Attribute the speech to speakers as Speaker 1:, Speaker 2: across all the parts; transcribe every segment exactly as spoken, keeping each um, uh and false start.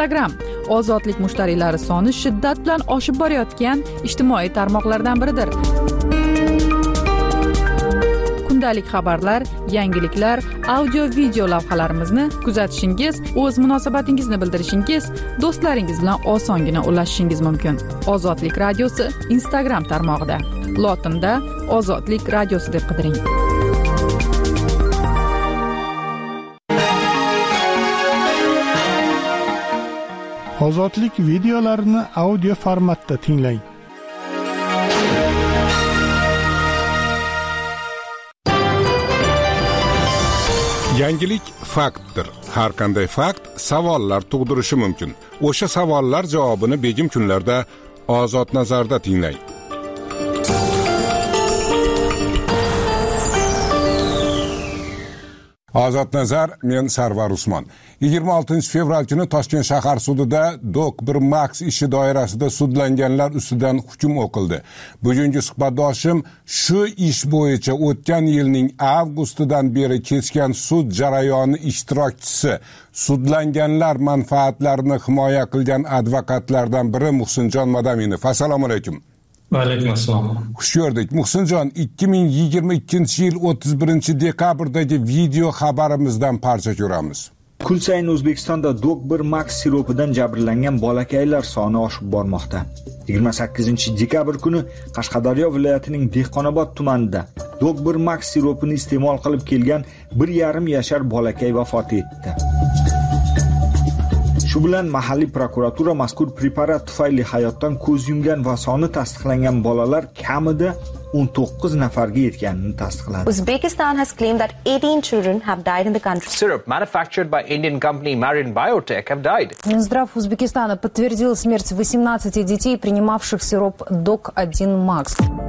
Speaker 1: Instagram ozodlik mushtariylari soni shiddat bilan oshib borayotgan ijtimoiy tarmoqlardan biridir. Kundalik xabarlar, yangiliklar, audio-video lavhalarimizni kuzatishingiz, o'z munosabatingizni bildirishingiz, do'stlaringiz bilan osongina ulashishingiz mumkin. Ozodlik radiosi Instagram tarmog'ida. Lotinda Ozodlik radiosi deb qidiring.
Speaker 2: Ozodlik videolarini audio formatda tinglang.
Speaker 3: Yangilik faktdir. Har qanday fakt savollar tug'dirishi mumkin. O'sha savollar javobini begim kunlarda Ozod nazarda tinglang. Ozod nazar, men Sarvar Usmon. yigirma oltinchi fevral kuni Toshkent shahar sudida Dok bir Max ishi doirasida sudlanganlar ustidan hukm o'qildi. Bugungi suhbatdoshim shu ish bo'yicha o'tgan yilning avgustidan beri kechgan sud jarayoni ishtirokchisi, sudlanganlar manfaatlarini himoya qilgan advokatlardan biri Muhsinjon Madaminov. Assalomu alaykum.
Speaker 4: Alaykum assalom.
Speaker 3: Xush ko'rdik. Muhsinjon, ikki ming yigirma ikkinchi yil o'ttiz birinchi dekabrdagi video xabarimizdan parcha ko'ramiz.
Speaker 5: Kun sayin O'zbekistonda Dok bir Max siropidan jabrlangan bolakaylar soni oshib bormoqda. yigirma sakkizinchi dekabr kuni Qashqadaryo viloyatining Dehqonobod tumanida Dok bir Max siropini iste'mol qilib kelgan bir yarim yashar bolakay vafot etdi. Shu bilan mahalliy prokuratura mazkur preparat tufayli hayotdan ko'z yumgan va soni tasdiqlangan bolalar kamida o'n to'qqiz nafarga yetganini tasdiqladi.
Speaker 6: Uzbekistan has claimed that eighteen children have died in the country.
Speaker 7: Syrup manufactured by Indian company Marin Biotech have died.
Speaker 8: Минздрав Узбекистана подтвердил смерть восемнадцати детей, принимавших сироп Док один Max.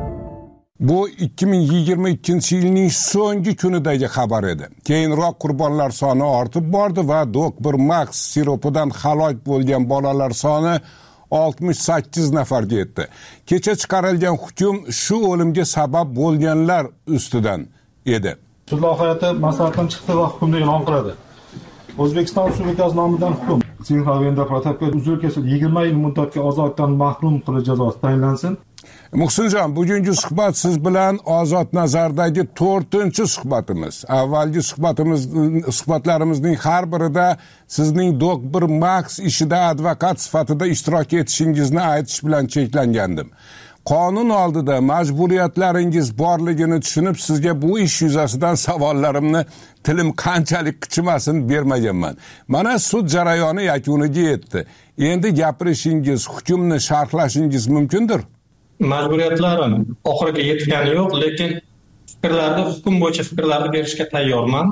Speaker 3: Bu ikki ming yigirma ikkinchi yilning so'nggi kunidagi xabar edi. Keyinroq qurbonlar soni ortib bordi va Dok bir Max siropidan halok bo'lgan bolalar soni oltmish sakkiz nafarga yetdi. Kecha chiqarilgan hukm shu o'limga sabab bo'lganlar ustidan edi.
Speaker 9: Sud oxirida maslahatdan chiqdi va hukmni e'lon qiladi. O'zbekiston Respublikasi nomidan hukm. Sinxalvenda protokol uzr kesilib yigirma yil muddatga ozodlikdan mahrum qilish jazosi tayinlansin.
Speaker 3: Muhsinjon, bugungi suhbat siz bilan Ozod nazardagi to'rtinchi suhbatimiz. Avvalgi suhbatimiz suhbatlarimizning har birida sizning Dok bir Max ishida advokat sifatida ishtirok etishingizni aytish bilan cheklangandim. Qonun oldida majburiyatlaringiz borligini tushunib sizga bu ish yuzasidan savollarimni tilim qanchalik qichimasin bermaganman. Mana sud jarayoni yakuniga yetdi. Endi gapirishingiz, hukmni sharhlashingiz mumkindir.
Speaker 4: Majburiyatlarim oxiriga yetgani yo'q, lekin fikrlarni hukm bo'yicha fikrlarni berishga tayyorman.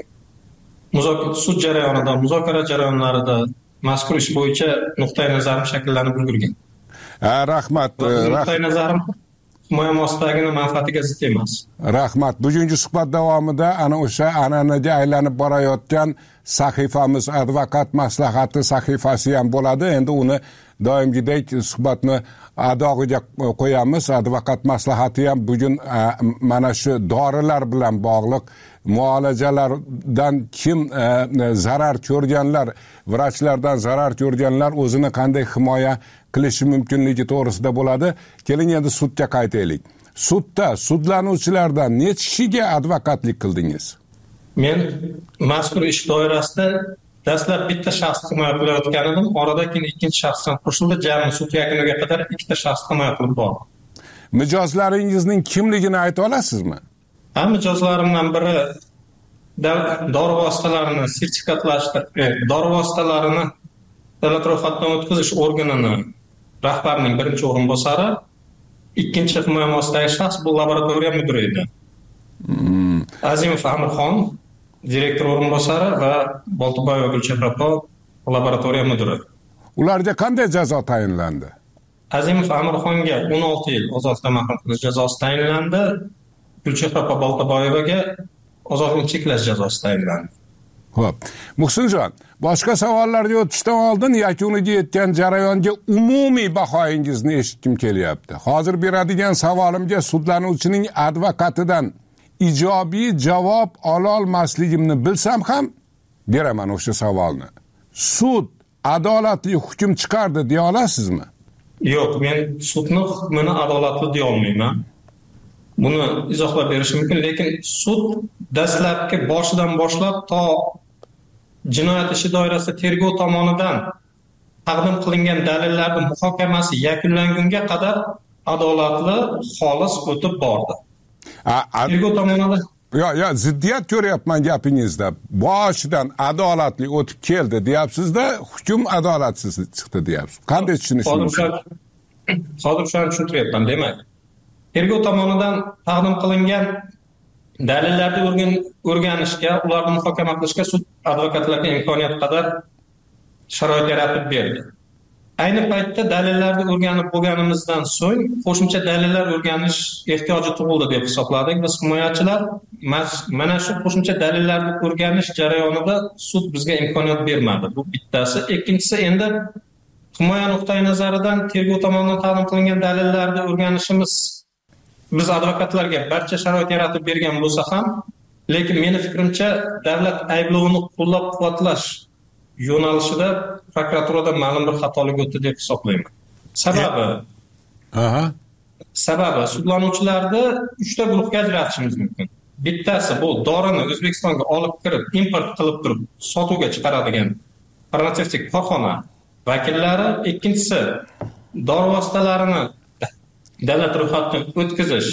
Speaker 4: Muzokara sud jarayonida, muzokara jarayonlarida mazkur ish bo'yicha nuqtai nazarim shakllanib ulgurgan.
Speaker 3: Ha, rahmat.
Speaker 4: Nuqtai nazarim himoya mustaqilligini manfaatiga zid emas.
Speaker 3: Rahmat. Bugungi suhbat davomida ana o'sha an'anaga aylanib borayotgan sahifamiz advokat maslahati sahifasi ham bo'ladi. Endi uni doimgidek suhbatni adog'iga qo'yamiz. Advokat maslahati ham bugun mana shu dorilar bilan bog'liq muolajalardan kim zarar ko'rganlar, vrachlardan zarar ko'rganlar o'zini qanday himoya qilishi mumkinligi to'g'risida bo'ladi. Keling endi sudga qaytaylik. Sudda sudlanuvchilardan necha kishiga advokatlik qildingiz?
Speaker 4: Men mazkur ish doirasida dastlab bitta shaxs himoya qilayotgan edim. Orada keyin ikkinchi shaxs ham qo'shildi. Jami sud yakuniga qadar ikkita shaxs himoya qilib bordim.
Speaker 3: Mijozlaringizning kimligini ayta olasizmi?
Speaker 4: Ha, mijozlarimdan biri dori vositalarini sertifikatlashtirish, dori vositalarini davlat ro'yxatidan o'tkazish organining rahbarining birinchi o'rinbosari, ikkinchi himoya vositadagi shaxs bu laboratoriya mudiri edi.
Speaker 3: Hmm.
Speaker 4: Azimov Amirxon direktor o'rinbosari va Boltaboyeva Gulchehra laboratoriya mudiri.
Speaker 3: Ularga qanday jazo tayinlandi?
Speaker 4: Azimov Amirxonga o'n olti yil ozodlikdan mahrum qilish jazosi tayinlandi. Gulchehra Boltaboyevaga ozodlikni cheklash jazosi tayinlandi.
Speaker 3: Xo'p. Muhsinjon, boshqa savollarga o'tishdan oldin yakuniga yetgan jarayonga umumiy bahoyingizni eshitkim kelyapti. Hozir beradigan savolimga sudlanuvchining advokatidan ijobiy javob ola olmasligimni bilsam ham beraman o'sha savolni. Sud adolatli hukm chiqardi deya olasizmi?
Speaker 4: Yo'q, men sudni hukmini adolatli deya olmayman. Buni izohlab berishim mumkin, lekin sud dastlabki boshidan boshlab to jinoyat ishi doirasida tergov tomonidan taqdim qilingan dalillarning muhokamasi yakunlangunga qadar adolatli, xolis o'tib bordi. Tergov tomonidan
Speaker 3: Yo, yo, ziddiyat ko'ryapman gapingizda. Boshidan adolatli o'tib keldi deyapsiz-da, hukm adolatsiz chiqdi deyapsiz. Qanday tushunish mumkin?
Speaker 4: Hozir shuni tushuntiryapman, demak. Tergov tomonidan taqdim qilingan dalillarni o'rganishga, ularni muhokama qilishga sud advokatlarga imkoniyat qadar sharoit yaratib berdi. Ayni paytda dalillarni o'rganib bo'lganimizdan so'ng qo'shimcha dalillar o'rganish ehtiyoji tug'ildi deb hisobladik. Biz himoyachilar mana shu qo'shimcha dalillarni o'rganish jarayonida sud bizga imkoniyat bermadi. Bu bittasi. Ikkinchisi, endi himoya nuqtai nazaridan tergov tomonidan taqdim qilingan dalillarni o'rganishimiz biz advokatlarga barcha sharoit yaratib bergan bo'lsa ham, lekin meni fikrimcha davlat ayblovini qo'llab-quvvatlash yo'nalishida prokuraturada ma'lum bir xatolik o'tdi deb hisoblayman. Sababi
Speaker 3: Aha.
Speaker 4: Sababi sudlanuvchilarni uchta guruhga ajratishimiz mumkin. Bittasi bu dorini O'zbekistonga olib kirib, import qilib turib sotuvga chiqaradigan farmatsevtik korxona vakillari, ikkinchisi dori vositalarini davlat ro'yxatidan o'tkazish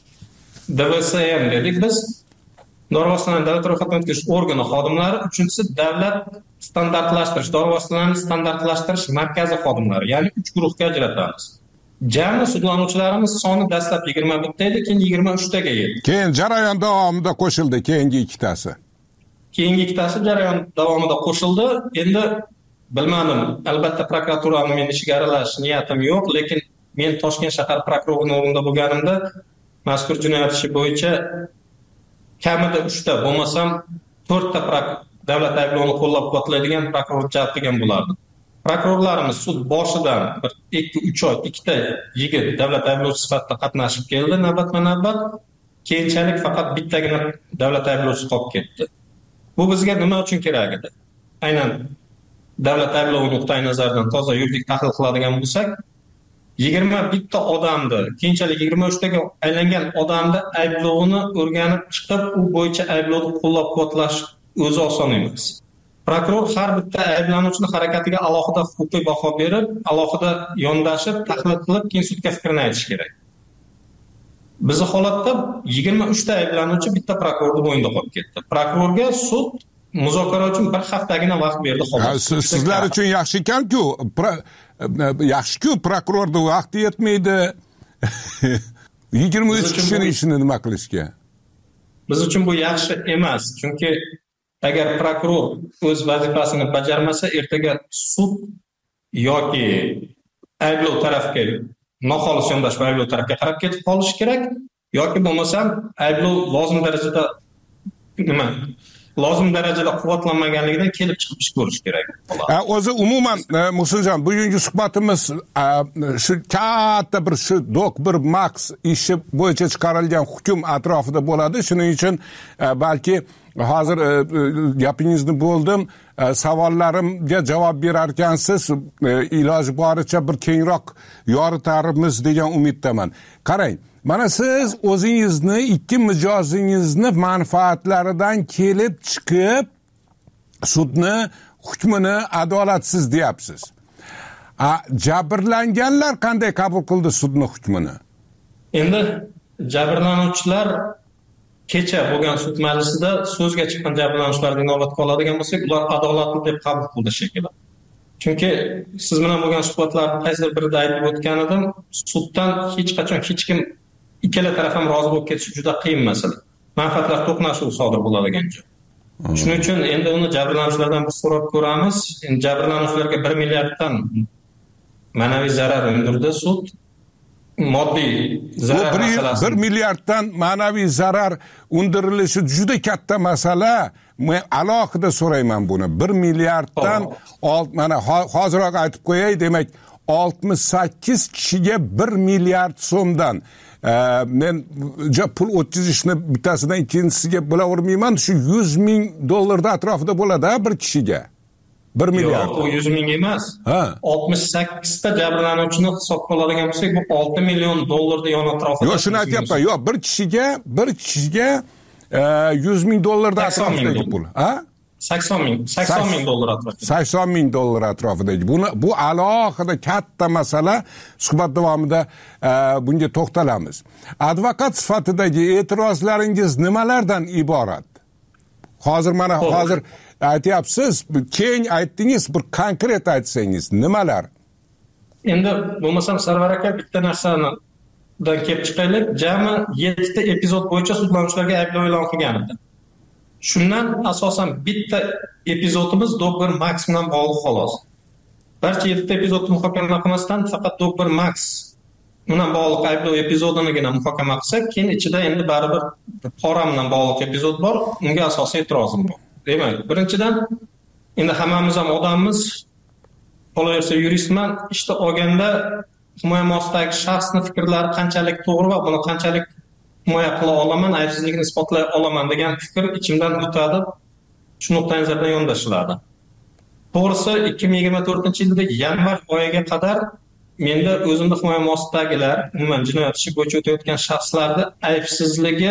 Speaker 4: D V S M dedik biz, dori vositalarini davlat ro'yxatidan o'tkazish organi xodimlari, uchinchisi davlat standartlashtirish, dori vositalarini standartlashtirish markazi xodimlari, ya'ni uch guruhga ajratamiz. Jami sudlanuvchilarimiz soni dastlab yigirma bitta edi, keyin yigirma uchtaga yetdi.
Speaker 3: Keyin jarayon davomida qo'shildi keyingi ikkitasi.
Speaker 4: Keyingi ikkitasi jarayon davomida qo'shildi. Endi bilmadim, albatta prokuraturani men ishiga aralashish niyatim yo'q, lekin men Toshkent shahar prokurorining o'rnida bo'lganimda mazkur jinoyat ishi bo'yicha kamida uchta, bo'lmasam to'rtta davlat ayblovini qo'llab-quvvatlaydigan prokuror jalb qilgan bo'lardim. Prokurorlarimiz sud boshidan bir ikki uch oy ikkita yigit davlat ayblovchi sifatida qatnashib keldi, navbatma-navbat. Keyinchalik faqat bittagina davlat ayblovchisi qolib ketdi. Bu bizga nima uchun kerak edi? Aynan davlat ayblovi nuqtai nazaridan toza yuridik tahlil qiladigan bo'lsak, yigirma bitta odamni, keyinchalik yigirma uchtaga aylangan odamni ayblovini o'rganib chiqib, u bo'yicha ayblovni qo'llab-quvvatlash o'zi oson emas. Prokuror har bitta ayblanuvchining harakatiga alohida huquqiy baho berib, alohida yondashib, tahlil qilib, keyin sudga fikrini aytish kerak. Bizning holatda yigirma uchta ayblanuvchi bitta prokurorning bo'yinda qolib ketdi. Prokurorga sud muzokara uchun bir haftagina vaqt berdi, xolos.
Speaker 3: Sizlar uchun yaxshi ekan-ku, yaxshi-ku, prokurorning vaqti yetmaydi. yigirma uch kishining ishini nima qilishga?
Speaker 4: Biz uchun bu yaxshi emas, chunki agar prokuror o'z vazifasini bajarmasa, ertaga sud yoki ayblov tarafga noxolis yondash va ayblov tarafga qarab ketib qolishi kerak, yoki bo'lmasam ayblov lozim darajada nima lozim darajada quvvatlanmaganligidan kelib chiqib ish ko'rish kerak.
Speaker 3: O'zi umuman Muhsinjon, bugungi suhbatimiz shu katta bir shu dok bir max ishi bo'yicha chiqarilgan hukm atrofida bo'ladi. Shuning uchun balki hozir gapingizni bo'ldim, savollarimga javob berar ekansiz, iloji boricha bir kengroq yoritarmiz degan umiddaman. Qarang, mana siz o'zingizni ikki mijozingizni manfaatlaridan kelib chiqib sudni hukmini adolatsiz deyapsiz. A jabrlanganlar qanday qabul qildi sudni hukmini?
Speaker 4: Endi jabrlanuvchilar kecha bo'lgan sud majlisida so'zga chiqqan jabrlanuvchilarni inobatga oladigan bo'lsak, ular adolatli deb qabul qildi shekilli. Chunki siz bilan bo'lgan suhbatlarning qaysidir birida aytib o'tgan edim, suddan hech qachon hech kim ikkala taraf ham rozi bo'lib ketishi juda qiyin masala. Manfaatlar to'qnashuvi sodir bo'ladigan joy. Shuning uchun endi uni jabrlanuvchilardan bir so'rab ko'ramiz. Endi jabrlanuvchilarga bir milliarddan ma'naviy zarar undirdi sud. Moddiy zarar masalasi.
Speaker 3: bir milliarddan ma'naviy zarar undirilishi juda katta masala. Men alohida so'rayman buni. bir milliarddan mana hoziroq aytib qo'yay, demak oltmish sakkiz kishiga bir milliard so'mdan men pul o'tkazishni bittasidan ikkinchisiga bilavermayman, shu yuz ming dollarda atrofida bo'ladi bir kishiga. bir milliard.
Speaker 4: Yo'q, u yuz ming emas. oltmish sakkizta jabrlanuvchini hisobga oladigan bo'lsak, bu olti million dollardan yon atrofida.
Speaker 3: Yo'q, shuni aytyapman. Yo'q, bir kishiga, bir kishiga yuz ming dollardan atrofidagi pul. Ha?
Speaker 4: sakson ming, sakson ming dollar atrofida.
Speaker 3: sakson ming dollar atrofidagi. Buni bu alohida katta masala. Suhbat davomida bunga to'xtalamiz. Advokat sifatidagi e'tirozlaringiz nimalardan iborat? Hozir mana hozir aytyapsiz, keng aytdingiz, bir konkret aytsangiz, nimalar?
Speaker 4: Endi bo'lmasam Sarvar aka bitta narsani dan kelib chiqaylik. Jami yettita epizod bo'yicha sudlanuvchilarga ayblov e'lon qilgan edi. Shundan asosan bitta epizodimiz Dogber Max bilan bog'liq xolos. Barcha yettita epizodni muhokama qilmasdan faqat Dogber Max bilan bog'liq ayblov epizodinigina muhokama qilsak, keyin ichida endi baribir pora bilan bog'liq epizod bor, unga asosiy e'tirozim bor. Demak, birinchidan endi hammamiz ham odammiz, qolaversa yuristman, ishda olganda himoya ostidagi shaxsning fikrlari qanchalik to'g'ri va buni qanchalik himoya qila olaman, aybsizligini isbotlay olaman degan fikr ichimdan o'tadi. Shu nuqtai nazardan yondashiladi. To'g'risi ikki ming yigirma to'rtinchi yilda yanvar oyiga qadar menda o'zimning himoya ostidagilar, umuman jinoyat ishi bo'yicha o'tayotgan shaxslarning aybsizligi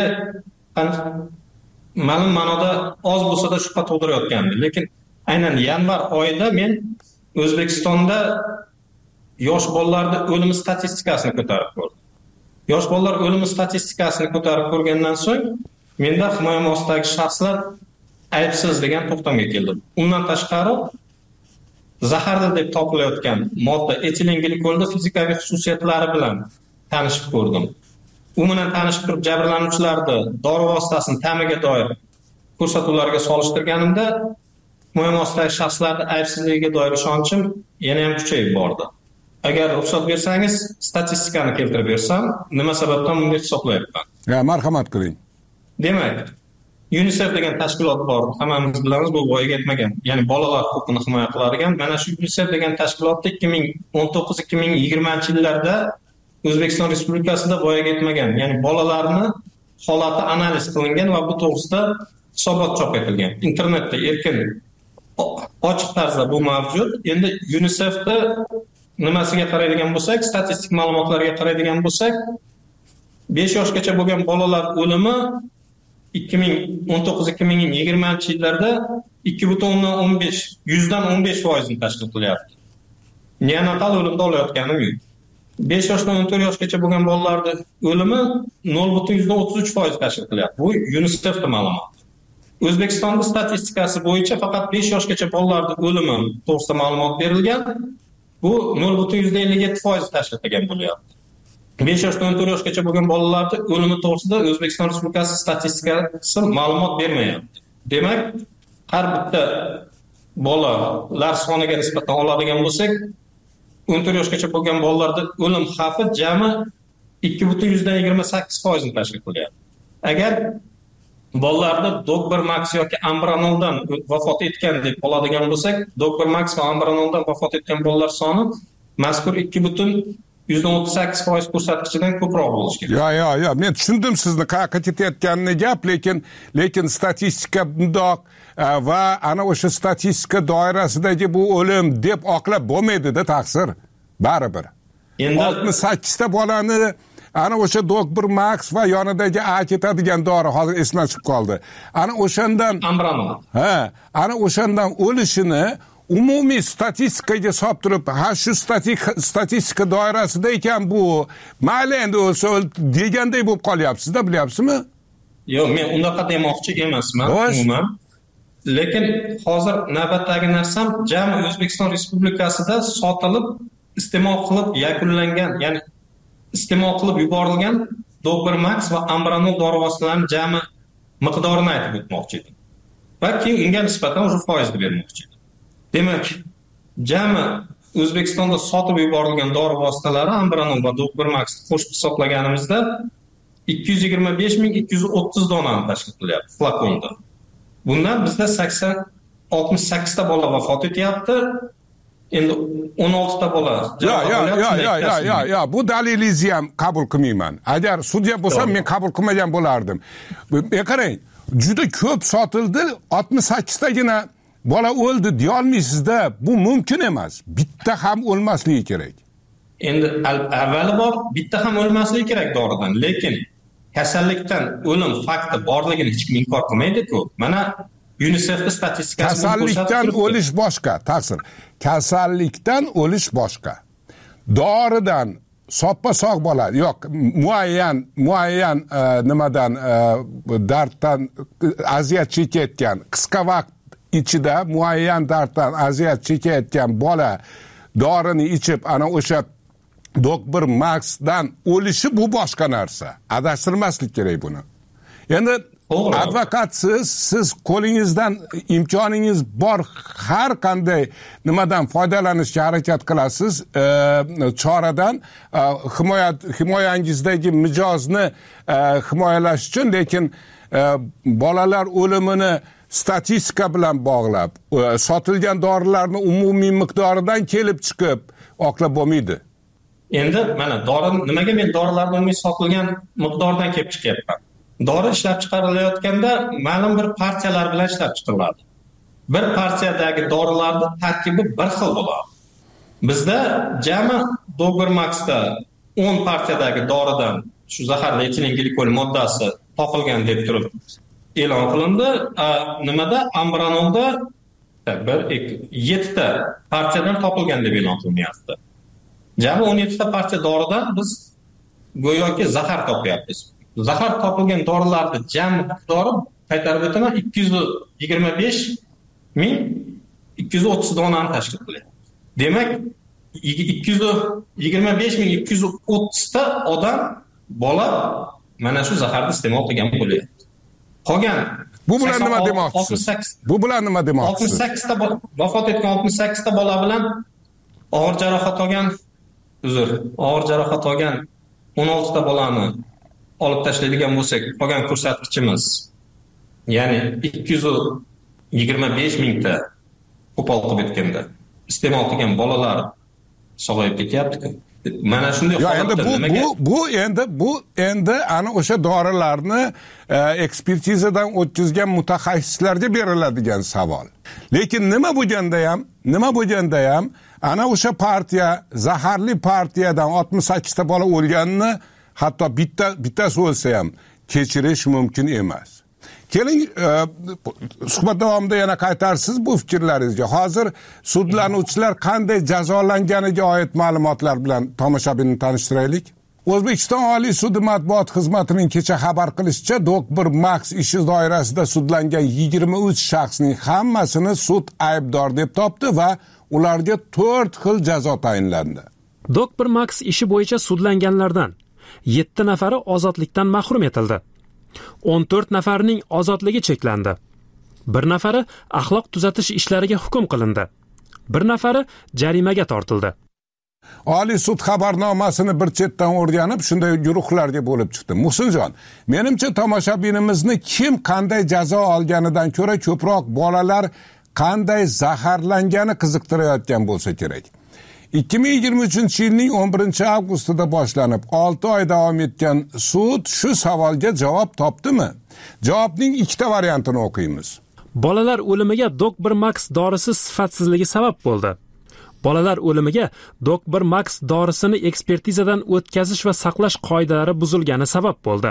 Speaker 4: ma'lum ma'noda oz bo'lsa-da shubha tug'dirayotgandi. Lekin aynan yanvar oyida men O'zbekistonda yosh bolalarning o'limi statistikasini ko'tarib ko'rdim. Yosh bolalar o'limi statistikasini ko'tarib ko'rgandan so'ng menda himoya ostidagi shaxslar aybsiz degan to'xtamga keldim. Undan tashqari zaharli deb topilayotgan modda etilen glikolda fizikaviy xususiyatlari bilan tanishib ko'rdim. U bilan tanishib turib jabrlanuvchilarni dori vositasini ta'miga doir ko'rsatuvlarga solishtirganimda himoya ostidagi shaxslarning aybsizligiga doir ishonchim yana ham kuchayib bordi. Agar ruxsat bersangiz, statistikani keltirib bersam, nima sababdan bunday hisoblayapman?
Speaker 3: Ya, marhamat qiling.
Speaker 4: Demak, UNICEF degan tashkilot bor, hammamiz bilamiz, bu voyaga yetmagan, ya'ni bolalar huquqini himoya qiladigan. Mana shu UNICEF degan tashkilotda ikki ming o'n to'qqiz ikki ming yigirmanchi yillarda O'zbekiston Respublikasida voyaga yetmagan, ya'ni bolalarni holati analiz qilingan va bu to'g'risida hisobot chop etilgan. Internetda erkin ochiq tarzda bu mavjud. Endi UNICEFda nimasiga qaraydigan bo'lsak, statistik ma'lumotlarga qaraydigan bo'lsak, besh yoshgacha bo'lgan bolalar o'limi ikki ming o'n to'qqiz ikki ming yigirmanchi yillarda ikki butun o'n besh yuzdan o'n besh foizni tashkil qilyapti. Neonatal o'limda olayotganim yo'q. besh yoshdan o'n to'rt yoshgacha bo'lgan bolalarning o'limi nol butun o'ttiz uch foiz tashkil qilyapti. Bu UNICEF ma'lumot. O'zbekistonning statistikasi bo'yicha faqat besh yoshgacha bolalarning o'limi to'g'risida ma'lumot berilgan. Bu nol butun ellik yetti foiz tashkil qilgan bo'lyapti. besh yoshdan o'n to'rt yoshgacha bo'lgan bolalarning o'limi to'g'risida O'zbekiston Respublikasi statistikasi ma'lumot bermayapti. Demak, har bitta bolalar soniga nisbatan oladigan bo'lsak, o'n to'rt yoshgacha bo'lgan bolalarda o'lim xavfi jami ikki butun yigirma sakkiz foiz ni tashkil qilyapti. Agar bolalarda Dogber Max yoki Ambranoldan vafot etgan deb oladigan bo'lsak, Dogber Max va Ambranoldan vafot etgan bolalar soni mazkur ikki butun o'ttiz sakkiz foiz ko'rsatkichidan ko'proq bo'lishi kerak.
Speaker 3: Yo, yo, yo, men tushundim sizni qayerga ketayotganini gap, lekin lekin statistika bundoq va ana o'sha statistika doirasidagi bu o'lim deb oqlab bo'lmaydi-da taqsir. Baribir. Endi oltmish sakkizta bolani ana o'sha Dogber Max va yonidagi A ketadigan dori hozir esimdan chiqib qoldi. Ana o'shandan
Speaker 4: Ambranol.
Speaker 3: Ha, ana o'shandan o'lishini umumiy statistikaga solib turib, ha shu statistika doirasida ekan bu, mayli endi o'lsa deganday bo'lib qolyapsiz-da, bilyapsizmi?
Speaker 4: Yo'q, men unaqa demoqchi emasman umuman. Lekin hozir navbatdagi narsam jami O'zbekiston Respublikasida sotilib, iste'mol qilib yakunlangan, ya'ni iste'mol qilib yuborilgan Dogber Max va Ambranol dori vositalarining jami miqdorini aytib o'tmoqchi edim. Va keyin unga nisbatan o'sha foizni bermoqchi edim. Demak, jami O'zbekistonda sotib yuborilgan dori vositalari Ambranol va Dogber Max qo'shib hisoblaganimizda ikki yuz yigirma besh ming ikki yuz o'ttiz donani tashkil qilyapti flakonda. Bundan bizda sakson oltmish sakkiz ta bola vafot etyapti. Endi o'n olti ta bola.
Speaker 3: Yo, yo, yo, yo, yo, yo, yo, bu dalilingizni ham qabul qilmayman. Agar sudya bo'lsam, men qabul qilmagan bo'lardim. E qarang, juda ko'p sotildi, oltmish sakkiz tagina bola o'ldi deya olmaysizda. Bu mumkin emas. Bitta ham o'lmasligi kerak.
Speaker 4: Endi avvalambor bitta ham o'lmasligi kerak doridan, lekin kasallikdan o'lim fakti borligini hech kim inkor qilmaydi-ku. Mana UNICEFning statistikasi
Speaker 3: kasallikdan o'lish boshqa, ta'sir. Kasallikdan o'lish boshqa. Doridan soppa sog' bola, yo'q, muayyan, muayyan e, nimadan e, darddan aziyat chekayotgan, qisqa vaqt ichida muayyan darddan aziyat chekayotgan bola dorini ichib ana o'sha Doktor Maxdan o'lishi bu boshqa narsa. Adashtirmaslik kerak buni. Endi advokatsiz, siz qo'lingizdan imkoningiz bor har qanday nimadan foydalanishga harakat qilasiz, e, choradan e, himoya himoyangizdagi mijozni e, himoyalash uchun, lekin e, bolalar o'limini statistika bilan bog'lab, e, sotilgan dorilarni umumiy miqdoridan kelib chiqib oqlab bo'lmaydi.
Speaker 4: Endi mana dori nimaga men dorilarni umumiy sotilgan miqdordan kelib chiqyapman? Dori ishlab chiqarilayotganda ma'lum bir partiyalar bilan ishlab chiqariladi. Bir partiyadagi dorilarning tarkibi bir xil bo'ladi. Bizda jami Doktor Maxda o'n partiyadagi doridan shu zaharli etilin glikol moddasi topilgan deb turib e'lon qilindi. Nimada Ambranolda bir yettita partiyadan topilgan deb e'lon qilinyapti. Jami o'n yettita partiya doridan biz go'yoki zahar topyapmiz. Zahar topilgan dorilarning jami miqdori qaytarib o'taman ikki yuz yigirma besh ming ikki yuz o'ttiz donani tashkil qiladi. Demak, ikki yuz yigirma besh ming ikki yuz o'ttiz ta odam bola mana shu zaharni iste'mol qilgan bo'lyapti. Qolgan
Speaker 3: bu bilan nima demoqchisiz? Bu bilan nima demoqchisiz?
Speaker 4: oltmish sakkiz ta vafot etgan oltmish sakkiz ta bola bilan og'ir jarohat olgan, uzr, og'ir jarohat olgan o'n olti ta bolani olib tashlaydigan bo'lsak, qolgan ko'rsatkichimiz ya'ni ikki yuz yigirma besh mingta qo'pol qilib aytganda iste'mol qilgan bolalar sog'ayib ketyapti. Mana shunday
Speaker 3: holatda bu bu bu endi bu endi ana o'sha dorilarni e, ekspertizadan o'tkazgan mutaxassislarga beriladigan savol. Lekin nima bo'lganda ham, nima bo'lganda ham ana o'sha partiya, zaharli partiyadan oltmish sakkiz ta bola o'lganini hatto bitta bittasi o'lsa ham kechirish mumkin emas. Keling, e, suhbat davomida yana qaytarsiz bu fikrlaringizga. Hozir sudlanuvchilar qanday jazolanganiga oid ma'lumotlar bilan tomoshabinni tanishtiraylik. O'zbekiston Oliy sudi matbuot xizmatining kecha xabar qilishicha, Doktor Max ishi doirasida sudlangan yigirma uch shaxsning hammasini sud aybdor deb topdi va ularga to'rt xil jazo tayinlandi.
Speaker 10: Doktor Max ishi bo'yicha sudlanganlardan yetti nafari ozodlikdan mahrum etildi. o'n to'rt nafarining ozodligi cheklandi. Bir nafari axloq tuzatish ishlariga hukm qilindi. Bir nafari jarimaga tortildi.
Speaker 3: Oliy sud xabarnomasini bir chetdan o'rganib, shunday guruhlarga bo'lib chiqdi. Muhsinjon, menimcha tomoshabinimizni kim qanday jazo olganidan ko'ra ko'proq bolalar qanday zaharlangani qiziqtirayotgan bo'lsa kerak. ikki ming yigirma uchinchi yilning o'n birinchi avgustida boshlanib olti oy davom etgan sud shu savolga javob topdimi? Javobning ikkita variantini o'qiymiz.
Speaker 10: Bolalar o'limiga Doktor Max dorisi sifatsizligi sabab bo'ldi. Bolalar o'limiga Doktor Max dorisini ekspertizadan o'tkazish va saqlash qoidalari buzilgani sabab bo'ldi.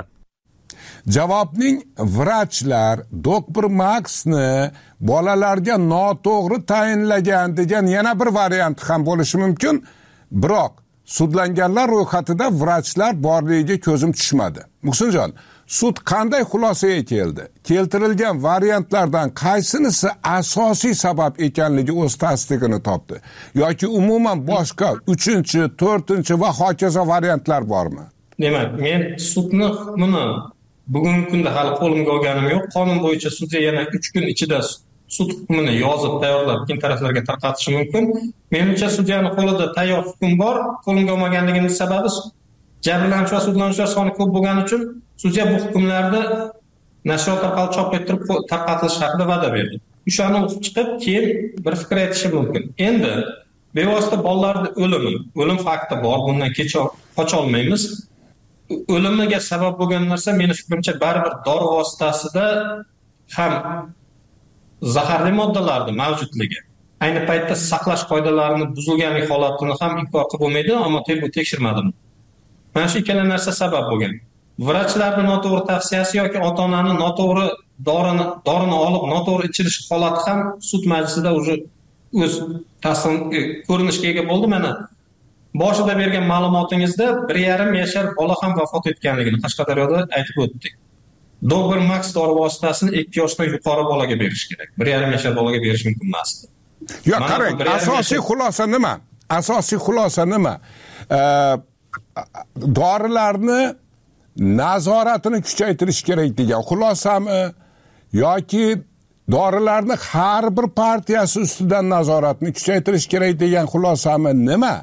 Speaker 3: Javobning vrachlar Doktor Maxni bolalarga noto'g'ri tayinlagan degan yana bir variant ham bo'lishi mumkin. Biroq sudlanganlar ro'yxatida vrachlar borligiga ko'zim tushmadi. Muhsinjon, sud qanday xulosaga keldi? Keltirilgan variantlardan qaysinisi asosiy sabab ekanligi o'z tasdig'ini topdi? Yoki umuman boshqa uchinchi, to'rtinchi va hokazo variantlar bormi?
Speaker 4: Demak, men sudni hukmini bugungi kunda hali qo'limga olganim yo'q. Qonun bo'yicha sudya yana uch kun ichida sud hukmini yozib tayyorlab keng taraflarga tarqatishi mumkin. Menimcha sudyaning qo'lida tayyor hukm bor. Qo'limga olmaganligimning sababi jabrlanuvchi va sudlanuvchilar soni ko'p bo'lgani uchun sudya bu hukmlarni nashriyot orqali chop ettirib tarqatilishi haqida va'da berdi. O'shani o'qib chiqib, keyin bir fikr aytishi mumkin. Endi bevosita bolalarning o'limi, o'lim fakti bor. Bundan qocha olmaymiz. O'limiga sabab bo'lgan narsa meni fikrimcha baribir dori vositasida ham zaharli moddalarni mavjudligi, ayni paytda saqlash qoidalarini buzilganlik holatini ham inkor qilib bo'lmaydi, ammo tergov tekshirmadim. Mana shu ikkala narsa sabab bo'lgan. Vrachlarning noto'g'ri tavsiyasi yoki ota-onaning noto'g'ri dorini dorini olib noto'g'ri ichilish holati ham sud majlisida уже o'z tasdiq ko'rinishga ega bo'ldi. Mana boshida bergan ma'lumotingizda bir yarim yashar bola ham vafot etganligini Qashqadaryoda aytib o'tdik. Dogber Max dori vositasini ikki yoshdan yuqori bolaga berish kerak. bir yarim yashar bolaga berish mumkin emas.
Speaker 3: Yo'q, qarang, asosiy xulosa nima? Asosiy xulosa nima? Dorilarni nazoratini kuchaytirish kerak degan xulosami yoki dorilarni har bir partiyasi ustidan nazoratni kuchaytirish kerak degan xulosami nima?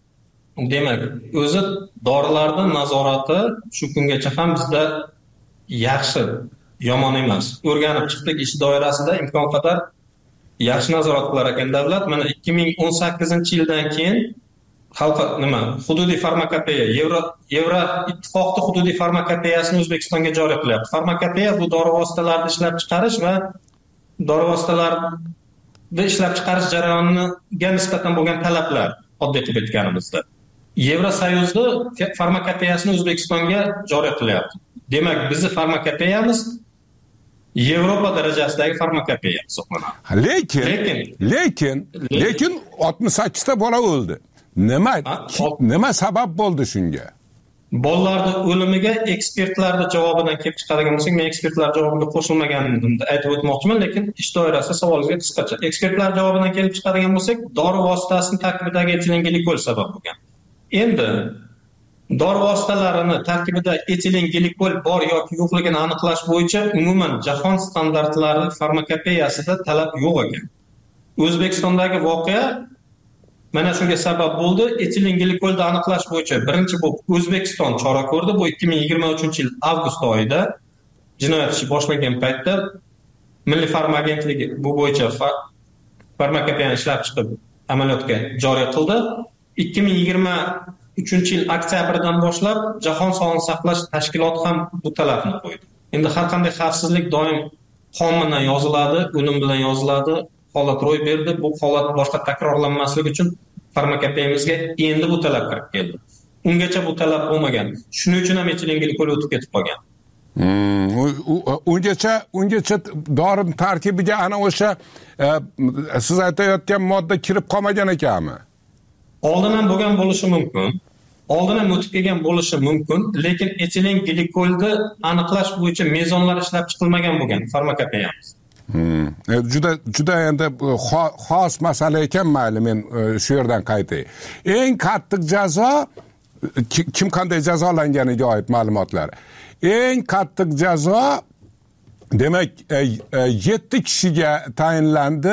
Speaker 4: Demak, o'zi dorilarning nazorati shu kungacha ham bizda yaxshi, yomon emas. O'rganib chiqdik, ish doirasida imkon qadar yaxshi nazorat qilar ekan davlat. Mana ikki ming o'n sakkizinchi yildan keyin xalq nima hududiy farmakopeya, Yevro Yevro ittifoqning hududiy farmakopeyasini O'zbekistonga joriy qilyapti. Farmakopeya bu dori vositalarini ishlab chiqarish va dori vositalarini ishlab chiqarish jarayoniga nisbatan bo'lgan talablar oddiy qilib aytganimizda. Yevrosoyuzda farmakopeyasini O'zbekistonga joriy qilyapti. Demak, bizning farmakopeyamiz Yevropa darajasidagi farmakopeya hisoblanadi.
Speaker 3: Lekin, lekin, lekin oltmish sakkiz ta bola o'ldi. Nima nima sabab bo'ldi shunga?
Speaker 4: Bolalarning o'limiga ekspertlarning javobidan kelib chiqadigan bo'lsak, men ekspertlar javobiga qo'shilmaganimni aytib o'tmoqchiman, lekin ish doirasida savolingizga qisqacha. Ekspertlar javobidan kelib chiqadigan bo'lsak, dori vositasining tarkibidagi etilen glikol sabab bo'lgan. Endi dori vositalarini tarkibida etilen glikol bor yoki yo'qligini aniqlash bo'yicha umuman jahon standartlari farmakopeyasida talab yo'q ekan. O'zbekistondagi voqea mana shunga sabab bo'ldi. Etilen glikolni aniqlash bo'yicha birinchi bo'lib O'zbekiston chora ko'rdi. Bu ikki ming yigirma uchinchi yil avgust oyida jinoyat ishi boshlangan paytda Milliy farma agentligi bu bo'yicha farmakopeyani ishlab chiqib amaliyotga joriy qildi. ikki ming yigirma uchinchi yil oktyabrdan boshlab Jahon sog'liqni saqlash tashkiloti ham bu talabni qo'ydi. Endi har qanday xavfsizlik doim qon bilan yoziladi, o'lim bilan yoziladi. Holat ro'y berdi. Bu holat boshqa takrorlanmasligi uchun farmakopeyamizga endi bu talab kirib keldi. Ungacha bu talab bo'lmagan. Shuning uchun ham etilen glikol o'tib ketib qolgan.
Speaker 3: Hmm, ungacha ungacha dori tarkibiga ana o'sha siz aytayotgan modda kirib qolmagan ekanmi?
Speaker 4: Oldin ham bo'lgan bo'lishi mumkin. Oldin ham o'tib kelgan bo'lishi mumkin, lekin etilen glikolni aniqlash bo'yicha mezonlar ishlab chiqilmagan bo'lgan farmakopeyamiz.
Speaker 3: Hmm. Juda juda endi xos masala ekan, mayli men shu yerdan qaytay. Eng qattiq jazo kim qanday jazolanganiga oid ma'lumotlar. Eng qattiq jazo demak yetti kishiga tayinlandi.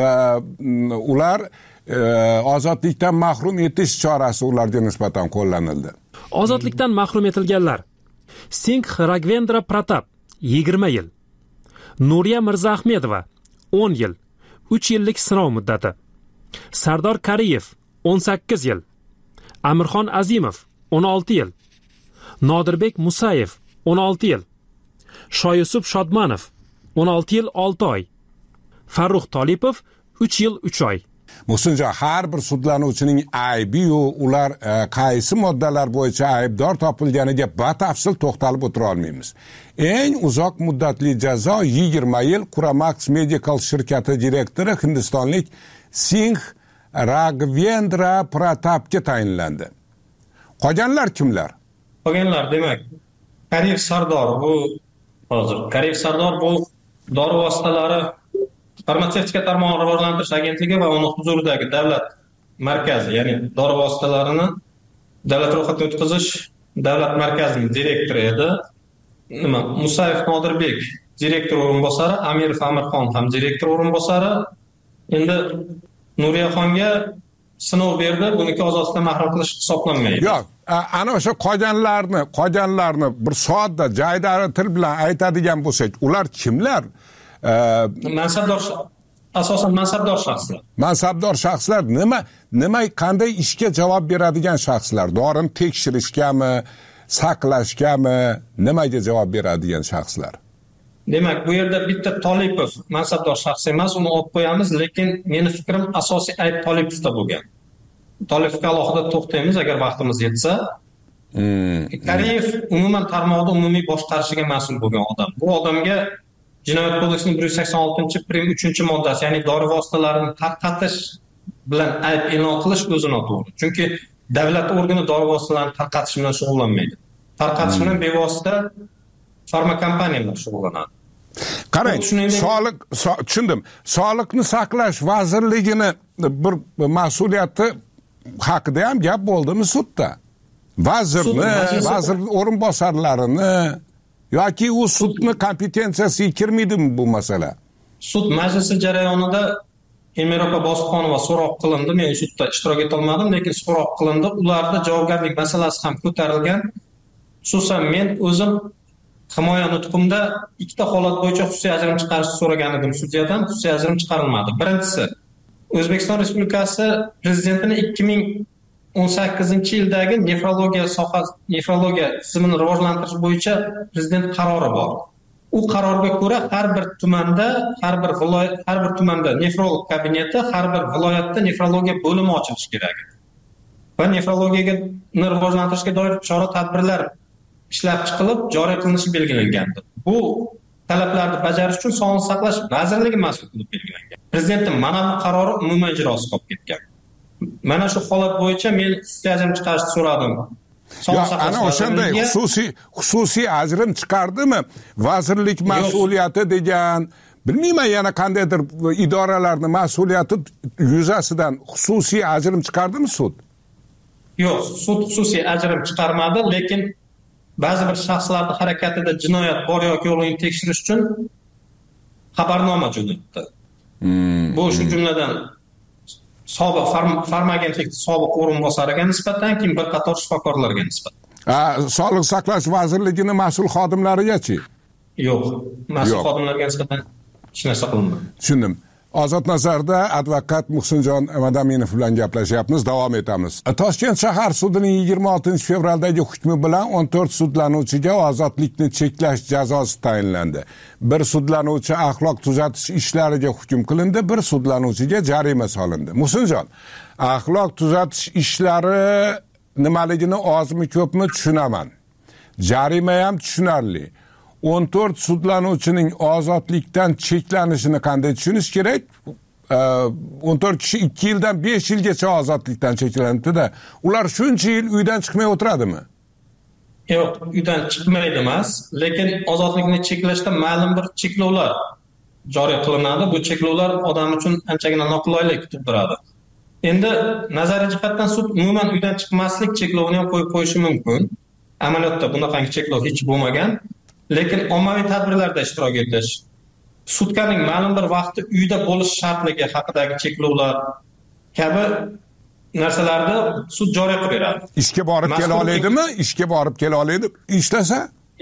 Speaker 3: Ular ozodlikdan mahrum etish chorasi ularga nisbatan qo'llanildi.
Speaker 10: Ozodlikdan mahrum etilganlar: Singh Ragvendra Pratap yigirma yil, Nuriya Mirzaahmedova o'n yil, uch yillik sinov muddati. Sardor Kariyev o'n sakkiz yil, Amirxon Azimov o'n olti yil, Nodirbek Musayev o'n olti yil, Shoyusuf Shodmonov o'n olti yil olti oy, Farruh Tolipov uch yil uch oy.
Speaker 3: Muhsinjon, har bir sudlanuvchining aybi-yu ular qaysi moddalar bo'yicha aybdor topilganiga batafsil to'xtalib o'tira olmaymiz. Eng uzoq muddatli jazo yigirma yil Kuramax Medical shirkati direktori hindistonlik Singh Ragvendra Pratapga tayinlandi. Qolganlar kimlar?
Speaker 4: Qolganlar demak, Kariyev Sardor bu hozir Kariyev Sardor bu dori vositalari farmatsevtika tarmog'i rivojlantirish agentligi va uning huzuridagi davlat markazi, ya'ni dori vositalarini davlat ro'yxatiga o'tkazish davlat markazining direktori edi. Nima, Musayev Nodirbek direktor o'rinbosari, Amirov Amirxon ham direktor o'rinbosari. Endi Nuriyaxonga sinov berdi, buniki ozodlikdan mahrum qilish hisoblanmaydi.
Speaker 3: Yo'q, ana o'sha qolganlarni, qolganlarni bir sodda jaydari til bilan aytadigan bo'lsak, ular kimlar?
Speaker 4: Mansabdor, asosan mansabdor shaxslar.
Speaker 3: Mansabdor shaxslar nima, nima qanday ishga javob beradigan shaxslar? Dorini tekshirishgami, saqlashgami, nimaga javob beradigan shaxslar?
Speaker 4: Demak, bu yerda bitta Tolipov mansabdor shaxs emas, uni olib qo'yamiz, lekin meni fikrim asosiy ayb Tolipovda bo'lgan. Tolipovga alohida to'xtaymiz agar vaqtimiz yetsa. Hmm. Kariyev umuman tarmoqni umumiy boshqarishiga mas'ul bo'lgan odam. Bu odamga Jinoyat kodeksining bir yuz sakson oltinchi prim uchinchi moddasi, ya'ni dori vositalarini tarqatish bilan ayb e'lon qilish o'zi noto'g'ri. Chunki davlat organi dori vositalarini tarqatish bilan shug'ullanmaydi. Tarqatish bilan bevosita farmakompaniyalar shug'ullanadi.
Speaker 3: Qarang, soliq tushundim. Sog'liqni saqlash vazirligini bir mas'uliyati haqida ham gap bo'ldimi sudda? Vazirni, vazir o'rinbosarlarini yoki u sudni kompetensiyasiga kirmaydimi bu masala?
Speaker 4: Sud majlisi jarayonida Emiropa Bosqonova so'roq qilindi. Men sudda ishtirok eta olmadim, lekin so'roq qilindi. Ularda javobgarlik masalasi ham ko'tarilgan. Xususan men o'zim himoya nutqimda ikkita holat bo'yicha xususiy ajrim chiqarishni so'ragan edim sudyadan. Xususiy ajrim chiqarilmadi. Birinchisi, O'zbekiston Respublikasi prezidentining ikki ming o'n sakkizinchi yildagi nefrologiya sohasi, nefrologiya tizimini rivojlantirish bo'yicha prezident qarori bor. U qarorga ko'ra har bir tumanda, har bir viloyat, har bir tumanda nefrolog kabineti, har bir viloyatda nefrologiya bo'limi ochilishi kerak. Va nefrologiyani rivojlantirishga doir chora-tadbirlar ishlab chiqilib, joriy qilinishi belgilangandi. Bu talablarni bajarish uchun Sog'liqni saqlash vazirligi mas'ul qilib belgilangan. Prezidentning mana bu qarori umuman ijrosi qolib ketgan. Mana shu holat bo'yicha men xususiy ajrim chiqarishni so'radim.
Speaker 3: Yo, ana o'shanday xususiy xususiy ajrim chiqardimi? Vazirlik mas'uliyati degan, bilmayman yana qandaydir idoralarning mas'uliyati yuzasidan xususiy ajrim chiqardimi sud?
Speaker 4: Yo'q, sud xususiy ajrim chiqarmadi, lekin ba'zi bir shaxslarning harakatida jinoyat bor yoki yo'qligini tekshirish uchun xabarnoma jo'natdi. Hmm. Bu shu jumladan sobiq farmagentlik sobiq o'rinbosariga nisbatan, kim bir qator shifokorlarga nisbatan.
Speaker 3: Ha, Sog'liqni saqlash vazirligining mas'ul xodimlariga-chi?
Speaker 4: Yo'q, mas'ul xodimlarga nisbatan hech narsa qilinmadi.
Speaker 3: Tushundim. Ozod nazarda advokat Muhsinjon Madaminov bilan gaplashyapmiz, davom etamiz. Toshkent shahar sudining yigirma oltinchi fevraldagi hukmi bilan o'n to'rt sudlanuvchiga ozodlikni cheklash jazosi tayinlandi. Bir sudlanuvchi axloq tuzatish ishlariga hukm qilindi, bir sudlanuvchiga jarima solindi. Muhsinjon, axloq tuzatish ishlari nimaligini ozmi ko'pmi tushunaman. Jarima ham tushunarli. o'n to'rt sudlanuvchining ozodlikdan cheklanishini qanday tushunish kerak? o'n to'rt kishi ikki yildan besh yilgacha ozodlikdan cheklanibdi-da. Ular shuncha yil uydan chiqmay o'tiradimi?
Speaker 4: Yo'q, uydan chiqmaydi emas, lekin ozodlikni cheklashda ma'lum bir cheklovlar joriy qilinadi. Bu cheklovlar odam uchun anchagina noqulaylik tug'diradi. Endi nazariy jihatdan sud umuman uydan chiqmaslik cheklovini ham qo'yib qo'yishi mumkin. Amaliyotda bunaqangi cheklov hech bo'lmagan. Lekin ommaviy tadbirlarda ishtirok etish, sutkaning ma'lum bir vaqti uyda bo'lish shartligi haqidagi cheklovlar kabi narsalarda sud joriy qilib beradi.
Speaker 3: Ishga borib kela oladimi? Ishga borib kela oladi, ishlasa?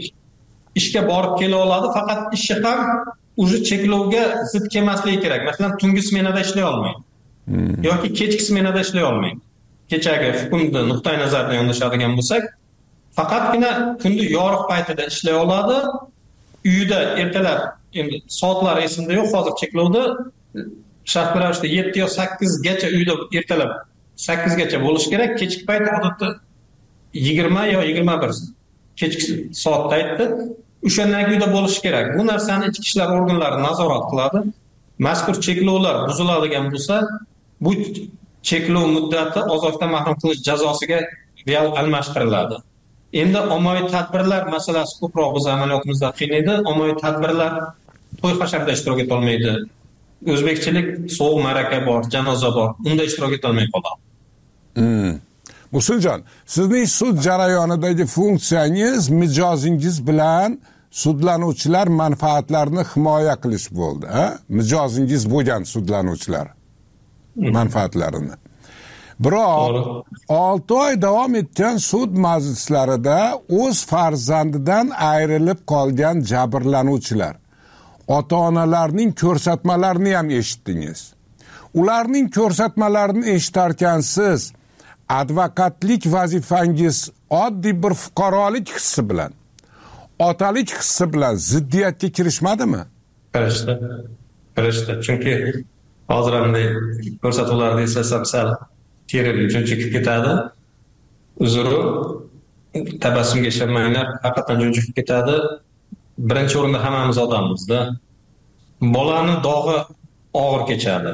Speaker 4: Ishga borib kela oladi, faqat ishi ham o'sha cheklovga zid kelmasligi kerak. Masalan, tungi smenada ishlay olmaydi. Hmm. yoki kechki smenada ishlay olmaydi. Kechagi hukmni nuqtai nazaridan yondashadigan bo'lsak, faqatgina kundi yoriq paytida ishlay oladi. Uyida ertalab, endi soatlari esimda yo'q, hozir cheklovda shart ravishda yetti yo sakkiz gacha uyda ertalab sakkiz gacha bo'lish kerak. Kechki payt odatda yigirma yo yigirma bir kechki soatda aytdi. O'shandan uyda bo'lish kerak. Bu narsani ichki ishlar organlari nazorat qiladi. Mazkur cheklovlar buziladigan bo'lsa, bu cheklov muddati ozodlikdan mahrum qilish jazosiga real almashtiriladi. Endi ommaviy tadbirlar masalasi ko'proq biz amaliyotimizda qiynaydi. Ommaviy tadbirlar to'y hasharda ishtirok eta olmaydi. O'zbekchilik so'g' ma'raka bor, janoza bor. Unda ishtirok eta olmay qoladi.
Speaker 3: Hmm. Muhsinjon, sizning sud jarayonidagi funksiyangiz mijozingiz bilan sudlanuvchilar manfaatlarini himoya qilish bo'ldi, ha? Mijozingiz bo'lgan sudlanuvchilar manfaatlarini. Biroq olti oy davom etgan sud majlislarida o'z farzandidan ayrilib qolgan jabrlanuvchilar, ota-onalarning ko'rsatmalarini ham eshitdingiz. Ularning ko'rsatmalarini eshitarkansiz advokatlik vazifangiz oddiy bir fuqarolik hissi bilan otalik hissi bilan ziddiyatga kirishmadimi?
Speaker 4: Kirishdi. Kirishdi. Chunki hozir ham ko'rsatuvlarda eslasam sal terilib junjikib ketadi. Uzri tabassumga ishonmanglar, haqiqatan junjikib ketadi. Birinchi o'rinda hammamiz odammiz-da. Bolani dog'i og'ir kechadi.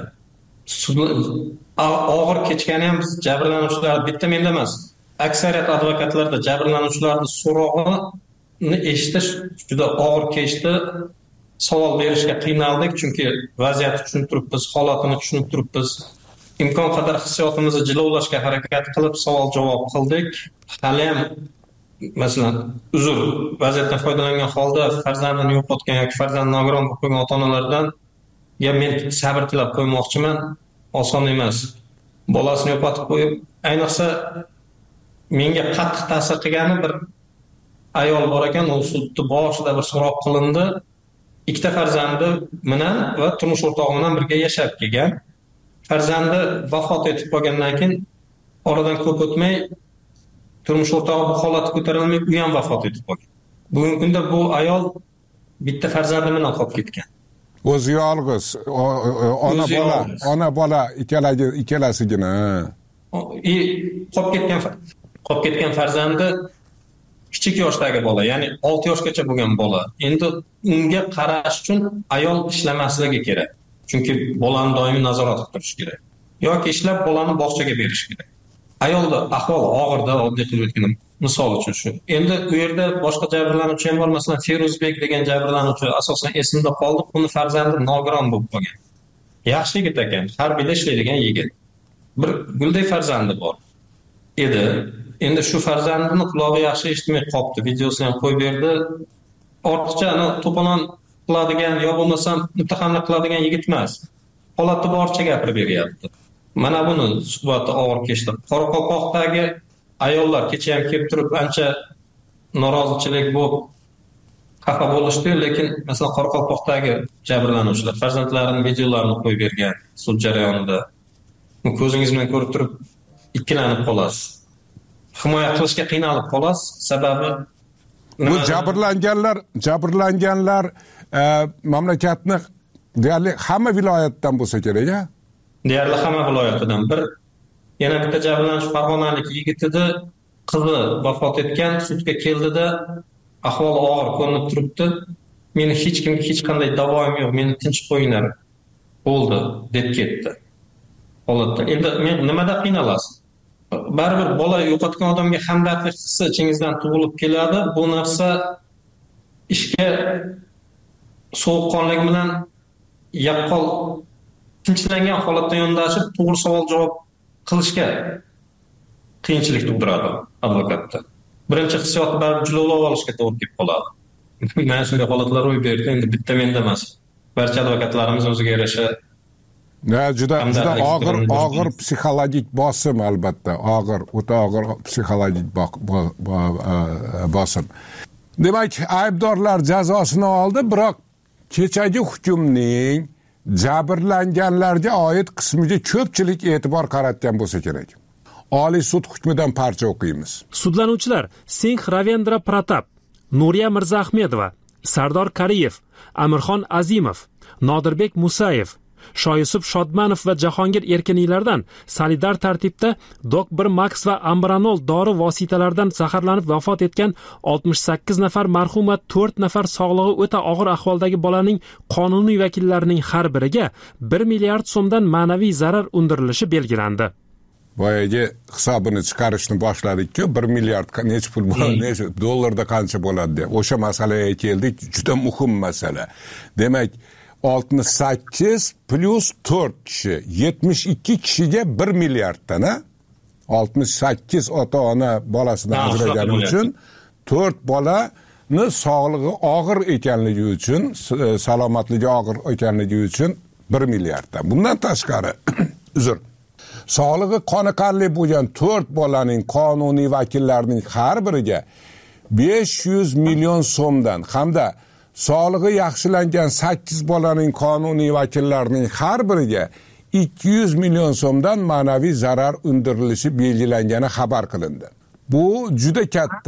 Speaker 4: Og'ir kechgani ham biz jabrlanuvchilar bitta menda emas. Aksariyat advokatlarda jabrlanuvchilarning so'rog'ini eshitish juda og'ir kechdi. Savol berishga qiynaldik, chunki vaziyatni tushunib turibmiz, holatini tushunib turibmiz. Imkon qadar hissiyotimizni jilovlashga harakat qilib savol-javob qildik. Hali ham masalan, uzr, vaziyatdan foydalangan holda farzandini yo'qotgan yoki farzandini nogiron bo'lib qo'ygan ota-onalardan ya men sabr tilab qo'ymoqchiman, oson emas. Bolasini yo'qotib qo'yib, ayniqsa menga qattiq ta'sir qilgani bir ayol bor ekan, u sudni boshida bir so'roq qilindi. Ikkita farzandi bilan va turmush o'rtog'i bilan birga yashab kelgan. Farzandi vafot etib qolgandan keyin oradan ko'p o'tmay turmush o'rtog'i bu holatni ko'tarolmay u ham vafot etib qolgan. Bugungi kunda bu ayol bitta farzandi bilan qolib ketgan.
Speaker 3: O'zi yolg'iz, ona bola, ona bola ikkalagi ikkalasigina.
Speaker 4: I qolib ketgan qolib ketgan farzandi kichik yoshdagi bola, ya'ni olti yoshgacha bo'lgan bola. Endi unga qarash uchun ayol ishlamasligi kerak. Chunki bolani doimiy nazorat qilib turish kerak. Yoki ishlab bolani bog'chaga berish kerak. Ayolda ahvol og'irda, oddiy qilib aytganim, misol uchun shu. Endi u yerda boshqa jabrlanuvchi ham bor, masalan, Feruzbek degan jabrlanuvchi asosan esimda qoldi, uni farzandi nogiron bo'lib qolgan. Yaxshi yigit ekan, harbiyda ishlaydigan yigit. Bir gulday farzandi bor edi. Endi shu farzandini qulog'i yaxshi eshitmay qoldi. Videosini ham qo'yib berdi. Ortiqcha ana to'polon qiladigan yo bo'lmasam imtihonlar qiladigan yigit emas. Holatni boricha gapirib beryapti. Mana buni suhbatda og'ir kechdi. Qoraqalpoqdagi ayollar kecha ham kelib turib ancha norozichilik bo'lib xafa bo'lishdi, lekin masalan Qoraqalpoqdagi jabrlanuvchilar farzandlarining videolarini qo'yib bergan sud jarayonida. Ko'zingiz bilan ko'rib turib ikkilanib qolasiz. Himoya qilishga qiynalib qolasiz. Sababi
Speaker 3: bu jabrlanganlar, jabrlanganlar e, mamlakatni deyarli hamma viloyatdan bo'lsa kerak-a?
Speaker 4: Deyarli hamma viloyatidan. Bir yana bitta jabrlanuvchi farg'onalik yigit edi, qizi vafot etgan, sudga keldida ahvoli og'ir ko'rinib turibdi. Meni hech kimga hech qanday davoim yo'q, meni tinch qo'yinglar. Bo'ldi, deb ketdi. Holatda. Endi men nimada qiynalasiz? Baribir bola yo'qotgan odamga hamdardlik hissi ichingizdan tug'ilib keladi. Bu narsa ishga sovuqqonlik bilan yaqqol tinchlangan holatda yondashib, to'g'ri savol-javob qilishga qiyinchilik tug'diradi advokatda. Birinchi hissiyotni baribir jilovlab olishga to'g'ri kelib qoladi. Mana shunday holatlar ro'y berdi. Endi bitta menda emas. Barcha advokatlarimiz o'ziga yarasha
Speaker 3: Ya juda juda og'ir og'ir psixologik bosim albatta, og'ir, o'ta og'ir psixologik bosim. Demak, aybdorlar jazosini oldi, biroq kechagi hukmning jabrlanganlarga oid qismiga ko'pchilik e'tibor qaratgan bo'lsa kerak. Oliy sud hukmidan parcha o'qiymiz.
Speaker 10: Sudlanuvchilar Singh Ravendra Pratap, Nuriya Mirzaahmedova, Sardor Kariyev, Amirxon Azimov, Nodirbek Musayev, Shoyusuf Shodmanov va Jahongir Erkiniylardan solidar tartibda Dok bir Max va Ambranol dori vositalaridan zaharlanib vafot etgan oltmish sakkiz nafar marhum va to'rt nafar sog'lig'i o'ta og'ir ahvoldagi bolaning qonuniy vakillarining har biriga bir milliard so'mdan ma'naviy zarar undirilishi belgilandi.
Speaker 3: Boyagi hisobini chiqarishni boshladik-ku, bir milliard necha pul bo'ladi, necha dollarda qancha bo'ladi deb. O'sha masalaga keldik, juda muhim masala. Demak, oltmish sakkiz plus to'rt kishi, yetmish ikki kishiga bir milliarddan, oltmish sakkiz ota-ona bolasidan ajragani uchun to'rt bolani sog'lig'i og'ir ekanligi uchun, salomatligi og'ir ekanligi uchun bir milliarddan. Bundan tashqari, uzr. Sog'lig'i qoniqarli bo'lgan to'rt bolaning qonuniy vakillarining har biriga besh yuz million so'mdan hamda sog'lig'i yaxshilangan sakkiz bolaning qonuniy vakillarining har biriga ikki yuz million so'mdan ma'naviy zarar undirilishi belgilangani xabar qilindi. Bu juda katta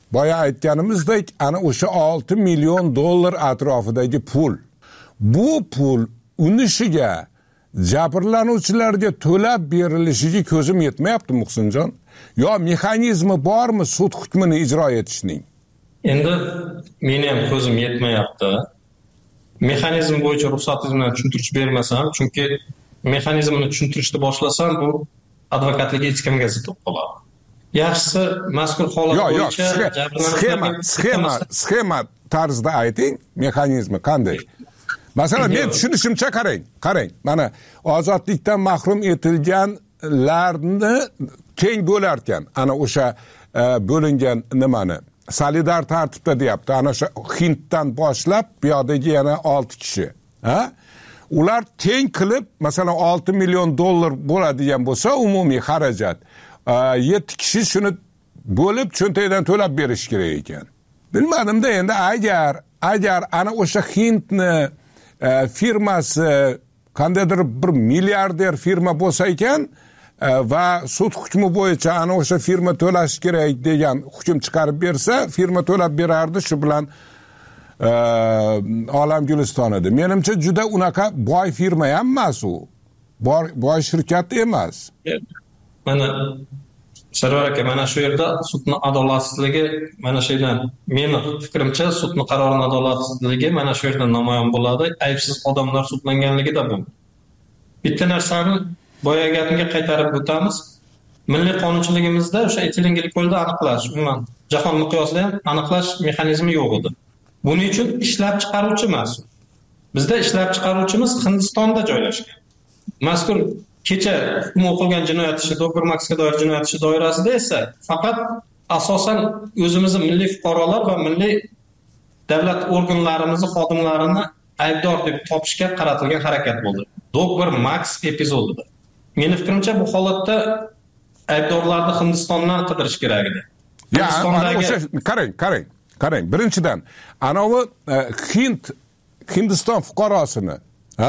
Speaker 3: boya aytganimizdek ana o'sha olti million dollar atrofidagi pul. Bu pul unishiga jabrlanuvchilarga to'lab berilishiga ko'zim yetmayapti Muhsinjon. Yo mexanizmi bormi sud hukmini ijro etishning?
Speaker 4: Endi meni ham ko'zim yetmayapti. Mexanizm bo'yicha ruxsatingiz bilan tushuntirish bermasam, chunki mexanizmni tushuntirishni boshlasam bu advokatlikka hech kimga zid bo'ladi. Yaxshisi mazkur holat bo'yicha
Speaker 3: sxema sxema sxema tarzida ayting, mexanizmi qanday? Masalan, men tushunishimcha qarang, qarang. Mana ozodlikdan mahrum etilganlarni teng bo'lar ekan. Ana o'sha bo'lingan nimani solidar tartibda deyapti. Ana o'sha Hinddan boshlab bu yoqdagi yana olti kishi. Ha? Ular teng qilib, masalan olti million dollar bo'ladigan bo'lsa, umumiy xarajat yetti kishi shuni bo'lib cho'ntakdan to'lab berish kerak ekan. Bilmadim-da, endi agar agar ana o'sha Hindni firmasi qandaydir bir milliarder firma bo'lsa ekan va sud hukmi bo'yicha ana o'sha firma to'lash kerak degan hukm chiqarib bersa, firma to'lab berardi, shu bilan olam guliston edi. Menimcha juda unaqa boy firma ham emas u. Boy shirkat emas.
Speaker 4: Mana Sarvar aka, mana shu yerda sudning adolatsizligi mana shu yerdan, meni fikrimcha sudning qarorining adolatsizligi mana shu yerdan namoyon bo'ladi. Aybsiz odamlar sudlanganligida bu. Bitta narsani boya gapimga qaytarib o'tamiz. Milliy qonunchiligimizda o'sha etilen glikoldni aniqlash, umuman jahon miqyosida ham aniqlash mexanizmi yo'q edi. Buning uchun ishlab chiqaruvchi mas'ul. Bizda ishlab chiqaruvchimiz Hindistonda joylashgan. Mazkur kecha hukm o'qilgan jinoyat ishi, Dok bir Maxga doir jinoyat ishi doirasida esa faqat asosan o'zimizning milliy fuqarolar va milliy davlat organlarimizning xodimlarini aybdor deb topishga qaratilgan harakat bo'ldi. Dok bir Max epizodida. Meni fikrimcha bu holatda aybdorlarni Hindistondan qidirish kerak edi.
Speaker 3: Ya, o'sha qarang, qarang, qarang. Birinchidan, anavi Hind Hindiston fuqarosini, ha?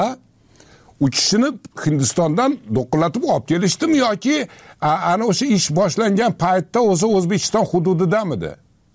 Speaker 3: U kishini Hindistondan do'qillatib olib kelishdimi yoki ana o'sha ish boshlangan paytda o'zi O'zbekiston hududidamidi?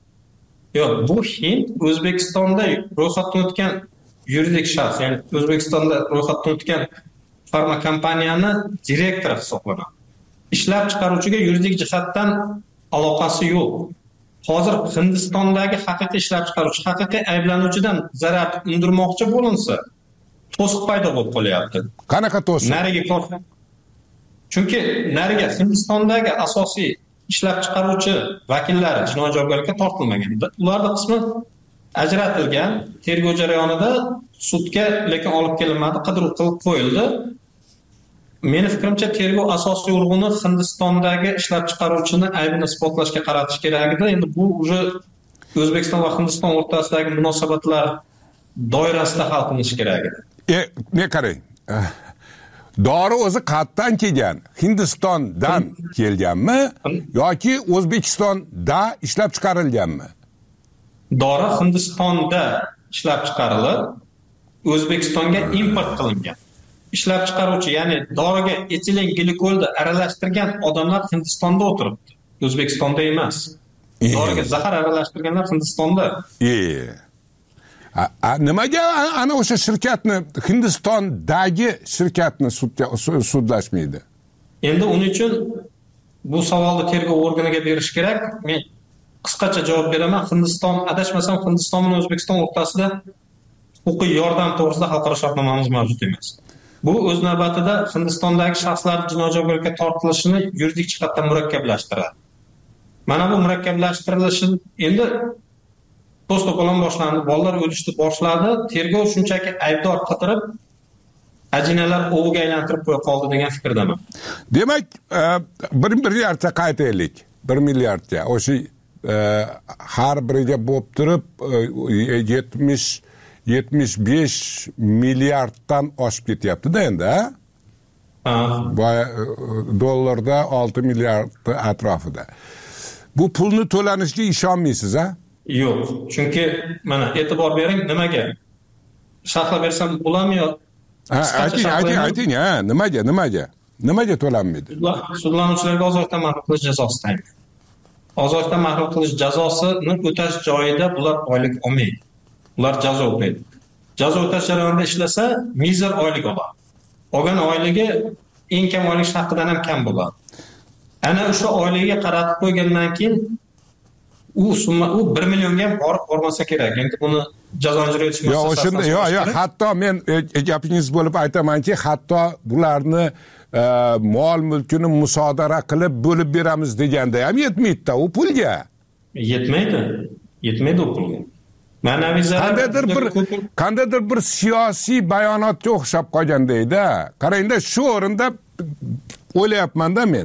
Speaker 4: Yo'q, bu Hind O'zbekistonda ro'yxatdan o'tgan yuridik shaxs, ya'ni O'zbekistonda ro'yxatdan o'tgan farma kompaniyani direktori hisoblanadi. Ishlab chiqaruvchiga yuridik jihatdan aloqasi yo'q. Hozir Hindistondagi haqiqiy ishlab chiqaruvchi, haqiqiy ayblanuvchidan zarar undirmoqchi bo'linsa, to'siq paydo bo'lib qolyapti.
Speaker 3: Qanaqa to'siq?
Speaker 4: Nariga korxona. Chunki nariga Hindistondagi asosiy ishlab chiqaruvchi vakillari jinoiy javobgarlikka tortilmagan. Ularning qismi ajratilgan, tergov jarayonida sudga lekin olib kelinmadi, qidiruv qilib qo'yildi. Meni fikrimcha tergov asosiy urg'uni Hindistondagi ishlab chiqaruvchini aybini isbotlashga qaratish kerak edi. Endi bu уже O'zbekiston va Hindiston o'rtasidagi munosabatlar doirasida hal qilinishi kerak edi.
Speaker 3: E, ne qarang. Dori o'zi qayerdan kelgan? Hindistondan kelganmi yoki O'zbekistonda ishlab chiqarilganmi?
Speaker 4: Dori Hindistonda ishlab chiqarilib, O'zbekistonga import qilingan. Ishlab chiqaruvchi, ya'ni doriga etilen glikolni aralashtirgan odamlar Hindistonda o'tiribdi, O'zbekistonda emas. Doriga zahar aralashtirganlar Hindistonda.
Speaker 3: E. A, nimaga ana o'sha shirkatni, Hindistondagi shirkatni sudga sudlashmaydi?
Speaker 4: Endi uning uchun bu savolni tergov organiga berish kerak. Men qisqacha javob beraman. Hindiston, adashmasam Hindiston bilan O'zbekiston o'rtasida huquqiy yordam to'g'risida xalqaro shartnomamiz mavjud emas. Bu o'z navbatida Hindistondagi shaxslar jinoiy javobgarlikka tortilishini yuridik jihatdan murakkablashtiradi. Mana bu murakkablashtirishi endi to'sto'polon boshlandi, bolalar o'lishni boshladi, tergov shunchaki aybdor qidirib, ajinalar oviga aylantirib qo'ya qoldi degan fikrdaman.
Speaker 3: Demak, bir milliardga qaytaylik. bir milliardga. O'sha har biriga bo'lib turib yetmish yetmish besh milliarddan oshib ketyapti-da endi, ha?
Speaker 4: Ha.
Speaker 3: Boy dollarda olti milliard atrofida. Bu pulni to'lanishiga ishonmaysiz, ha?
Speaker 4: Yo'q, chunki mana e'tibor bering, nimaga? Sharhlab bersam bo'ladimi yo?
Speaker 3: Ha, ayting, ayting, ayting, ha, nimaga, nimaga? Nimaga to'lanmaydi?
Speaker 4: Sudlanuvchilarga oziq mahkum qilish jazosi tayinlangan. ozodlikdan mahrum qilish jazosini o'tash joyida bular oylik olmaydi. Ular jazo o'taydi. Jazo o'tash jarayonida ishlasa, mizer oylik oladi. Olgan oyligi eng kam oylik haqidan ham kam bo'ladi. Ana o'sha oyligiga qaratib qo'ygandan keyin u summa u bir millionga ham borib bormasa kerak. Endi buni jazo ijro etish
Speaker 3: muassasasi. Yo'q, o'shunda yo'q, yo'q, hatto men gapingiz bo'lib aytamanki, hatto bularni mol mulkini musodara qilib bo'lib beramiz deganda ham yetmaydi-da u pulga.
Speaker 4: Yetmaydi. Yetmaydi u pulga. Ma'naviy zarar
Speaker 3: qandaydir bir qandaydir bir siyosiy bayonotga o'xshab qolgandayda. Qarangda, shu o'rinda o'ylayapman-da men.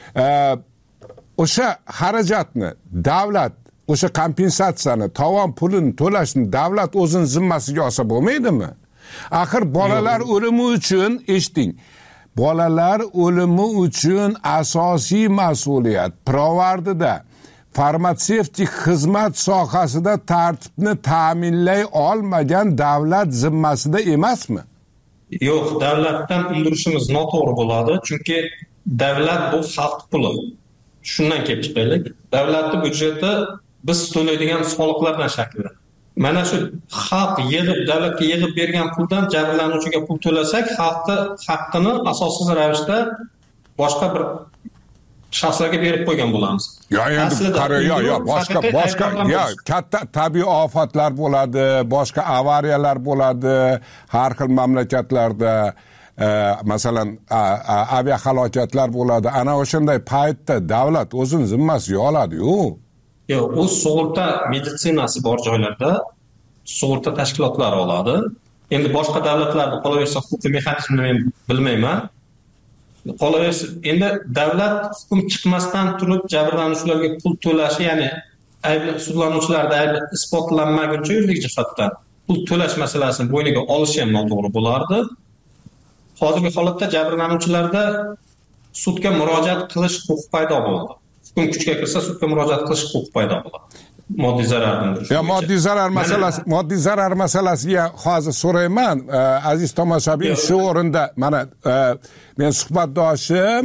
Speaker 3: O'sha xarajatni davlat, o'sha kompensatsiyani, tovon pulini to'lashni davlat o'zining zimmasiga olsa bo'lmaydimi? Axir bolalar o'limi uchun, eshiting, bolalar o'limi uchun asosiy mas'uliyat Pirovardida farmatsevtik xizmat sohasida tartibni ta'minlay olmagan davlat zimmasida emasmi?
Speaker 4: Yo'q, davlatdan undirishimiz noto'g'ri bo'ladi, chunki davlat bu xalq puli. Shundan kelib chiqaylik. Davlatning byudjeti biz to'laydigan soliqlardan shakllanadi. Mana shu xalq yig'ib, davlatga yig'ib bergan puldan jabrlanuvchiga pul to'lasak, xalqning haqqini asossiz ravishda boshqa bir shaxslarga berib qo'ygan bo'lamiz.
Speaker 3: Yo'q, endi qara, yo'q, yo'q, boshqa boshqa yo'q, katta tabiiy ofatlar bo'ladi, boshqa avariyalar bo'ladi, har xil mamlakatlarda e, masalan aviahalokatlar bo'ladi. Ana o'shanday paytda davlat o'zining zimmasiga oladi-yu.
Speaker 4: Yo'q, u sug'urta meditsinasi bor joylarda sug'urta tashkilotlari oladi. Endi boshqa davlatlarda qolaversa huquqiy mexanizmni men bilmayman. Qolaversa, endi davlat hukm chiqmasdan turib jabrlanuvchilarga pul to'lashi, ya'ni ayb sudlanuvchilarda ayb isbotlanmaguncha yuridik jihatdan pul to'lash masalasini bo'yniga olishi ham noto'g'ri bo'lardi. Hozirgi holatda jabrlanuvchilarda sudga murojaat qilish huquqi paydo bo'ldi. Hukm kuchga kirsa sudga murojaat qilish huquqi paydo bo'ladi. Moddiy zarar undirish.
Speaker 3: Ya moddiy zarar masalasi, moddiy zarar masalasiga hozir so'rayman, aziz tomoshabin, shu o'rinda mana men suhbatdoshim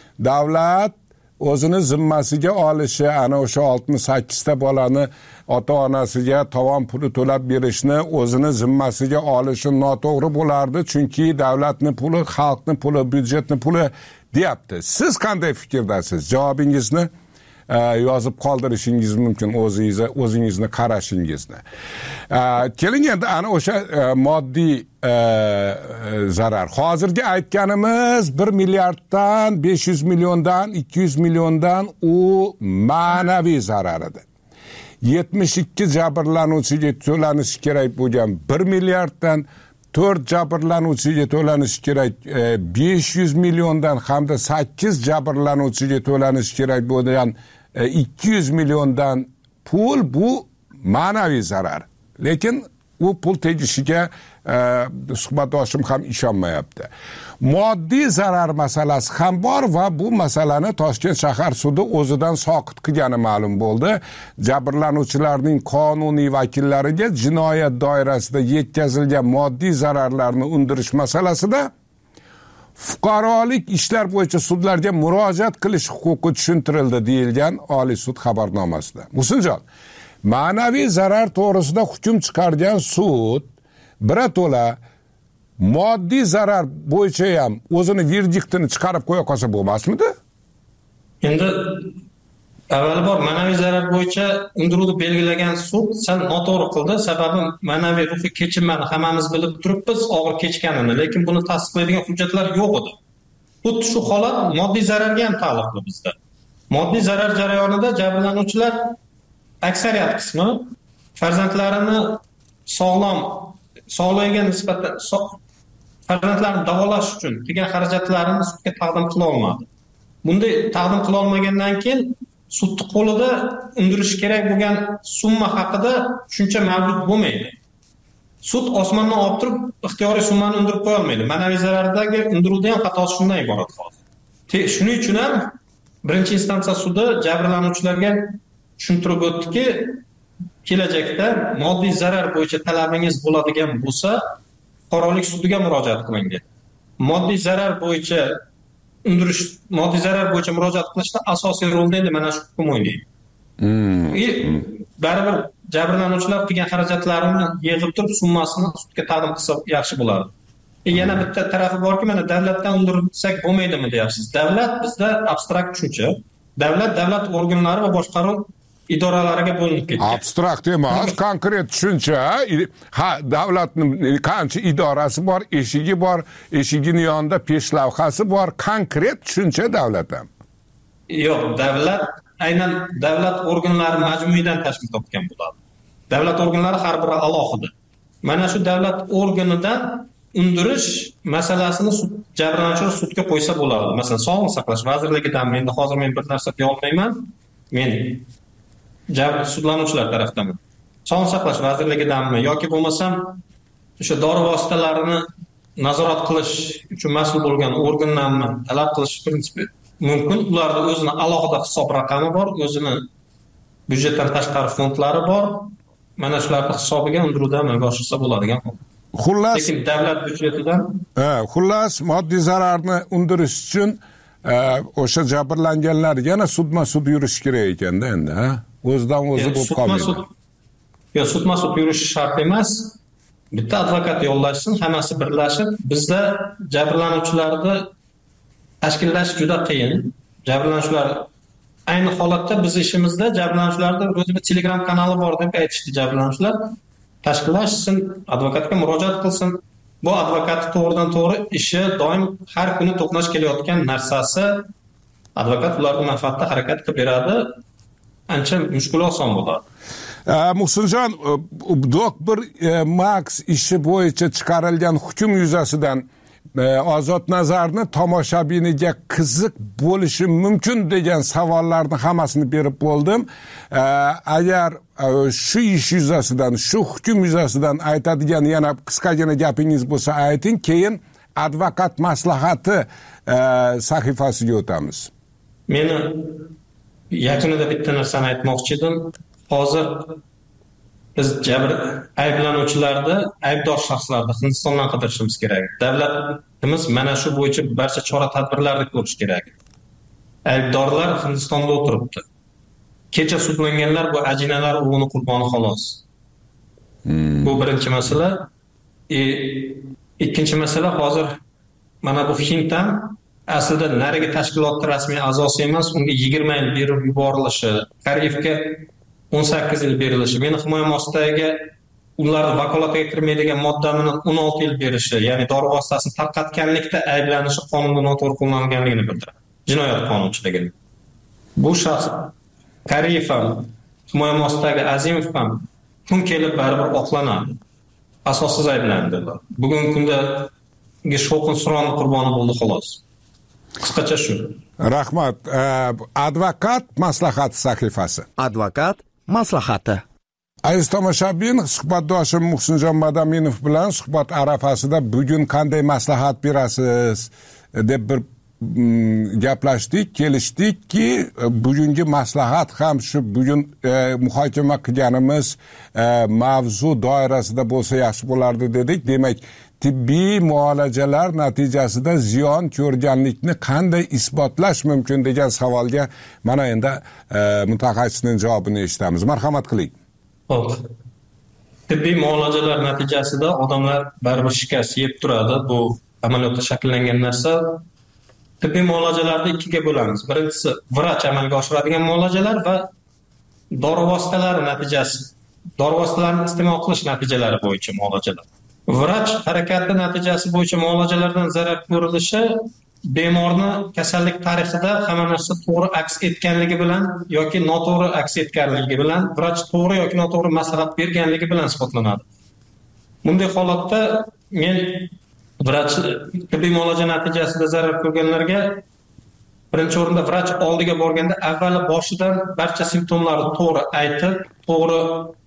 Speaker 3: davlat o'zini zimmasiga olishi, ana o'sha oltmish sakkiz ta bolani ota-onasiga tovon puli to'lab berishni o'zini zimmasiga olishi noto'g'ri bo'lardi, chunki davlatning puli, xalqning puli, byudjetning puli deyapti. Siz qanday fikrdasiz? Javobingizni yozib qoldirishingiz mumkin, o'zingizni o'zingizni qarashingizni. Keling endi ana o'sha moddiy zarar. Hozirgi aytganimiz bir milliarddan besh yuz milliondan ikki yuz milliondan u ma'naviy zarar edi. yetmish ikki jabrlanuvchiga to'lanishi kerak bo'lgan bir milliarddan to'rt jabrlanuvchiga to'lanishi kerak besh yuz milliondan hamda sakkiz jabrlanuvchiga to'lanishi kerak bo'lgan ikki yuz milliondan pul bu ma'naviy zarar. Lekin u pul tegishiga suhbatdoshim ham ishonmayapti. Moddiy zarar masalasi ham bor va bu masalani Toshkent shahar sudi o'zidan soqit qilgani ma'lum bo'ldi. Jabrlanuvchilarning qonuniy vakillariga jinoyat doirasida yetkazilgan moddiy zararlarni undirish masalasida fuqarolik ishlar bo'yicha sudlarga murojaat qilish huquqi tushuntirildi deyilgan Oliy sud xabarnomasida. Musinjon, ma'naviy zarar to'g'risida hukm chiqargan sud birato'la moddiy zarar bo'yicha ham o'zini verdiktini chiqarib qo'ya qolsa bo'lmasmidi?
Speaker 4: Endi avvalbor ma'naviy zarar bo'yicha undiruvni belgilagan sud sen noto'g'ri qildi, sababi ma'naviy ruhiy kechirmani hammamiz bilib turibmiz og'ir kechganini, lekin buni tasdiqlaydigan hujjatlar yo'q edi. Xuddi shu holat moddiy zararga ham taalluqli bizda. Moddiy zarar jarayonida jabrlanuvchilar aksariyat qismi farzandlarini sog'lom sog'ligiga nisbatan farzandlarini davolash uchun qilgan xarajatlarini sudga taqdim qila olmadi. Bunday taqdim qila olmagandan keyin sudning qo'lida undirish kerak bo'lgan summa haqida tushuncha mavjud bo'lmaydi. Sud osmondan olib turib ixtiyoriy summani undirib qo'ya olmaydi. Ma'naviy zarardagi undiruvda ham xatosi shundan iborat hozir. Shuning uchun ham birinchi instansiya sudi jabrlanuvchilarga tushuntirib o'tdiki, kelajakda moddiy zarar bo'yicha talabingiz bo'ladigan bo'lsa, fuqarolik sudiga murojaat qiling dedi. Moddiy zarar bo'yicha undirish, moddiy zarar bo'yicha murojaat qilishda asosiy rolni endi mana shu hukm o'ynaydi. baribir jabrlanuvchilar qilgan xarajatlarini yig'ib turib summasini sudga taqdim qilsa yaxshi bo'lardi. E yana bitta tarafi borki, mana davlatdan undirsak bo'lmaydimi deyapsiz. Davlat bizda abstrakt tushuncha. Davlat davlat organlari va boshqaruv idoralariga bo'linib ketgan.
Speaker 3: Abstrakt emas, konkret tushuncha. Ha, davlatning qancha idorasi bor, eshigi bor, eshigini yonida peshlavhasi bor, konkret tushuncha davlat ham.
Speaker 4: Yo'q, davlat aynan davlat organlari majmuidan tashkil topgan bo'ladi. Davlat organlari har biri alohida. Mana shu davlat organidan undirish masalasini sud jabrlanuvchilar sudga qo'ysa bo'ladi. Masalan, Sog'liqni saqlash vazirligidan, endi hozir men bir narsa deya olmayman. Men jabr sudlanuvchilar tarafdaman. Sog'liqni saqlash vazirligidanmi yoki bo'lmasam o'sha dori vositalarini nazorat qilish uchun mas'ul bo'lgan organdanmi talab qilish prinsipi mumkin. Ularda o'zini alohida hisob raqami bor, o'zini byudjetdan tashqari fondlari bor. Mana shularning hisobiga undiruvda amalga oshirsa bo'ladigan.
Speaker 3: Xullas,
Speaker 4: lekin davlat byudjetidan
Speaker 3: ha, xullas moddiy zararni undirish uchun o'sha jabrlanganlar yana sudma-sud yurish kerak ekanda endi, ha? O'zidan o'zi bo'lib qolmaydi.
Speaker 4: Yo'q, sudma-sud yurish shart emas. Bitta advokat yollashsin, hammasi birlashib, bizda jabrlanuvchilarni tashkillash juda qiyin. Jabrlanuvchilar ayni holatda biz ishimizda jabrlanuvchilarning o'zi bir Telegram kanali bor deb aytishdi jabrlanuvchilar. Tashkillashsin, advokatga murojaat qilsin. Bu advokat to'g'ridan to'g'ri ishi doim har kuni to'qnash kelayotgan narsasi, advokat ularning manfaatida harakat qilib beradi. Ancha mushkul oson bo'ladi.
Speaker 3: Muhsinjon, doktor Max ishi bo'yicha chiqarilgan hukm yuzasidan Ozod Nazarni tomoshabiniga qiziq bo'lishi mumkin degan savollarni hammasini berib bo'ldim. Agar shu ish yuzasidan, shu hukm yuzasidan aytadigan yana qisqagina gapingiz bo'lsa ayting, keyin advokat maslahati sahifasiga o'tamiz.
Speaker 4: Meni yakunida bitta narsani aytmoqchi edim. Hozir biz jabr ayblanuvchilarni, aybdor shaxslarni Hindistondan qidirishimiz kerak. Davlatimiz mana shu bo'yicha barcha chora-tadbirlarni ko'rish kerak. Aybdorlar Hindistonda o'tiribdi. Kecha sudlanganlar bu ajinalar urug'ini qurboni xolos. Hmm. Bu birinchi masala. E, ikkinchi masala, hozir mana bu Hind ham aslida narigi tashkilotning rasmiy a'zosi emas, unga yigirma yil berib yuborilishi, Kariyevga o'n sakkiz yil berilishi, meni himoyam ostidagi ularni vakolatiga kirmaydigan moddamini o'n olti yil berishi, ya'ni dori vositasini tarqatganlikda ayblanishi qonunda noto'g'ri qo'llanganligini bildiradi. Jinoyat qonunchiligini. Bu shaxs Kariyev ham, himoyam ostidagi Azimov ham kun kelib baribir oqlanadi. Asossiz ayblandilar. Bugungi kunda shovqin suron qurboni bo'ldi xolos. Qisqacha shu.
Speaker 3: Rahmat. Advokat maslahati sahifasi.
Speaker 11: Advokat maslahati.
Speaker 3: Aziz tomoshabin, suhbatdoshim Muhsinjon Madaminov bilan suhbat arafasida bugun qanday maslahat berasiz deb bir gaplashdik, kelishdikki, bugungi maslahat ham shu bugun e, muhokama qilganimiz e, mavzu doirasida bo'lsa yaxshi bo'lardi dedik. Demak, tibbiy muolajalar natijasida ziyon ko'rganlikni qanday isbotlash mumkin degan savolga mana endi e, mutaxassisning javobini eshitamiz. Marhamat qiling.
Speaker 4: Xo'p. Tibbiy muolajalar natijasida odamlar baribir shikast yeb turadi. Bu amaliyotda shakllangan narsa. Tibbiy muolajalarni ikkiga bo'lamiz. Birinchisi vrach amalga oshiradigan muolajalar va dori vositalari natijasi, dori vositalarini iste'mol qilish natijalari bo'yicha muolajalar. Vrach harakati natijasi bo'yicha muolajalardan zarar ko'rilishi bemorni kasallik tarixida hamma narsa to'g'ri aks etganligi bilan yoki noto'g'ri aks etganligi bilan, vrach to'g'ri yoki noto'g'ri maslahat berganligi bilan isbotlanadi. Bunday holatda men vrach tibbiy muolaja natijasida zarar ko'rganlarga birinchi o'rinda vrach oldiga borganda avvali boshidan barcha simptomlarni to'g'ri aytib, to'g'ri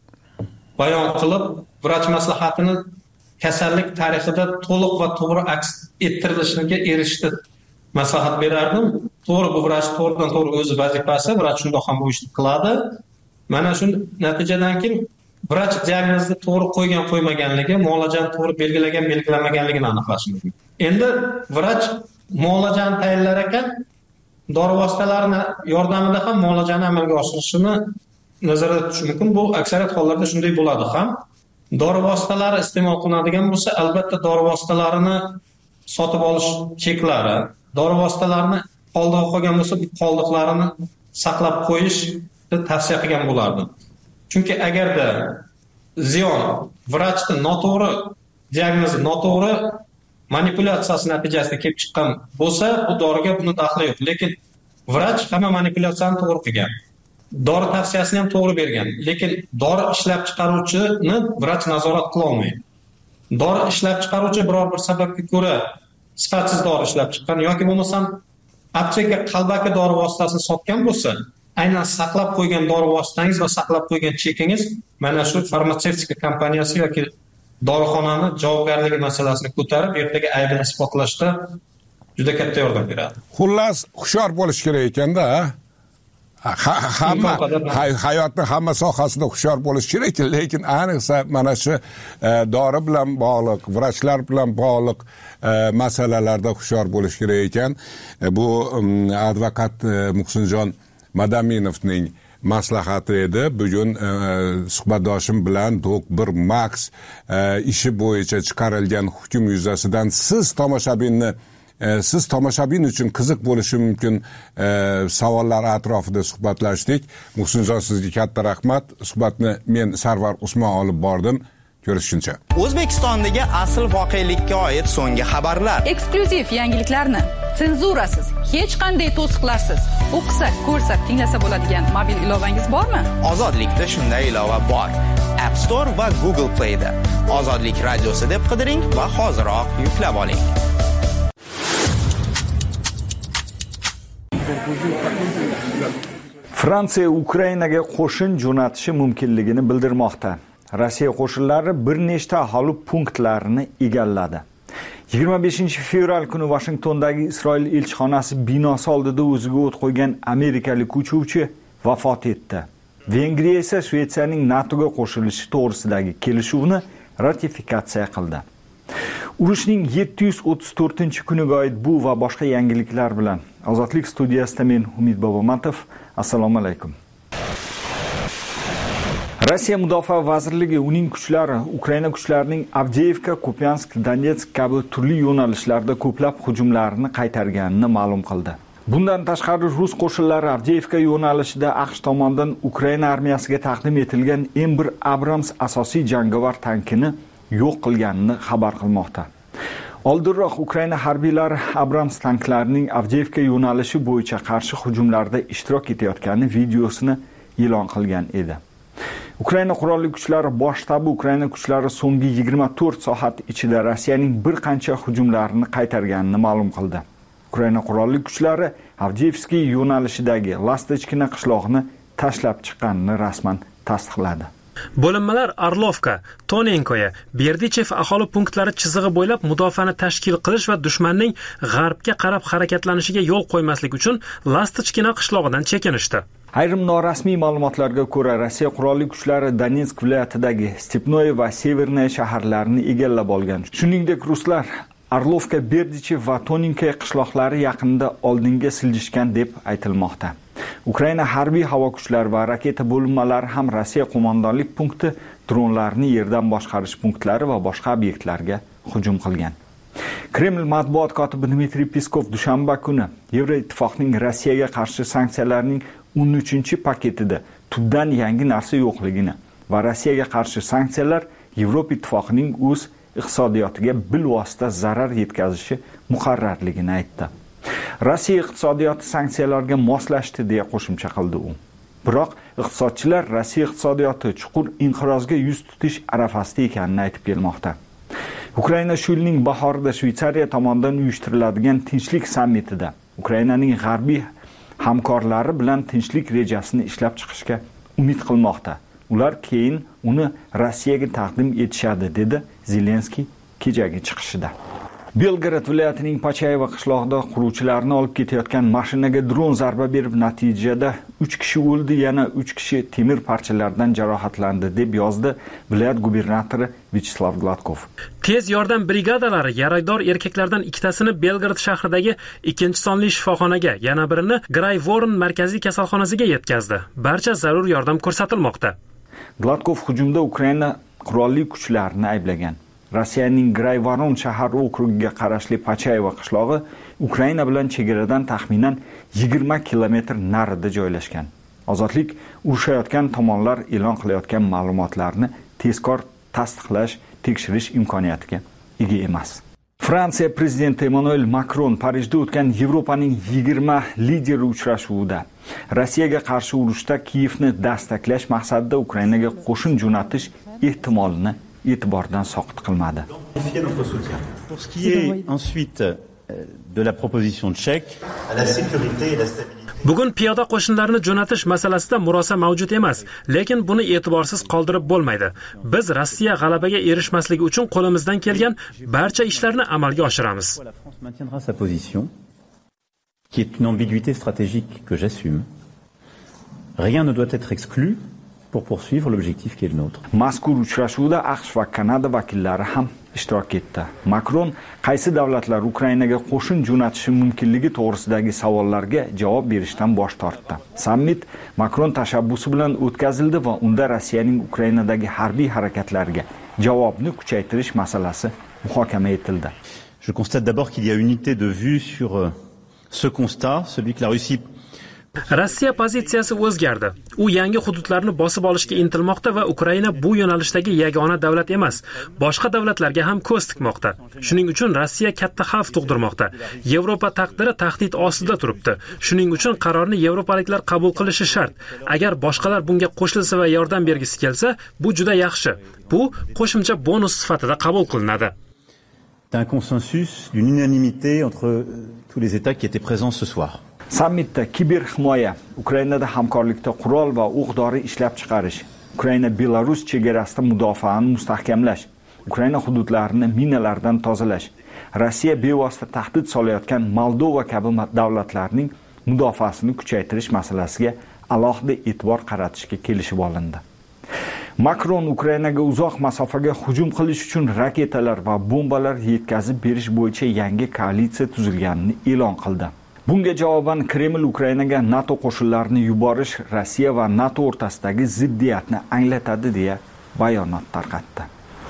Speaker 4: bayon qilib, vrach maslahatini kasallik tarixida to'liq va to'g'ri aks ettirilishiga erishishni maslahat berardim. To'g'ri, bu vrach to'g'ridan to'g'ri o'z vazifasi, vrach shundoq ham bu ishni qiladi. Mana shu natijadan keyin vrach diagnozni to'g'ri qo'ygan qo'ymaganligi, muolajani to'g'ri belgilagan belgilamaganligini aniqlash mumkin. Endi vrach muolajani tayinlar ekan, dori vositalarini yordamida ham muolajani amalga oshirishini nazarda tutish mumkin. Bu aksariyat hollarda shunday bo'ladi ham. Dori vositalari iste'mol qilinadigan bo'lsa, albatta dori vositalarini sotib olish cheklari, dori vositalarini qoldiq qolgan bo'lsa, bu qoldiqlarini saqlab qo'yishni tavsiya qilgan bo'lardim. Chunki agarda ziyon vrachning noto'g'ri diagnozi, noto'g'ri manipulyatsiyasi natijasida kelib chiqqan bo'lsa, bu doriga buni daxli yo'q. Lekin vrach hamma manipulyatsiyani to'g'ri qilgan. Dori tavsiyasini ham to'g'ri bergan, lekin dori ishlab chiqaruvchini vrach nazorat qila olmaydi. Dori ishlab chiqaruvchi biror bir sababga ko'ra sifatsiz dori ishlab chiqqan yoki bo'lmasam apteka qalbaki dori vositasini sotgan bo'lsa, aynan saqlab qo'ygan dori vositangiz va saqlab qo'ygan chekingiz mana shu farmatsevtika kompaniyasi yoki dorixonani javobgarligi masalasini ko'tarib, ertaga aybini isbotlashda juda katta yordam beradi.
Speaker 3: Xullas, hushyor bo'lish kerak ekanda, hamma hayotning hamma sohasida hushyor bo'lish kerak, lekin ayniqsa mana shu dori bilan bog'liq, vrachlar bilan bog'liq masalalarda hushyor bo'lish kerak ekan. Bu advokat Muhsinjon Madaminovning maslahati edi. Bugun suhbatdoshim bilan Dok bir Max ishi bo'yicha chiqarilgan hukm yuzasidan siz tomoshabinni siz tomoshabin uchun qiziq bo'lishi mumkin savollar atrofida suhbatlashdik. Muhsinjon, sizga katta rahmat. Suhbatni men Sarvar Usmon olib bordim. Ko'rishguncha.
Speaker 11: O'zbekistondagi asl voqelikka oid so'nggi xabarlar,
Speaker 1: eksklyuziv yangiliklarni senzurasiz, hech qanday to'siqlarsiz o'qisak, ko'rsak, tinglasa bo'ladigan mobil ilovangiz bormi?
Speaker 11: Ozodlikda shunday ilova bor. App Store va Google Play da. Ozodlik radiosi deb qidiring va hoziroq yuklab oling.
Speaker 5: Fransiya Ukrainaga qo'shin jo'natishi mumkinligini bildirmoqda. Rossiya qo'shinlari bir nechta aholi punktlarini egalladi. yigirma beshinchi fevral kuni Washingtondagi Isroil elchixonasi binosi oldida o'ziga o't qo'ygan amerikalik uchuvchi vafot etdi. Vengriya esa Shvetsiyaning NATOga qo'shilishi to'g'risidagi kelishuvni ratifikatsiya qildi. Urushning yetti yuz o'ttiz to'rtinchi kuniga oid bu va boshqa yangiliklar bilan Ozodlik studiyasida men Umid Bobomatov. Assalomu alaykum. Rossiya Mudofaa vazirligi uning kuchlari Ukraina kuchlarining Avdiivka, Kupiansk, Donetsk kabi turli yo'nalishlarda ko'plab hujumlarini qaytarganini ma'lum qildi. Bundan tashqari rus qo'shinlari Avdiivka yo'nalishida AQSh tomonidan Ukraina armiyasiga taqdim etilgan M bir Abrams asosiy jangovar tankini yo'q qilganini xabar qilmoqda. Oldinroq Ukraina harbiylari Abrams tanklarining Avdiivka yo'nalishi bo'yicha qarshi hujumlarda ishtirok etayotgani videosini e'lon qilgan edi. Ukraina qurolli kuchlari bosh shtabi Ukraina kuchlari so'nggi yigirma to'rt soat ichida Rossiyaning bir qancha hujumlarini qaytarganini ma'lum qildi. Ukraina qurolli kuchlari Avdiivskiy yo'nalishidagi Lastochkina qishlog'ini tashlab chiqqanini rasman tasdiqladi.
Speaker 10: Bo'linmalar Arlovka, Tonenkoya, Berdichev aholi punktlari chizig'i bo'ylab mudofaani tashkil qilish va dushmanning g'arbga qarab harakatlanishiga yo'l qo'ymaslik uchun Lastochkina qishlog'idan chekinishdi.
Speaker 5: Ayrim norasmiy ma'lumotlarga ko'ra, Rossiya qurolli kuchlari Donetsk viloyatidagi Stepnoye va Severnaya shaharlarini egallab olgan. Shuningdek, ruslar Arlovka, Berdichev va Tonenkoya qishloqlari yaqinida oldinga siljishgan deb aytilmoqda. Ukraina harbiy havo kuchlari va raketa bo'linmalari ham Rossiya qo'mondonlik punkti, dronlarni yerdan boshqarish punktlari va boshqa obyektlarga hujum qilgan. Kreml matbuot kotibi Dmitriy Peskov dushanba kuni Yevroittifoqning Rossiyaga qarshi sanksiyalarning o'n uchinchi paketida tubdan yangi narsa yo'qligini va Rossiyaga qarshi sanksiyalar Yevropa ittifoqining o'z iqtisodiyotiga bilvosita zarar yetkazishi muqarrarligini aytdi. Rossiya iqtisodiyoti sanksiyalarga moslashdi deya qo'shimcha qildi u. Biroq iqtisodchilar Rossiya iqtisodiyoti chuqur inqirozga yuz tutish arafasida ekanini aytib kelmoqda. Ukraina shu yilning bahorida Shveysariya tomonidan uyushtiriladigan tinchlik sammitida Ukrainaning g'arbiy hamkorlari bilan tinchlik rejasini ishlab chiqishga umid qilmoqda. Ular keyin uni Rossiyaga taqdim etishadi, dedi Zelenskiy kechagi chiqishida. Belgrad viloyatining Pachayeva qishlog'ida quruvchilarni olib ketayotgan mashinaga dron zarba berib, natijada uch kishi o'ldi, yana uch kishi temir parchalaridan jarohatlandi, deb yozdi viloyat gubernatori Vyacheslav Gladkov.
Speaker 10: Tez yordam brigadalari yarador erkaklardan ikkitasini Belgrad shahridagi ikkinchi sonli shifoxonaga, yana birini Grayvorn markaziy kasalxonasiga yetkazdi. Barcha zarur yordam ko'rsatilmoqda.
Speaker 5: Gladkov hujumda Ukraina qurolli kuchlarini ayblagan. Rossiyaning Grayvorn shahar okrugiga qarashli Pachayeva qishlog'i Ukraina bilan chegaradan taxminan yigirma kilometr narida joylashgan. Ozodlik urushayotgan tomonlar e'lon qilayotgan ma'lumotlarni tezkor tasdiqlash, tekshirish imkoniyatiga ega emas. Fransiya prezidenti Emmanuel Macron Parijda o'tgan Yevropaning yigirma lideri uchrashuvida Rossiyaga qarshi urushda Kiyevni dastaklash maqsadida Ukrainaga qo'shin jo'natish ehtimolini e'tibordan soqit qilmadi.
Speaker 12: Pour ce qui est ensuite de la proposition tchèque à la sécurité et la stabilité.
Speaker 10: Bugun piyoda qo'shinlarni jo'natish masalasida murosa mavjud emas, lekin buni e'tiborsiz qoldirib bo'lmaydi. Biz Rossiya g'alabaga erishmasligi uchun qo'limizdan kelgan barcha ishlarni amalga oshiramiz.
Speaker 12: La France maintiendra sa position, qui est une ambiguïté stratégique que j'assume. Rien ne doit être exclu pour poursuivre l'objectif qui est le nôtre.
Speaker 5: Mazkur uchrashuvda AQSh va Kanada vakillari ham ishtirok etdi. Macron qaysi davlatlar Ukrainaga qo'shin jo'natishi mumkinligi to'g'risidagi savollarga javob berishdan bosh tortdi. Sammit Macron tashabbusi bilan o'tkazildi va unda Rossiyaning Ukrainadagi harbiy harakatlariga javobni kuchaytirish masalasi muhokama etildi.
Speaker 12: Je constate d'abord qu'il y a unité de vue sur ce constat, celui que la Russie
Speaker 10: Rossiya pozitsiyasi o'zgardi. U yangi hududlarni bosib olishga intilmoqda va Ukraina bu yo'nalishdagi yagona davlat emas, boshqa davlatlarga ham ko'z tikmoqda. Shuning uchun Rossiya katta xavf tug'dirmoqda. Yevropa taqdiri tahdid ostida turibdi. Shuning uchun qarorni yevropaliklar qabul qilishi shart. Agar boshqalar bunga qo'shilsa va yordam bergisi kelsa, bu juda yaxshi. Bu qo'shimcha bonus sifatida qabul qilinadi.
Speaker 12: D'un consensus, d'une unanimité entre tous les États qui étaient présents ce soir.
Speaker 5: Sammitda kiber himoya, Ukrainada hamkorlikda qurol va o'q-dori ishlab chiqarish, Ukraina Belarus chegarasida mudofaani mustahkamlash, Ukraina hududlarini minalardan tozalash, Rossiya bevosita tahdid solayotgan Moldova kabi davlatlarning mudofaasini kuchaytirish masalasiga alohida e'tibor qaratishga kelishib olindi. Macron Ukrainaga uzoq masofaga hujum qilish uchun raketalar va bombalar yetkazib berish bo'yicha yangi koalitsiya tuzilganini e'lon qildi. Bunga javoban Kreml Ukrainaga NATO qo'shinlarini yuborish Rossiya va NATO o'rtasidagi ziddiyatni anglatadi deya bayonot tarqatdi.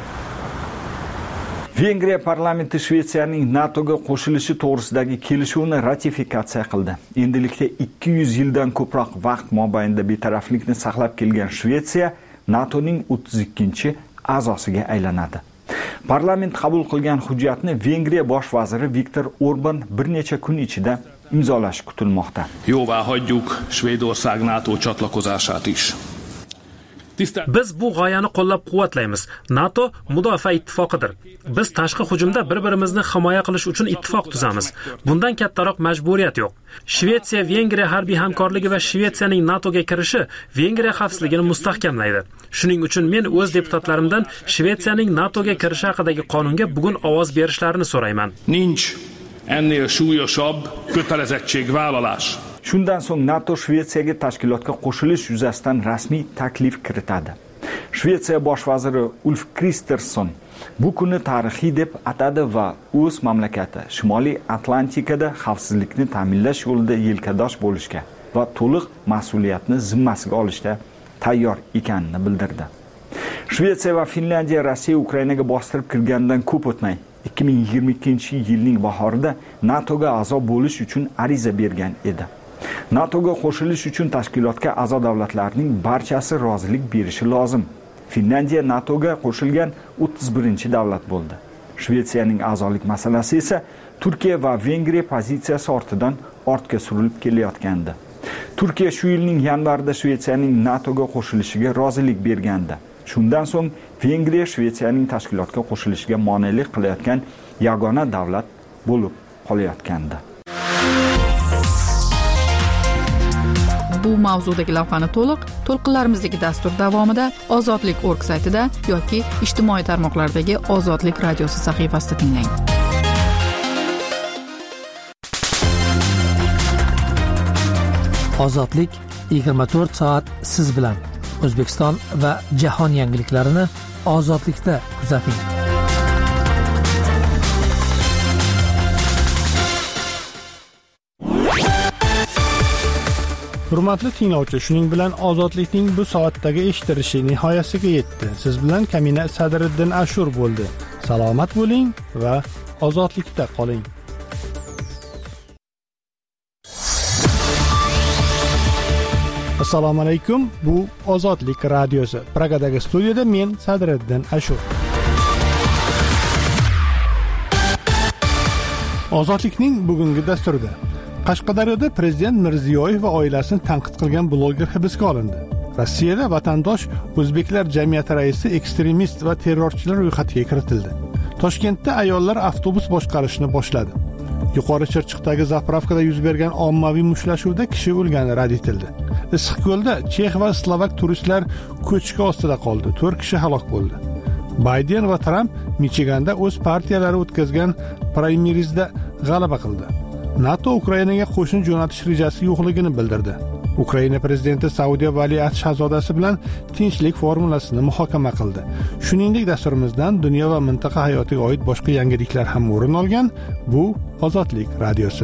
Speaker 5: Vengriya parlamenti Shvetsiyaning NATOga qo'shilishi to'g'risidagi kelishuvni ratifikatsiya qildi. Endilikda ikki yuz yildan ko'proq vaqt mobaynida betaraflikni saqlab kelgan Shvetsiya NATOning o'ttiz ikkinchi a'zosiga aylanadi. Parlament qabul qilgan hujjatni Vengriya bosh vaziri Viktor Orban bir necha kun ichida imzolashi kutilmoqda.
Speaker 13: Jóvá hagyjuk Svédország NATO csatlakozását is.
Speaker 10: Biz bu g'oyani qo'llab-quvvatlaymiz. NATO mudofaa ittifoqidir. Biz tashqi hujumda bir-birimizni himoya qilish uchun ittifoq tuzamiz. Bundan kattaroq majburiyat yo'q. Shvetsiya Vengriya harbiy hamkorligi va Shvetsiyaning NATOga kirishi Vengriya xavfsizligini mustahkamlaydi. Shuning uchun men o'z deputatlarimdan Shvetsiyaning NATOga kirishi haqidagi qonunga bugun ovoz berishlarini so'rayman.
Speaker 13: Nincs ennél súlyosabb kötelezettségvállalás.
Speaker 5: Shundan so'ng NATO Shvetsiyaga tashkilotga qo'shilish yuzasidan rasmiy taklif kiritadi. Shvetsiya bosh vaziri Ulf Kristersson bu kunni tarixiy deb atadi va o'z mamlakati Shimoliy Atlantikada xavfsizlikni ta'minlash yo'lida yelkadosh bo'lishga va to'liq mas'uliyatni zimmasiga olishda tayyor ekanini bildirdi. Shvetsiya va Finlandiya Rossiya Ukrainaga bostirib kirgandan ko'p o'tmay ikki ming yigirma ikkinchi yilning bahorida NATOga a'zo bo'lish uchun ariza bergan edi. NATOga qo'shilish uchun tashkilotga a'zo davlatlarning barchasi rozilik berishi lozim. Finlandiya NATOga qo'shilgan o'ttiz birinchi davlat bo'ldi. Shvetsiyaning a'zolik masalasi esa Turkiya va Vengriya pozitsiyasi ortidan ortga surilib kelayotgandi. Turkiya shu yilning yanvarida Shvetsiyaning NATOga qo'shilishiga rozilik bergandi. Shundan so'ng Vengriya Shvetsiyaning tashkilotga qo'shilishiga monelik qilayotgan yagona davlat bo'lib qolayotgandi.
Speaker 1: Bu mavzudagi lavhani to'liq to'lqinlarimizdagi dastur davomida ozodlik org saytida yoki ijtimoiy tarmoqlardagi Ozodlik radiosi sahifasida tinglang.
Speaker 14: Ozodlik yigirma to'rt soat siz bilan. O'zbekiston va jahon yangiliklarini Ozodlikda kuzating.
Speaker 2: Hurmatli tinglovchi, shuning bilan Ozodlikning bu soatdagi eshitilishi nihoyasiga yetdi. Siz bilan Kamina Sadriddin Ashur bo'ldi. Salomat bo'ling va ozodlikda qoling. Assalomu alaykum. Bu Ozodlik radiosi. Pragadagi studiyada men Sadriddin Ashur. Ozodlikning bugungi dasturida Qashqadaryoda prezident Mirziyoyev va oilasini tanqid qilgan bloger hibsga olindi. Rossiyada vatandosh o'zbeklar jamiyati raisi ekstremist va terrorchilar ro'yxatiga kiritildi. Toshkentda ayollar avtobus boshqarishni boshladi. Yuqori Chirchiqdagi zapravkada yuz bergan ommaviy mushtlashuvda kishi o'lgani rad etildi. Issiqko'lda chex va slovak turistlar ko'chki ostida qoldi. to'rt kishi halok bo'ldi. Bayden va Tramp Michiganda o'z partiyalari o'tkazgan praymerizda g'alaba qildi. NATO Ukrainaga qo'shin jo'natish rejasi yo'qligini bildirdi. Ukraina prezidenti Saudiya valiahd shahzodasi bilan tinchlik formulasini muhokama qildi. Shuningdek, dasturimizdan dunyo va mintaqa hayotiga oid boshqa yangiliklar ham o'rin olgan. Bu Ozodlik radiosi.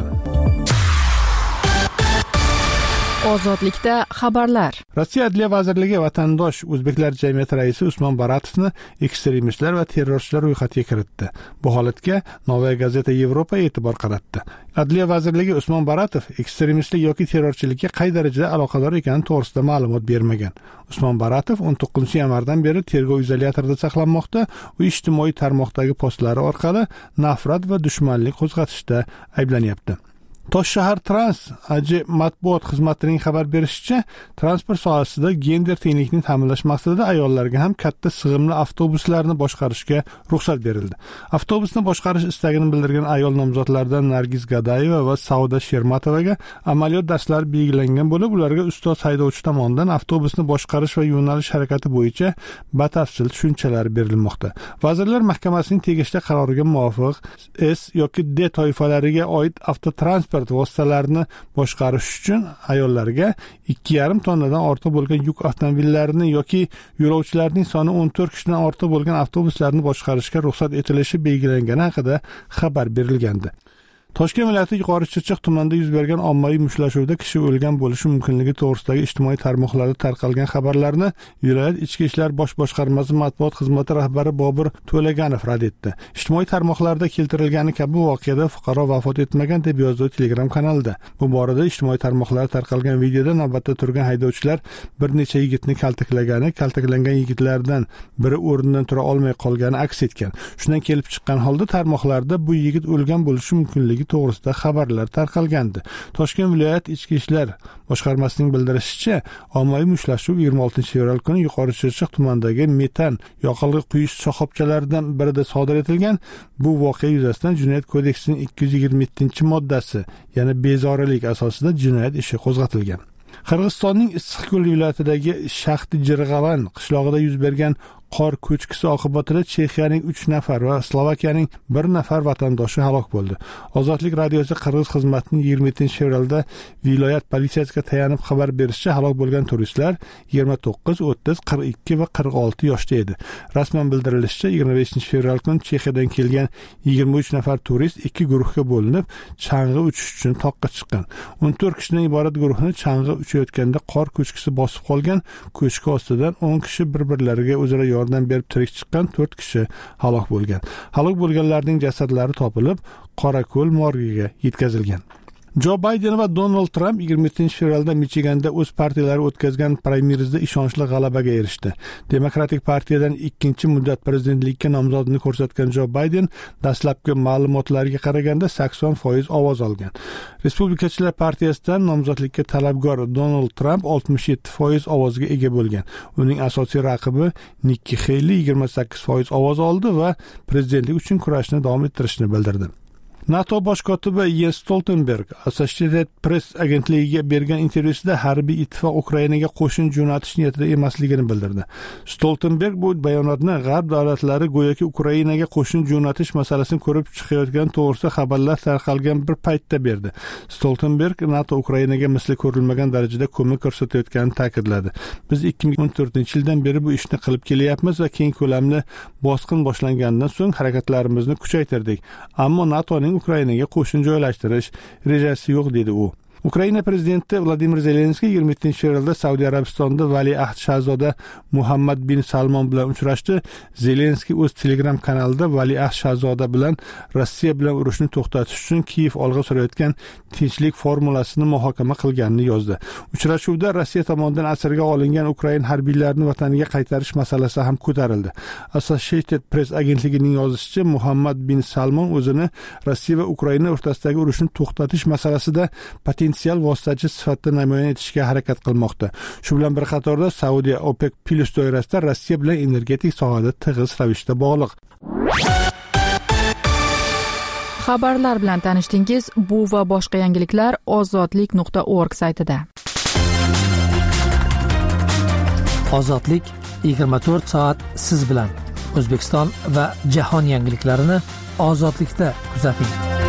Speaker 15: Ozodlikda xabarlar.
Speaker 2: Rossiya Adliya vazirligi vatandosh o'zbeklar jamiyati raisi Usmon Baratovni ekstremistlar va terrorchilar ro'yxatiga kiritdi. Bu holatga Novaya Gazeta Yevropa e'tibor qaratdi. Adliya vazirligi Usmon Baratov ekstremistlik yoki terrorchilikka qay darajada aloqador ekani to'g'risida ma'lumot bermagan. Usmon Baratov o'n to'qqizinchi yanvardan beri tergov izolyatorida saqlanmoqda. U ijtimoiy tarmoqdagi postlari orqali nafrat va dushmanlik qo'zg'atishda ayblanyapti. Toshshahar Trans A J matbuot xizmatining xabar berishicha, transport sohasida gender tenglikni ta'minlash maqsadida ayollarga ham katta sig'imli avtobuslarni boshqarishga ruxsat berildi. Avtobusni boshqarish istagini bildirgan ayol nomzodlardan Nargiz Gadayeva va Sauda Shermatovaga amaliyot darslari belgilangan bo'lib, ularga ustoz haydovchi tomonidan avtobusni boshqarish va yo'nalish harakati bo'yicha batafsil tushunchalar berilmoqda. Vazirlar Mahkamasining tegishli qaroriga muvofiq S yoki D toifalariga oid avtotransport vositalarini boshqarish uchun ayollarga ikki yarim tonnadan ortiq bo'lgan yuk avtomobillarini yoki yo'lovchilarning soni o'n to'rt kishidan ortiq bo'lgan avtobuslarni boshqarishga ruxsat etilishi belgilangani haqida xabar berilgandi. Toshkent viloyati Yuqori Chirchiq tumanida yuz bergan ommaviy mushtlashuvda kishi o'lgan bo'lishi mumkinligi to'g'risidagi ijtimoiy tarmoqlarda tarqalgan xabarlarni viloyat ichki ishlar bosh boshqarmasi matbuot xizmati rahbari Bobur To'laganov rad etdi. Ijtimoiy tarmoqlarda keltirilgani kabi voqeada fuqaro vafot etmagan deb yozdi Telegram kanalida. Bu borada ijtimoiy tarmoqlarda tarqalgan videoda navbatda turgan haydovchilar bir necha yigitni kaltaklagani, kaltaklangan yigitlardan biri o'rnidan tura olmay qolgani aks etgan. Shundan kelib chiqqan holda tarmoqlarda bu yigit o'lgan bo'lishi mumkinligi to'g'risida xabarlar tarqalgandi. Toshkent viloyat ichki ishlar boshqarmasining bildirishicha, ommaviy mushtlashuvlar yigirma oltinchi fevral kuni Yuqori Chirchiq tumanidagi metan yoqilg'i quyish shoxobchalaridan birida sodir etilgan. Bu voqea yuzasidan Jinoyat kodeksining ikki yuz yigirma yettinchi moddasi, ya'ni bezorilik asosida jinoyat ishi qo'zg'atilgan. Qirg'izistonning Issiqko'l viloyatidagi Shaxti Jirg'alan qishlog'ida yuz bergan qor ko'chkisi oqibatida Chexiyaning uch nafar va Slovakiyaning bir nafar vatandoshi halok bo'ldi. Ozodlik radiosi Qirg'iz xizmatining yigirma yettinchi fevralda viloyat politsiyasiga tayanib xabar berishicha, halok bo'lgan turistlar yigirma to'qqiz, o'ttiz, qirq ikki va qirq olti yoshda edi. Rasman bildirilishicha, yigirma beshinchi fevral kuni Chexiyadan kelgan yigirma uch nafar turist ikki guruhga bo'linib, chang'i uchish uchun toqqa chiqqan. o'n to'rt kishidan iborat guruhni chang'i uchayotganda qor ko'chkisi bosib qolgan. Ko'chki ostidan o'n kishi bir-birlariga o'zaro yordam berib tirik chiqqan, to'rt kishi halok bo'lgan. Halok bo'lganlarning jasadlari topilib, Qorako'l morgiga yetkazilgan. Jo Bayden va Donald Tramp yigirma yettinchi fevralda Michiganda o'z partiyalari o'tkazgan praymerizda ishonchli g'alabaga erishdi. Demokratik partiyadan ikkinchi muddat prezidentlikka nomzodini ko'rsatgan Jo Bayden dastlabki ma'lumotlarga qaraganda sakson foiz ovoz olgan. Respublikachilar partiyasidan nomzodlikka talabgor Donald Tramp oltmish yetti foiz ovozga ega bo'lgan. Uning asosiy raqibi Nikki Haley yigirma sakkiz foiz ovoz oldi va prezidentlik uchun kurashni davom ettirishni bildirdi. NATO bosh kotibi Jens Stoltenberg Associated Press agentligiga bergan intervyusida harbiy ittifoq Ukrainaga qo'shin jo'natish niyatida emasligini bildirdi. Stoltenberg bu bayonotni G'arb davlatlari go'yoki Ukrainaga qo'shin jo'natish masalasini ko'rib chiqayotgan to'g'risida xabarlar tarqalgan bir paytda berdi. Stoltenberg NATO Ukrainaga misli ko'rilmagan darajada ko'mak ko'rsatayotganini ta'kidladi. Biz ikki ming o'n to'rtinchi yildan beri bu ishni qilib kelyapmiz va keng ko'lamli bosqin boshlangandan so'ng harakatlarimizni kuchaytirdik. Ammo NATOning Ukrainaga qo'shin joylashtirish rejasi yo'q, dedi u. Ukraina prezidenti Vladimir Zelenskiy yigirma yettinchi fevralda Saudiya Arabistonida valiahd shahzoda Muhammad bin Salmon bilan uchrashdi. Zelenskiy o'z Telegram kanalida valiahd shahzoda bilan Rossiya bilan urushni to'xtatish uchun Kiyev olg'a surayotgan tinchlik formulasini muhokama qilganini yozdi. Uchrashuvda Rossiya tomonidan asirga olingan Ukrain harbiylarini vataniga qaytarish masalasi ham ko'tarildi. Associated Press agentligining yozishicha, Muhammad bin Salmon o'zini Rossiya va Ukraina o'rtasidagi urushni to'xtatish masalasida potensial vositachi sifatida namoyon etishga harakat qilmoqda. Shu bilan bir qatorda Saudiya OPEC Plus doirasida Rossiya bilan energetik sohada tig'iz ravishda bog'liq.
Speaker 15: Xabarlar bilan tanishdingiz. Bu va boshqa yangiliklar ozodlik nuqta org saytida.
Speaker 14: Ozodlik yigirma to'rt soat siz bilan. O'zbekiston va jahon yangiliklarini ozodlikda kuzating.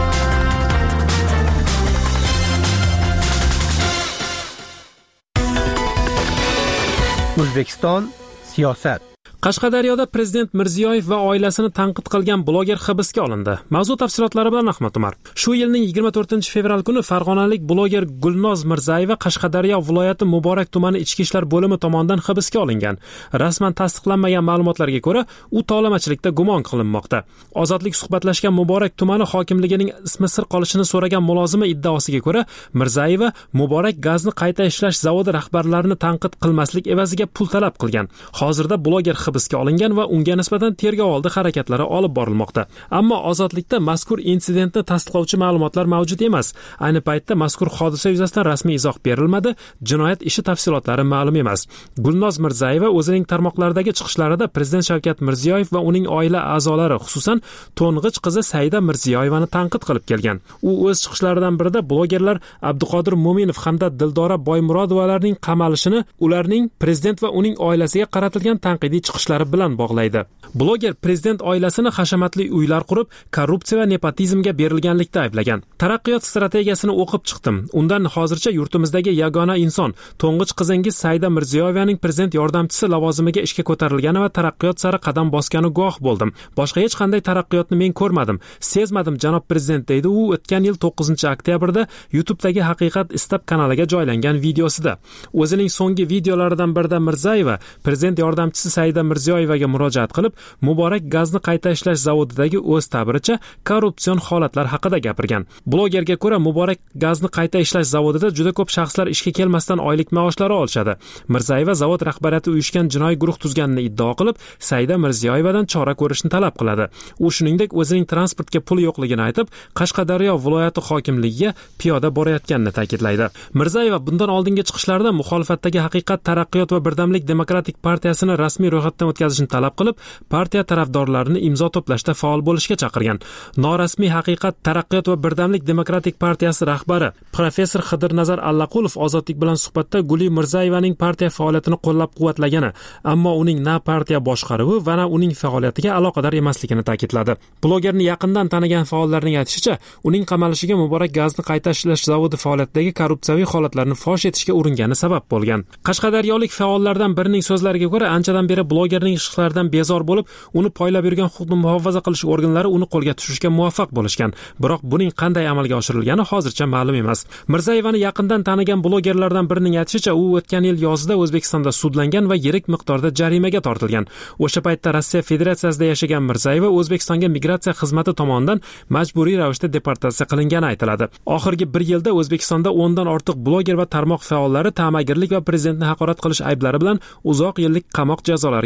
Speaker 16: O'zbekiston siyosat.
Speaker 10: Qashqadaryoda prezident Mirziyoyev va oilasini tanqid qilgan bloger hibsga olindi. Mavzu tafsilotlari bilan Ahmad Umar. Shu yilning yigirma to'rtinchi fevral kuni farg'onalik bloger Gulnoz Mirzayeva Qashqadaryo viloyati Muborak tumani ichki ishlar bo'limi tomonidan hibsga olingan. Rasman tasdiqlanmagan ma'lumotlarga ko'ra, u tovlamachilikda gumon qilinmoqda. Ozodlik suhbatlashgan Muborak tumani hokimligining ismi sir qolishini so'ragan mulozimi iddaosiga ko'ra, Mirzayeva Muborak gazni qayta ishlash zavodi rahbarlarini tanqid qilmaslik evaziga pul talab qilgan. Hozirda bloger hibsga olingan va unga nisbatan tergov oldi harakatlari olib borilmoqda. Ammo ozodlikda mazkur insidentni tasdiqlovchi ma'lumotlar mavjud emas. Ayni paytda mazkur hodisa yuzasidan rasmiy izoh berilmadi. Jinoyat ishi tafsilotlari ma'lum emas. Gulnoz Mirzayeva o'zining tarmoqlardagi chiqishlarida prezident Shavkat Mirziyoyev va uning oila a'zolari, xususan to'ng'ich qizi Saida Mirziyoyevani tanqid qilib kelgan. U o'z chiqishlaridan birida blogerlar Abduqodir Mo'minov hamda Dildora Boymurodovalarning qamalishini ularning prezident va uning oilasiga qaratilgan tanqidiy chiqishlari bilan bog'laydi. Bloger prezident oilasini hashamatli uylar qurib, korrupsiya va nepotizmga berilganlikda ayblagan. Taraqqiyot strategiyasini o'qib chiqdim. Undan hozircha yurtimizdagi yagona inson, to'ng'ich qizingiz Saida Mirziyoyevaning prezident yordamchisi lavozimiga ishga ko'tarilgani va taraqqiyot sari qadam bosgani guvoh bo'ldim. Boshqa hech qanday taraqqiyotni men ko'rmadim, sezmadim janob prezident, deydi u o'tgan yil to'qqizinchi oktyabrda YouTube'dagi Haqiqat istab kanaliga joylangan videosida. O'zining so'nggi videolaridan birida Mirzayeva prezident yordamchisi Saida Mirziyoyevaga murojaat qilib, Muborak gazni qayta ishlash zavodidagi o'z ta'biricha korrupsion holatlar haqida gapirgan. Blogerga ko'ra, Muborak gazni qayta ishlash zavodida juda ko'p shaxslar ishga kelmasdan oylik maoshlari olishadi. Mirzayeva zavod rahbariyati uyushgan jinoiy guruh tuzganini iddao qilib, Saida Mirziyoyevadan chora ko'rishni talab qiladi. U shuningdek o'zining transportga puli yo'qligini aytib, Qashqadaryo viloyati hokimligiga piyoda borayotganini ta'kidlaydi. Mirzayeva bundan oldingi chiqishlarida muxolifatdagi Haqiqat, Taraqqiyot va Birdamlik demokratik partiyasini rasmiy ro'yxatdan o'tkazishni talab qilib, partiya tarafdorlarini imzo to'plashda faol bo'lishga chaqirgan. Norasmiy Haqiqat, Taraqqiyot va Birdamlik demokratik partiyasi rahbari professor Xidirnazar Allaqulov ozodlik bilan suhbatda Guli Mirzayevaning partiya faoliyatini qo'llab-quvvatlagani, ammo uning na partiya boshqaruvi va na uning faoliyatiga aloqador emasligini ta'kidladi. Blogerni yaqindan tanigan faollarning aytishicha, uning qamalishiga Muborak gazni qayta ishlash zavodi faoliyatidagi korrupsiyaviy holatlarni fosh etishga uringani sabab bo'lgan. Qashqadaryolik faollardan birining so'zlariga ko'ra, anchadan beri blogerning chiqishlaridan bezor bo'lib, uni poylab yurgan huquqni muhofaza qilish organlari uni qo'lga tushirishga muvaffaq bo'lishgan. Biroq buning qanday amalga oshirilgani hozircha ma'lum emas. Mirzayevani yaqindan tanigan blogerlardan birining aytishicha, u o'tgan yil yozida O'zbekistonda sudlangan va yirik miqdorda jarimaga tortilgan. O'sha paytda Rossiya Federatsiyasida yashagan Mirzayeva O'zbekistonga migratsiya xizmati tomonidan majburiy ravishda deportatsiya qilingani aytiladi. Oxirgi bir yilda O'zbekistonda o'ndan ortiq bloger va tarmoq faollari ta'magirlik va prezidentni haqorat qilish ayblari bilan uzoq yillik qamoq jazolariga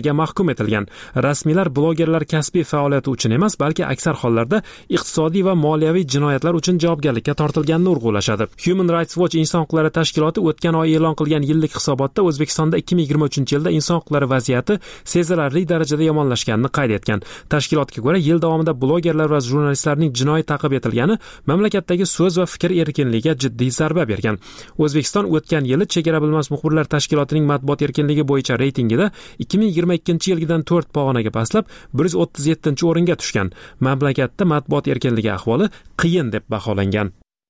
Speaker 10: qamoqqa mahkum etilgan. Rasmiylar blogerlar kasbiy faoliyati uchun emas, balki aksar hollarda iqtisodiy va moliyaviy jinoyatlar uchun javobgarlikka tortilganini urg'ulashadi. Human Rights Watch inson huquqlari tashkiloti o'tgan oy e'lon qilgan yillik hisobotda O'zbekistonda ikki ming yigirma uchinchi yilda inson huquqlari vaziyati sezilarli darajada yomonlashganini qayd etgan. Tashkilotga ko'ra, yil davomida blogerlar va jurnalistlarning jinoiy ta'qib etilgani mamlakatdagi so'z va fikr erkinligiga jiddiy zarba bergan. O'zbekiston o'tgan yili Chegara bilmas muxbirlar tashkilotining matbuot erkinligi bo'yicha reytingida ikki ming yigirma ikkinchi yilgidan to'rt pog'onaga pastlab bir yuz o'ttiz yettinchi o'ringa tushgan. Mamlakatda matbuot erkinligi ahvoli qiyin deb baholangan.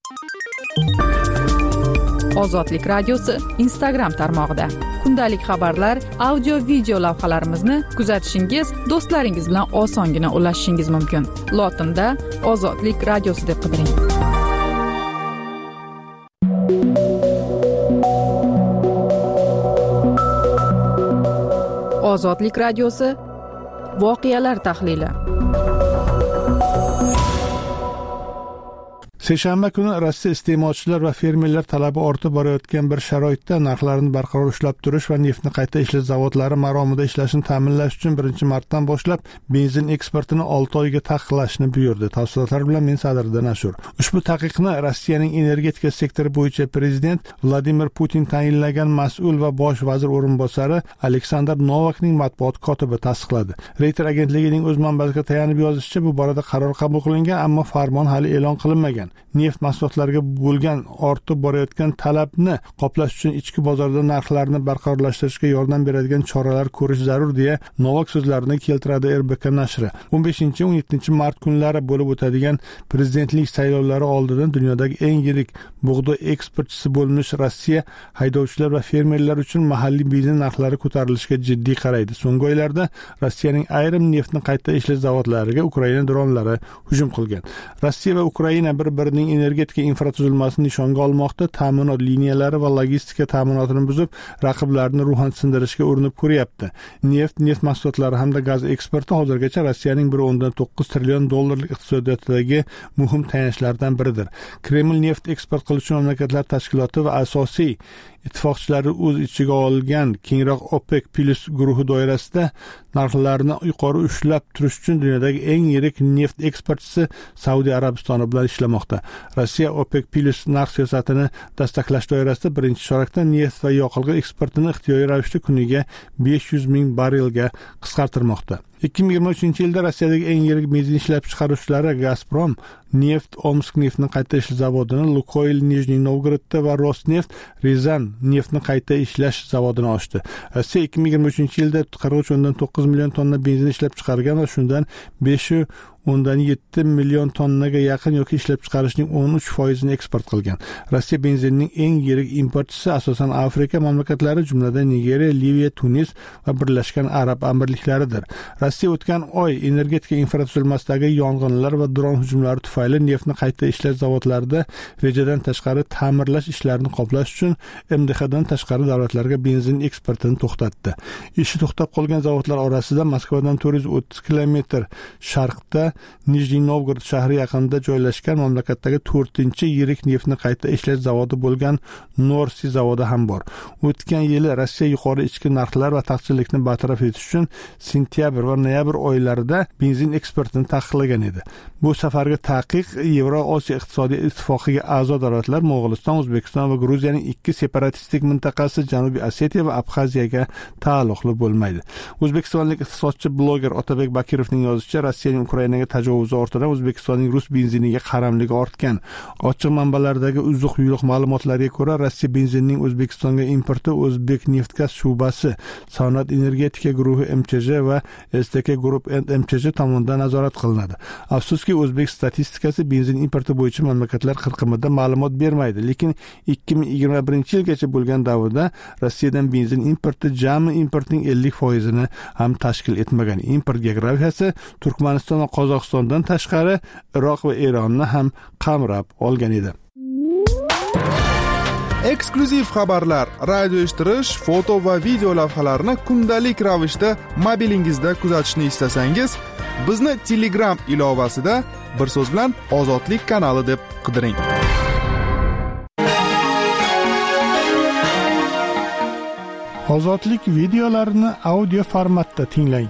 Speaker 15: Ozodlik radiosi Instagram tarmog'ida kundalik xabarlar, audio, video lavhalarimizni kuzatishingiz, do'stlaringiz bilan osongina ulashishingiz mumkin. Lotinda Ozodlik radiosi deb qidiring. Ozodlik radiosi voqealar tahlili.
Speaker 2: Seshanba kuni Rossiya iste'molchilar va fermerlar talabi ortib borayotgan bir sharoitda narxlarni barqaror ushlab turish va neftni qayta ishlash zavodlari maromida ishlashini ta'minlash uchun birinchi martdan boshlab benzin eksportini olti oyga taqiqlashni buyurdi. Tafsilotlar bilan men Sadriddin Ashur. Ushbu taqiqni Rossiyaning energetika sektori bo'yicha prezident Vladimir Putin tayinlagan mas'ul va bosh vazir o'rinbosari Aleksandr Novakning matbuot kotibi tasdiqladi. Reuters agentligining o'z manbasiga tayanib yozishicha, bu borada qaror qabul qilingan, ammo farmon hali e'lon qilinmagan. Neft mahsulotlariga bo'lgan ortib borayotgan talabni qoplash uchun ichki bozorda narxlarni barqarorlashtirishga yordam beradigan choralar ko'rish zarur deya Novak so'zlarini keltiradi R B K nashri. o'n beshinchi o'n yettinchi mart kunlari bo'lib o'tadigan prezidentlik saylovlari oldidan dunyodagi eng yirik bug'doy eksportchisi bo'lmish Rossiya haydovchilar va fermerlar uchun mahalliy benzin narxlari ko'tarilishiga jiddiy qaraydi. So'nggi oylarda Rossiyaning ayrim neftni qayta ishlash zavodlariga Ukraina dronlari hujum qilgan. Rossiya va Ukraina bir-birining energetika infratuzilmasini nishonga olmoqda, ta'minot liniyalari va logistika ta'minotini buzib, raqiblarini ruhan sindirishga urinib ko'ryapti. Neft, neft mahsulotlari hamda gaz eksporti hozirgacha Rossiyaning bir o'ndan to'qqiz trillion dollarlik iqtisodiyotidagi muhim tayanchlardan biridir. Kreml neft eksport qiluvchi mamlakatlar tashkiloti va asosiy ittifoqchilari o'z ichiga olgan kengroq OPEC Plus guruhi doirasida narxlarni yuqori ushlab turish uchun dunyodagi eng yirik neft eksportchisi Saudiya Arabistoni bilan ishlamoqda. Rossiya OPEC Plus narx siyosatini dastaklash doirasida birinchi chorakda neft va yoqilg'i eksportini ixtiyoriy ravishda kuniga besh yuz ming barrelga qisqartirmoqda. ikki ming yigirma uchinchi yilda Rossiyadagi eng yirik benzin ishlab chiqaruvchilari Gazprom Neft Omsk neftni qayta ishlash zavodini, Lukoil Nijniy Novgorodda va Rosneft Rizan neftni qayta ishlash zavodini ochdi. Rossiya ikki ming yigirma uchinchi yilda qirq uch o'ndan to'qqiz million tonna benzin ishlab chiqargan va shundan besh o'ndan yetti million tonnaga yaqin yoki ishlab chiqarishning o'n uch foizini eksport qilgan. Rossiya benzinining eng yirik importchisi asosan Afrika mamlakatlari, jumladan Nigeriya, Liviya, Tunis va Birlashgan Arab Amirliklaridir. Rossiya o'tgan oy energetika infratuzilmasidagi yong'inlar va dron hujumlari tufayli neftni qayta ishlash zavodlarida rejadan tashqari ta'mirlash ishlarini qoplash uchun M D Hdan tashqari davlatlarga benzin eksportini to'xtatdi. Ishi to'xtab qolgan zavodlar orasida Moskvadan to'rt yuz o'ttiz kilometr sharqda Nijniy Novgorod shahri yaqinida joylashgan mamlakatdagi to'rtinchi yirik neftni qayta ishlash zavodi bo'lgan Norsi zavodi ham bor. O'tgan yili Rossiya yuqori ichki narxlar va taqchillikni bartaraf etish uchun sentyabr va noyabr oylarida benzin eksportini taqiqlagan edi. Bu safargi taqiq Yevroosiyo iqtisodiy ittifoqiga a'zo davlatlar Mo'g'uliston, O'zbekiston va Gruziyaning ikki separatistik mintaqasi Janubiy Osetiya va Abxaziyaga taalluqli bo'lmaydi. O'zbekistonlik iqtisodchi bloger Otabek Bakirovning yozishicha, Rossiyaning Ukrainaga tajovuzi ortidan O'zbekistonning rus benziniga qaramligi ortgan. Ochiq manbalardagi uzuq-yuluq ma'lumotlarga ko'ra, Rossiya benzinining O'zbekistonga importi O'zbek Neftgaz shubasi, Sanoat energetika guruhi M Ch J va S T K Group M Ch J tomonidan nazorat qilinadi. Afsuski, O'zbek statistikasi benzin importi bo'yicha mamlakatlar qirqimida ma'lumot bermaydi, lekin ikki ming yigirma birinchi yilgacha bo'lgan davrda Rossiyadan benzin importi jami importning ellik foizini ham tashkil etmagan. Import geografiyasi Turkmaniston va Qozog'istondan tashqari Iroq va Eronni ham qamrab olgan edi.
Speaker 16: Eksklyuziv xabarlar, radio eshittirish, foto va video lavhalarni kundalik ravishda mobilingizda kuzatishni istasangiz, bizni Telegram ilovasida bir so'z bilan Ozodlik kanali deb qidiring.
Speaker 2: Ozodlik videolarini audio formatda tinglang.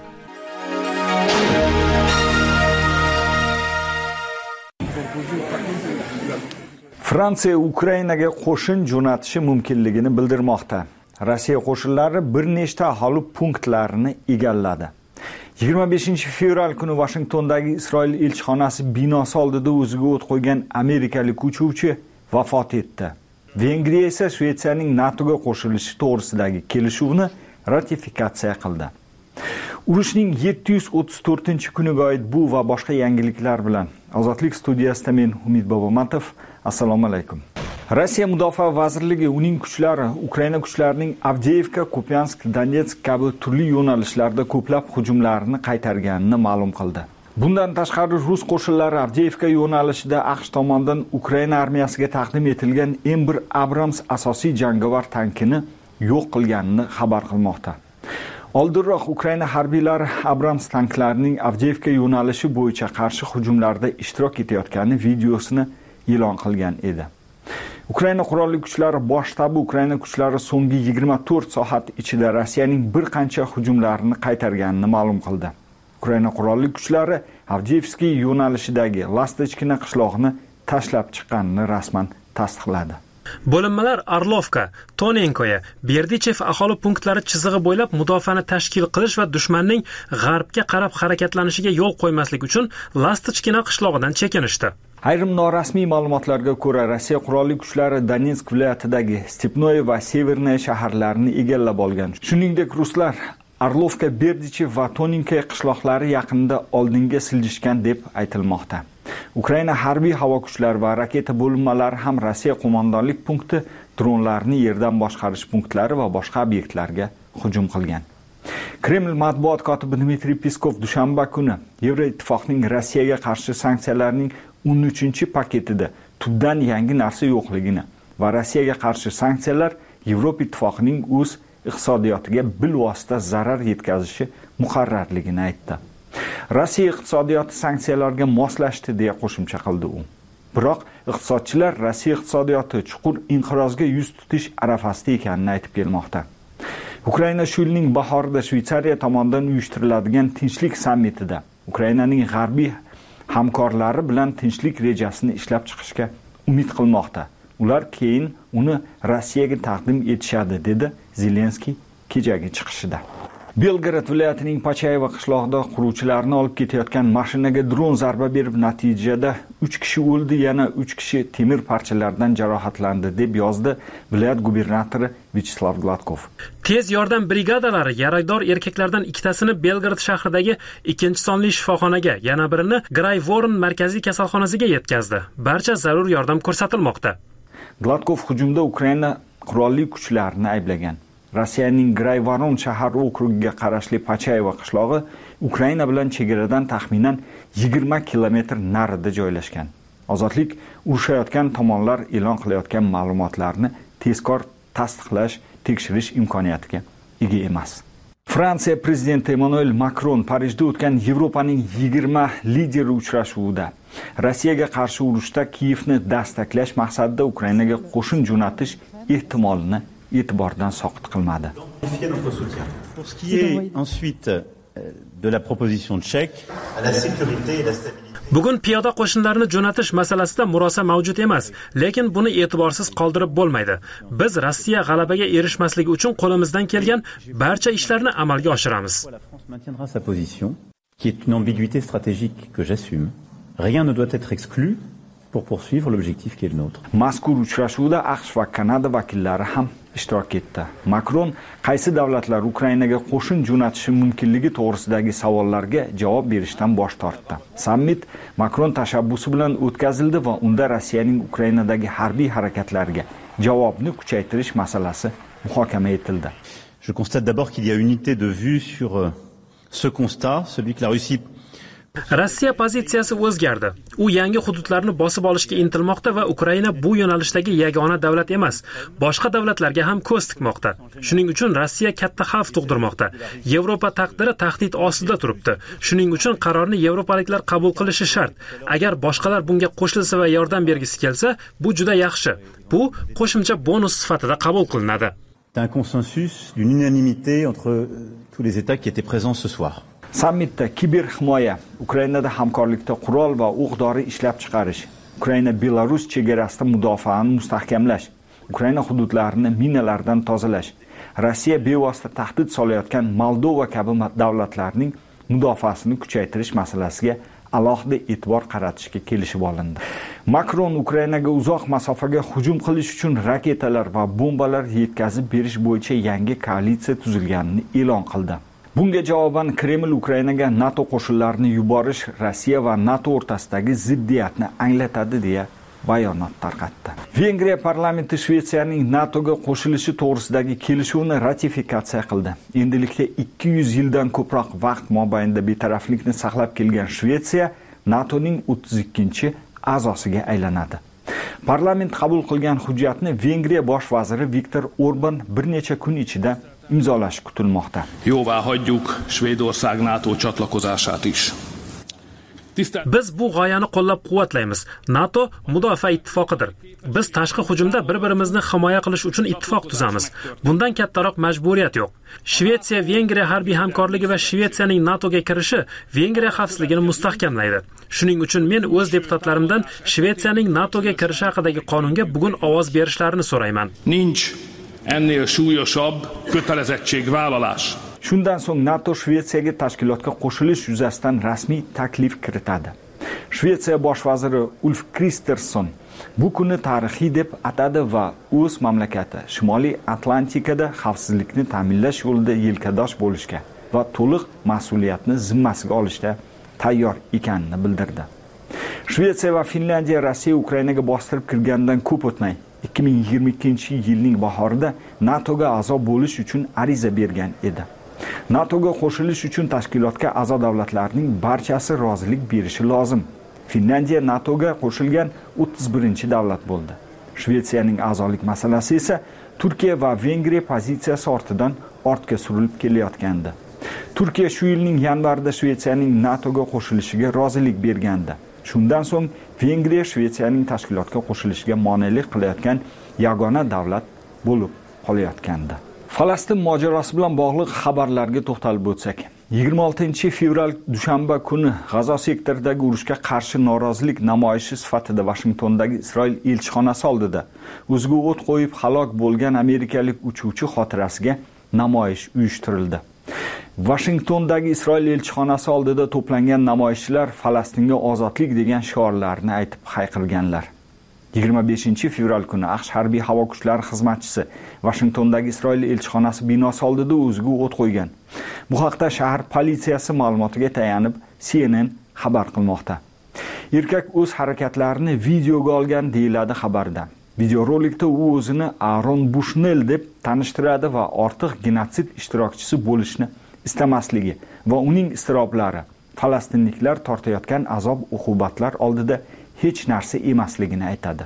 Speaker 5: Fransiya Ukrainaga qo'shin jo'natishi mumkinligini bildirmoqda. Rossiya qo'shinlari bir nechta aholi punktlarini egalladi. yigirma beshinchi fevral kuni Washingtondagi Isroil elchixonasi binosi oldida o'ziga o't qo'ygan amerikalik uchuvchi vafot etdi. Vengriya esa Shvetsiyaning NATOga qo'shilishi to'g'risidagi kelishuvni ratifikatsiya qildi. Urushning yetti yuz o'ttiz to'rtinchi kuniga oid bu va boshqa yangiliklar bilan Ozodlik studiyasida men Umid Bobomatov. Assalomu alaykum. Rossiya Mudofaa vazirligi uning kuchlari Ukraina kuchlarining Avdiivka, Kupiansk, Donetsk kabi turli yo'nalishlarda ko'plab hujumlarni qaytarganini ma'lum qildi. Bundan tashqari Rus qo'shinlari Avdiivka yo'nalishida AQSh tomonidan Ukraina armiyasiga taqdim etilgan M bir Abrams asosiy jangovar tankini yo'q qilganini xabar qilmoqda. Oldinroq Ukraina harbiylari Abrams tanklarining Avdiivka yo'nalishi bo'yicha qarshi hujumlarda ishtirok etayotgani videosini e'lon qilgan edi. Ukraina qurolli kuchlari bosh shtabi Ukraina kuchlari so'nggi yigirma to'rt soat ichida Rossiyaning bir qancha hujumlarini qaytarganini ma'lum qildi. Ukraina qurolli kuchlari Avdiivskiy yo'nalishidagi Lastochkina qishlog'ini tashlab chiqqanini rasman tasdiqladi.
Speaker 10: Bo'linmalar Arlovka, Tonenkoya, Berdichev aholi punktlari chizig'i bo'ylab mudofaani tashkil qilish va dushmanning g'arbga qarab harakatlanishiga yo'l qo'ymaslik uchun Lastochkina qishlog'idan chekinishdi.
Speaker 5: Ayrim norasmiy ma'lumotlarga ko'ra, Rossiya qurolli kuchlari Donetsk viloyatidagi Stepnoye va Severnaya shaharlarini egallab olgan. Shuningdek, ruslar Arlovka, Berdichev va Tonenkoya qishloqlari yaqinida oldinga siljishgan deb aytilmoqda. Ukraina harbiy havo kuchlari va raketa bo'linmalari ham Rossiya qo'mondonlik punkti, dronlarni yerdan boshqarish punktlari va boshqa obyektlarga hujum qilgan. Kreml matbuot kotibi Dmitriy Peskov dushanba kuni Yevroittifoqning Rossiyaga qarshi sanksiyalarning o'n uchinchi paketida tubdan yangi narsa yo'qligini va Rossiyaga qarshi sanksiyalar Yevropa ittifoqining o'z iqtisodiyotiga bilvosita zarar yetkazishi muqarrarligini aytdi. Rossiya iqtisodiyoti sanksiyalarga moslashdi deya qo'shimcha qildi u. Biroq iqtisodchilar Rossiya iqtisodiyoti chuqur inqirozga yuz tutish arafasida ekanini aytib kelmoqda. Ukraina shu yilning bahorida Shveysariya tomonidan uyushtiriladigan tinchlik sammitida Ukrainaning g'arbiy hamkorlari bilan tinchlik rejasini ishlab chiqishga umid qilmoqda. Ular keyin uni Rossiyaga taqdim etishadi, dedi Zelenskiy kechagi chiqishida. Belgorod viloyatining Pachayeva qishlog'ida quruvchilarni olib ketayotgan mashinaga dron zarba berib, natijada uch kishi o'ldi, yana uch kishi temir parchalaridan jarohatlandi, deb yozdi viloyat gubernatori Vyacheslav Gladkov.
Speaker 10: Tez yordam brigadalari yarador erkaklardan ikkitasini Belgorod shahridagi ikkinchi sonli shifoxonaga, yana birini Grayvoron markaziy kasalxonasiga yetkazdi. Barcha zarur yordam ko'rsatilmoqda.
Speaker 5: Gladkov hujumda Ukraina qurolli kuchlarini ayblagan. Rossiyaning Grayvoron shahar okrugiga qarashli Pachayeva qishlog'i Ukraina bilan chegaradan taxminan yigirma kilometr narida joylashgan. Ozodlik urushayotgan tomonlar e'lon qilayotgan ma'lumotlarni tezkor tasdiqlash, tekshirish imkoniyatiga ega emas. Fransiya prezidenti Emmanuel Macron Parijda o'tgan Yevropaning yigirma lideri uchrashuvida Rossiyaga qarshi urushda Kiyevni dastaklash maqsadida Ukrainaga qo'shin jo'natish ehtimolini e'tibordan soqit qilmadi.
Speaker 12: Pour ce qui est ensuite de la proposition tchèque, la sécurité et la stabilité.
Speaker 10: Bugun piyoda qo'shinlarni jo'natish masalasida murosa mavjud emas, lekin buni e'tiborsiz qoldirib bo'lmaydi. Biz Rossiya g'alabaga erishmasligi uchun qo'limizdan kelgan barcha ishlarni amalga oshiramiz.
Speaker 12: La France maintiendra sa position, qui est une ambiguïté stratégique que j'assume. Rien ne doit être exclu pour poursuivre l'objectif qui est le nôtre.
Speaker 5: Mazkur uchrashuvda AQSh va Kanada vakillari ham ishtirok etdi. Macron qaysi davlatlar Ukrainaga qo'shin jo'natishi mumkinligi to'g'risidagi savollarga javob berishdan bosh tortdi. Sammit Macron tashabbusi bilan o'tkazildi va unda Rossiyaning Ukrainadagi harbiy harakatlariga javobni kuchaytirish masalasi muhokama etildi.
Speaker 12: Je constate d'abord qu'il y a unité de vue sur ce constat, celui que la Russie
Speaker 10: Rossiya pozitsiyasi o'zgardi. U yangi hududlarni bosib olishga intilmoqda va Ukraina bu yo'nalishdagi yagona davlat emas, boshqa davlatlarga ham ko'z tikmoqda. Shuning uchun Rossiya katta xavf tug'dirmoqda. Yevropa taqdiri tahdid ostida turibdi. Shuning uchun qarorni yevropaliklar qabul qilishi shart. Agar boshqalar bunga qo'shilsa va yordam bergisi kelsa, bu juda yaxshi. Bu qo'shimcha bonus sifatida qabul qilinadi.
Speaker 12: d'un consensus, d'une unanimité entre tous les États qui étaient présents ce soir.
Speaker 5: Sammitda kiber himoya, Ukrainada hamkorlikda qurol va o'q-dori ishlab chiqarish, Ukraina-Belarus chegarasida mudofaani mustahkamlash, Ukraina hududlarini minalardan tozalash, Rossiya bevosita tahdid solayotgan Moldova kabi davlatlarning mudofaasini kuchaytirish masalasiga alohida e'tibor qaratishga kelishib olindi. Makron Ukrainaga uzoq masofaga hujum qilish uchun raketalar va bombalar yetkazib berish bo'yicha yangi koalitsiya tuzilganini e'lon qildi. Bunga javoban Kreml Ukrainaga NATO qo'shinlarini yuborish Rossiya va NATO o'rtasidagi ziddiyatni anglatadi deya bayonot tarqatdi. Vengriya parlamenti Shvetsiyaning NATOga qo'shilishi to'g'risidagi kelishuvni ratifikatsiya qildi. Endilikda ikki yuz yildan ko'proq vaqt mobaynida betaraflikni saqlab kelgan Shvetsiya NATOning o'ttiz ikkinchi a'zosiga aylanadi. Parlament qabul qilgan hujjatni Vengriya bosh vaziri Viktor Orban bir necha kun ichida imzolashi kutilmoqda.
Speaker 13: Jóvá hagyjuk Svédország NATO csatlakozását is.
Speaker 10: Biz bu g'oyani qo'llab-quvvatlaymiz. NATO mudofaa ittifoqidir. Biz tashqi hujumda bir-birimizni himoya qilish uchun ittifoq tuzamiz. Bundan kattaroq majburiyat yo'q. Shvetsiya Vengriya harbiy hamkorligi va Shvetsiyaning NATOga kirishi Vengriya xavfsizligini mustahkamlaydi. Shuning uchun men o'z deputatlarimdan Shvetsiyaning NATOga kirishi haqidagi qonunga bugun ovoz berishlarini so'rayman.
Speaker 13: Nincs ennél súlyosabb kötelezettségvállalás.
Speaker 5: Shundan so'ng NATO Shvetsiyaga tashkilotga qo'shilish yuzasidan rasmiy taklif kiritadi. Shvetsiya bosh vaziri Ulf Kristersson bu kunni tarixiy deb atadi va o'z mamlakati Shimoliy Atlantikada xavfsizlikni ta'minlash yo'lida yelkadosh bo'lishga va to'liq mas'uliyatni zimmasiga olishda tayyor ekanini bildirdi. Shvetsiya va Finlandiya Rossiya Ukrainaga bostirib kirgandan ko'p o'tmay ikki ming yigirma ikkinchi yilning bahorida NATOga a'zo bo'lish uchun ariza bergan edi. NATOga qo'shilish uchun tashkilotga a'zo davlatlarning barchasi rozilik berishi lozim. Finlandiya NATOga qo'shilgan o'ttiz birinchi davlat bo'ldi. Shvetsiyaning a'zolik masalasi esa Turkiya va Vengriya pozitsiyasi ortidan ortga surilib kelayotgandi. Turkiya shu yilning yanvarida Shvetsiyaning NATOga qo'shilishiga rozilik bergandi. Shundan so'ng Vengriya Shvetsiyaning tashkilotga qo'shilishiga monelik qilayotgan yagona davlat bo'lib qolayotgandi. Falastin mojarosi bilan bog'liq xabarlarga to'xtalib o'tsak, yigirma oltinchi fevral dushanba kuni G'azo sektoridagi urushga qarshi norozilik namoyishi sifatida Washingtondagi Isroil elchixonasi oldida o'ziga o't qo'yib halok bo'lgan amerikalik uchuvchi xotirasiga namoyish uyushtirildi. Washingtondagi Isroil elchixonasi oldida to'plangan namoyishchilar Falastinga ozodlik degan shiorlarni aytib hayqirganlar. yigirma beshinchi fevral kuni AQSh harbiy havo kuchlari xizmatchisi Washingtondagi Isroil elchixonasi binosi oldida o'ziga o't qo'ygan. Bu haqda shahar politsiyasi ma'lumotiga tayanib C N N xabar qilmoqda. Erkak o'z harakatlarini videoga olgan deyiladi xabarda. Videorolikda u o'zini Aaron Bushnell deb tanishtiradi va ortiq genotsid ishtirokchisi bo'lishni istamasligi va uning istiroblari falastinliklar tortayotgan azob uqubatlar oldida hech narsa emasligini aytadi.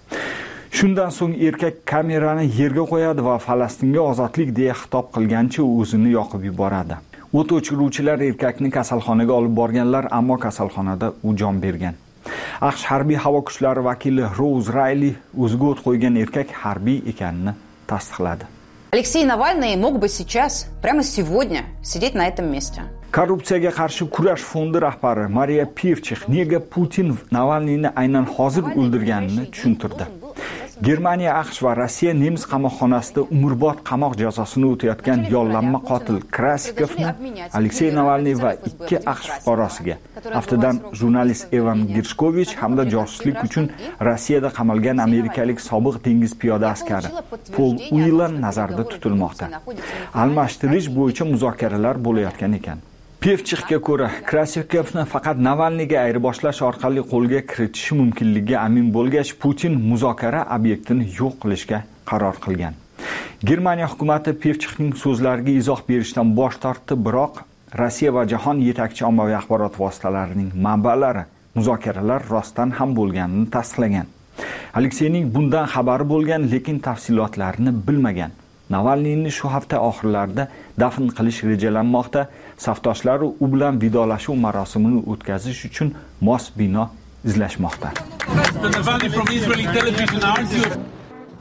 Speaker 5: Shundan so'ng erkak kamerani yerga qo'yadi va Falastinga ozodlik deya xitob qilgancha o'zini yoqib yuboradi. O't o'chiruvchilar erkakni kasalxonaga olib borganlar, ammo kasalxonada u jon bergan. AQSh harbiy havo kuchlari vakili Rose Riley o'ziga o't qo'ygan erkak harbiy ekanini tasdiqladi.
Speaker 17: Алексей Навальный мог бы сейчас, прямо сегодня, сидеть на этом месте.
Speaker 5: Korrupsiyaga qarshi kurash fondi rahbari Mariya Pevchix nega Putin Navalniyni aynan hozir o'ldirganini tushuntirdi. Germaniya, AQSh va Rossiya nemis qamoqxonasida umrbod qamoq jazosini o'tayotgan yollanma qotil Krasikovni Aleksey Navalniy va ikki AQSh fuqarosiga, aftidan jurnalist Evan Gershkovich hamda josuslik uchun Rossiyada qamalgan amerikalik sobiq dengiz piyoda askari Paul Whelan nazarda tutilmoqda. Almashtirish bo'yicha muzokaralar bo'layotgan ekan. Pevchixga ko'ra, Krasikovni faqat Navalniyga ayirboshlash orqali qo'lga kiritishi mumkinligiga amin bo'lgach, Putin muzokara obyektini yo'q qilishga qaror qilgan. Germaniya hukumati Pevchixning so'zlariga izoh berishdan bosh tortdi, biroq Rossiya va jahon yetakchi ommaviy axborot vositalarining manbalari muzokaralar rostdan ham bo'lganini tasdiqlagan. Alekseyning bundan xabari bo'lgan, lekin tafsilotlarini bilmagan. Navalniyni shu hafta oxirlarida dafn qilish rejalanmoqda. Safdoshlari u bilan vidolashuv marosimini o'tkazish uchun mos bino izlashmoqda.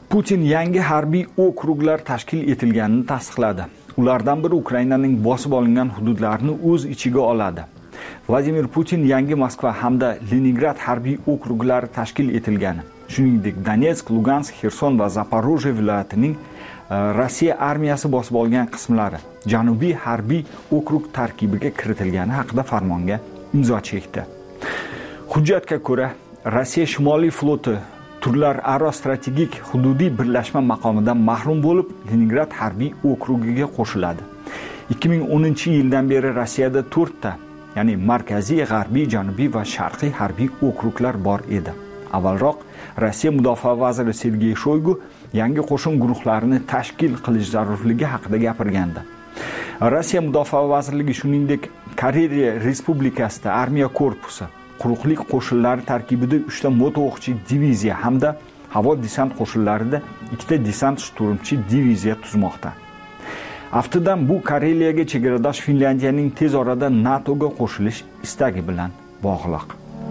Speaker 5: Putin yangi harbiy okruglar tashkil etilganini tasdiqladi. Ulardan biri Ukrainaning bosib olingan hududlarini o'z ichiga oladi. Vladimir Putin yangi Moskva hamda Leningrad harbiy okruglari tashkil etilgani, shuningdek Donetsk, Lugansk, Xerson va Zaporojye viloyatining Rossiya armiyasi bosib olgan qismlari Janubiy harbiy okrug tarkibiga kiritilgani haqida farmonga imzo chekdi. Hujjatga ko'ra, Rossiya Shimoliy floti turlar aro strategik hududiy birlashma maqomidan mahrum bo'lib, Leningrad harbiy okrugiga qo'shiladi. ikki ming o'ninchi yildan beri Rossiyada to'rtta, ya'ni markaziy, g'arbiy, janubiy va sharqiy harbiy okruglar bor edi. Avvalroq Rossiya mudofaa vaziri Sergey Shoygu yangi qo'shin guruhlarini tashkil qilish zarurligi haqida gapirgandi. Rossiya mudofaa vazirligi shuningdek Koreya Respublikasida armiya korpusi, quruqlik qo'shinlari tarkibida uchta moto'qchi diviziya hamda havo desant qo'shinlarida ikkita desant shturmchi diviziya tuzmoqda. Aftidan bu Koreyaga chegaradosh Finlyandiyaning tez orada NATOga qo'shilish istagi bilan bog'liq.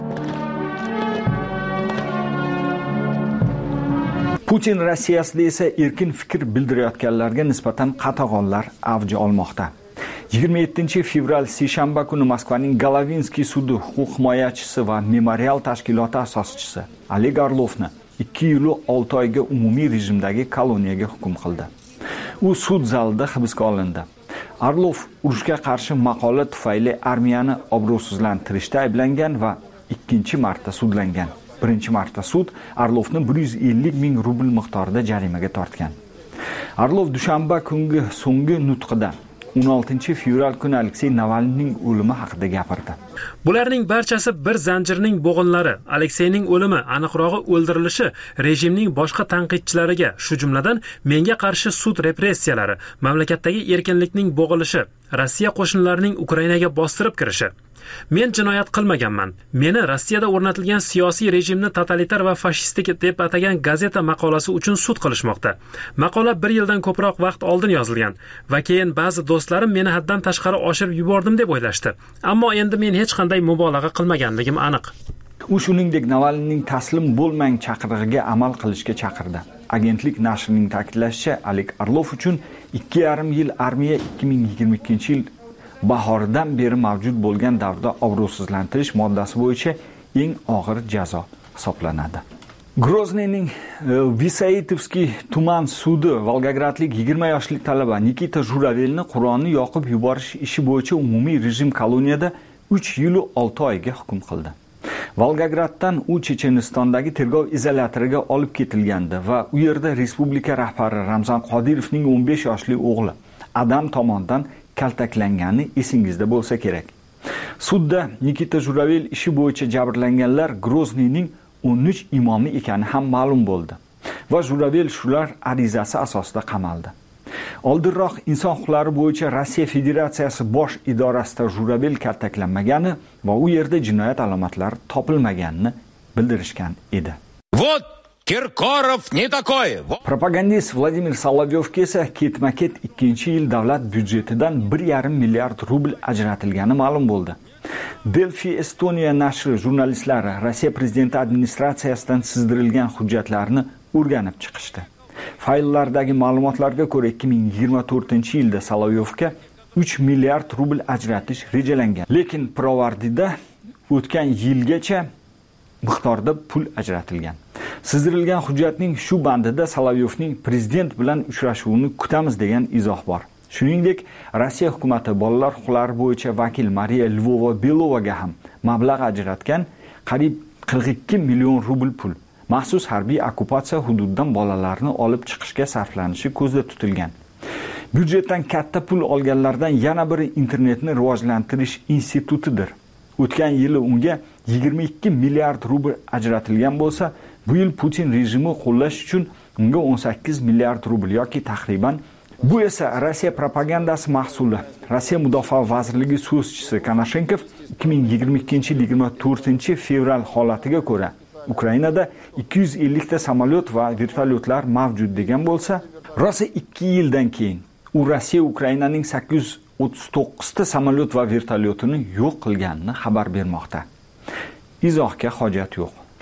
Speaker 5: Putin Rossiyasida esa erkin fikr bildirayotganlarga nisbatan qatag'onlar avj olmoqda. yigirma yettinchi fevral seshanba kuni Moskvaning Galavinskiy sudi huquq himoyachisi va Memorial tashkiloti asoschisi Oleg Orlovni ikki yil olti oyga umumiy rejimdagi koloniyaga hukm qildi. U sud zalida hibsga olindi. Orlov urushga qarshi maqola tufayli armiyani obro'sizlantirishda ayblangan va ikkinchi marta sudlangan. Birinchi marta sud Orlovni bir yuz ellik ming rubl miqdorida jarimaga tortgan. Orlov dushanba kungi so'nggi nutqida o'n oltinchi fevral kuni Aleksey Navalniyning o'limi haqida gapirdi.
Speaker 10: Bularning barchasi bir zanjirning bo'g'inlari. Alekseyning o'limi, aniqrog'i o'ldirilishi rejimning boshqa tanqidchilariga, shu jumladan menga qarshi sud repressiyalari, mamlakatdagi erkinlikning bo'g'ilishi, Rossiya qo'shinlarining Ukrainaga bostirib kirishi. Men jinoyat qilmaganman. Meni Rossiyada o'rnatilgan siyosiy rejimni totalitar va fashistik deb atagan gazeta maqolasi uchun sud qilishmoqda. Maqola bir yildan ko'proq vaqt oldin yozilgan va keyin ba'zi do'stlarim meni haddan tashqari oshirib yubordim deb o'ylashdi. Ammo endi men hech qanday mubolag'a qilmaganligim aniq.
Speaker 5: U shuningdek Navalniyning taslim bo'lmang chaqirig'iga amal qilishga chaqirdi. Agentlik nashrining ta'kidlashicha, Oleg Orlov uchun ikki yarim yil armiya ikki ming yigirma ikkinchi yil bahoridan beri mavjud bo'lgan davrda obro'sizlantirish moddasi bo'yicha eng og'ir jazo hisoblanadi. Grozniyning Visaytovskiy tuman sudi Volgogradlik yigirma yoshli talaba Nikita Juravelni Qur'onni yoqib yuborish ishi bo'yicha umumiy rejim koloniyada uch yil olti oyga hukm qildi. Volgograddan u Chechenistondagi tergov izolyatoriga olib ketilgandi va u yerda respublika rahbari Ramzan Qodirovning o'n besh yoshli o'g'li Adam tomonidan kaltaklangani esingizda bo'lsa kerak. Sudda Nikita Juravel ishi bo'yicha jabrlanganlar Grozniyning o'n uch imomi ekani ham ma'lum bo'ldi va Juravel shular arizasi asosida qamaldi. Oldinroq inson huquqlari bo'yicha Rossiya Federatsiyasi bosh idorasida Juravel kaltaklanmagani va u yerda jinoyat alomatlari topilmaganini bildirishgan edi.
Speaker 18: Вот Kirkorov ne takoy.
Speaker 5: Propagandist Vladimir Solovyovga esa ketma-ket ikkinchi yil davlat byudjetidan bir yarim milliard rubl ajratilgani ma'lum bo'ldi. Delphi Estonia nashri jurnalistlari Rossiya prezidenti administratsiyasidan sizdirilgan hujjatlarni o'rganib chiqishdi. Fayllardagi ma'lumotlarga ko'ra ikki ming yigirma to'rtinchi yilda Solovyovga uch milliard rubl ajratish rejalangan. Lekin Provardida o'tgan yilgacha miqdorda pul ajratilgan. Sizdirilgan hujjatning shu bandida Solovyovning prezident bilan uchrashuvini kutamiz degan izoh bor. Shuningdek, Rossiya hukumatı bolalar huquqlari bo'yicha vakil Mariya Lvova-Belovaga ham mablag' ajratgan qariyb qirq ikki million rubl pul maxsus harbiy okkupatsiya hududidan bolalarni olib chiqishga sarflanishi ko'zda tutilgan. Byudjetdan katta pul olganlardan yana biri internetni rivojlantirish institutidir. O'tgan yili unga yigirma ikki milliard rubl ajratilgan bo'lsa, bu yil Putin rejimi qo'llash uchun unga o'n sakkiz milliard rubl yoki taxriban. Bu esa Rossiya propagandasi mahsuli. Rossiya Mudofaa vazirligi so'zchisi Konashenkov ikki ming yigirma ikkinchi yil yigirma to'rtinchi fevral holatiga ko'ra Ukrainada ikki yuz ellik ta samolyot va vertolyotlar mavjud degan bo'lsa, rosa ikki yildan keyin u Rossiya Ukrainaning sakkiz yuz o'ttiz to'qqiz ta samolyot va vertolyotini yo'q qilganini xabar bermoqda. Izohga hojat yo'q.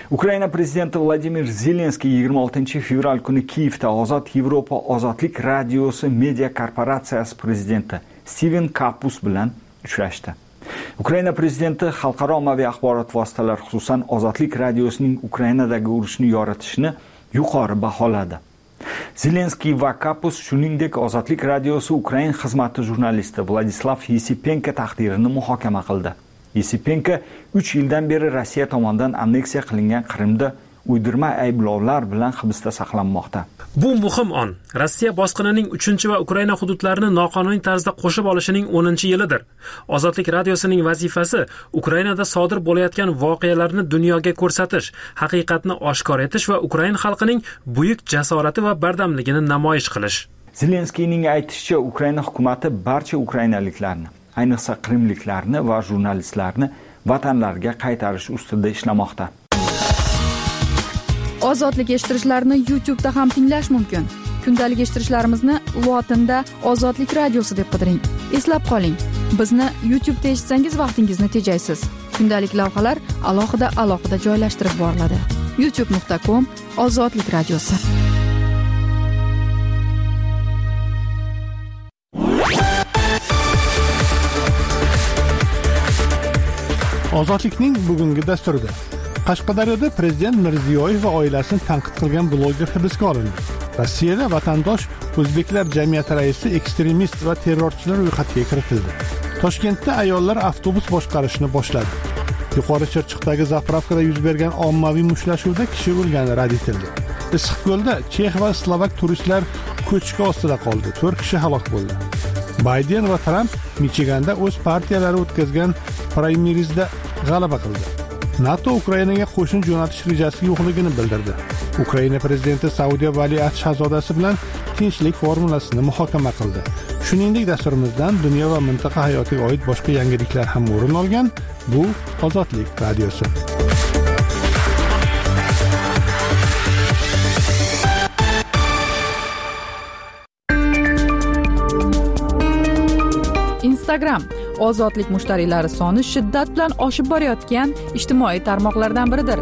Speaker 5: Ukraina prezidenti Vladimir Zelenskiy yigirma oltinchi fevral kuni Kiyevda Ozod Yevropa ozodlik radiosi media korporatsiyasi prezidenti Steven Kapus bilan uchrashdi. Ukraina prezidenti xalqaro ommaviy axborot vositalari, xususan Ozodlik radiosining Ukrainadagi urushni yoritishini yuqori baholadi. Zelenskiy va Kapus shuningdek Ozodlik radiosi Ukraina xizmati jurnalisti Vladislav Yesipenko taqdirini muhokama qildi. Yesipenko uch yildan beri Rossiya tomonidan anneksiya qilingan Qrimda uydirma ayblovlar bilan hibsda saqlanmoqda.
Speaker 10: Bu muhim on. Rossiya bosqinining uchinchi va Ukraina hududlarini noqonuniy tarzda qo'shib olishining o'ninchi yilidir. Ozodlik radiosining vazifasi Ukrainada sodir bo'layotgan voqealarni dunyoga ko'rsatish, haqiqatni oshkor etish va Ukraina xalqining buyuk jasorati va bardamligini namoyish qilish.
Speaker 5: Zelenskiyning aytishicha, Ukraina hukumatı barcha ukrainaliklarni, ayniqsa qrimliklarni va jurnalistlarni vatanlariga qaytarish ustida ishlamoqda.
Speaker 15: Ozodlik eshittirishlarni YouTube'da ham tinglash mumkin. Kundalik eshittirishlarimizni lotinda Ozodlik radiosi deb qidiring. Eslab qoling, bizni YouTube'da eshitsangiz vaqtingizni tejaysiz. Kundalik lavhalar alohida alohida joylashtirib boriladi. youtube nuqta com Ozodlik radiosi.
Speaker 2: Ozodlikning bugungi dasturida Qashqadaryoda prezident Mirziyoyev va oilasini tanqid qilgan bloger hibsga olindi. Rossiyada vatandosh o'zbeklar jamiyati raisi ekstremist va terrorchilar ro'yxatiga kiritildi. Toshkentda ayollar avtobus boshqarishni boshladi. Yuqori Chirchiqdagi zapravkada yuz bergan ommaviy mushtlashuvda kishi o'lgani rad etildi. Issiqko'lda chex va slovak turistlar ko'chki ostida qoldi. to'rt kishi halok bo'ldi. Bayden va Tramp Michiganda o'z partiyalari o'tkazgan praymerizda g'alaba qildi. NATO Ukrainaga qo'shin jo'natish rejasi yo'qligini bildirdi. Ukraina prezidenti Saudiya valiahd shahzodasi bilan tinchlik formulasini muhokama qildi. Shuningdek, dasturimizdan dunyo va mintaqa hayotiga oid boshqa yangiliklar ham o'rin olgan. Bu Ozodlik radiosi.
Speaker 15: Instagram ozodlik mushtariylari soni shiddat bilan oshib borayotgan ijtimoiy tarmoqlardan biridir.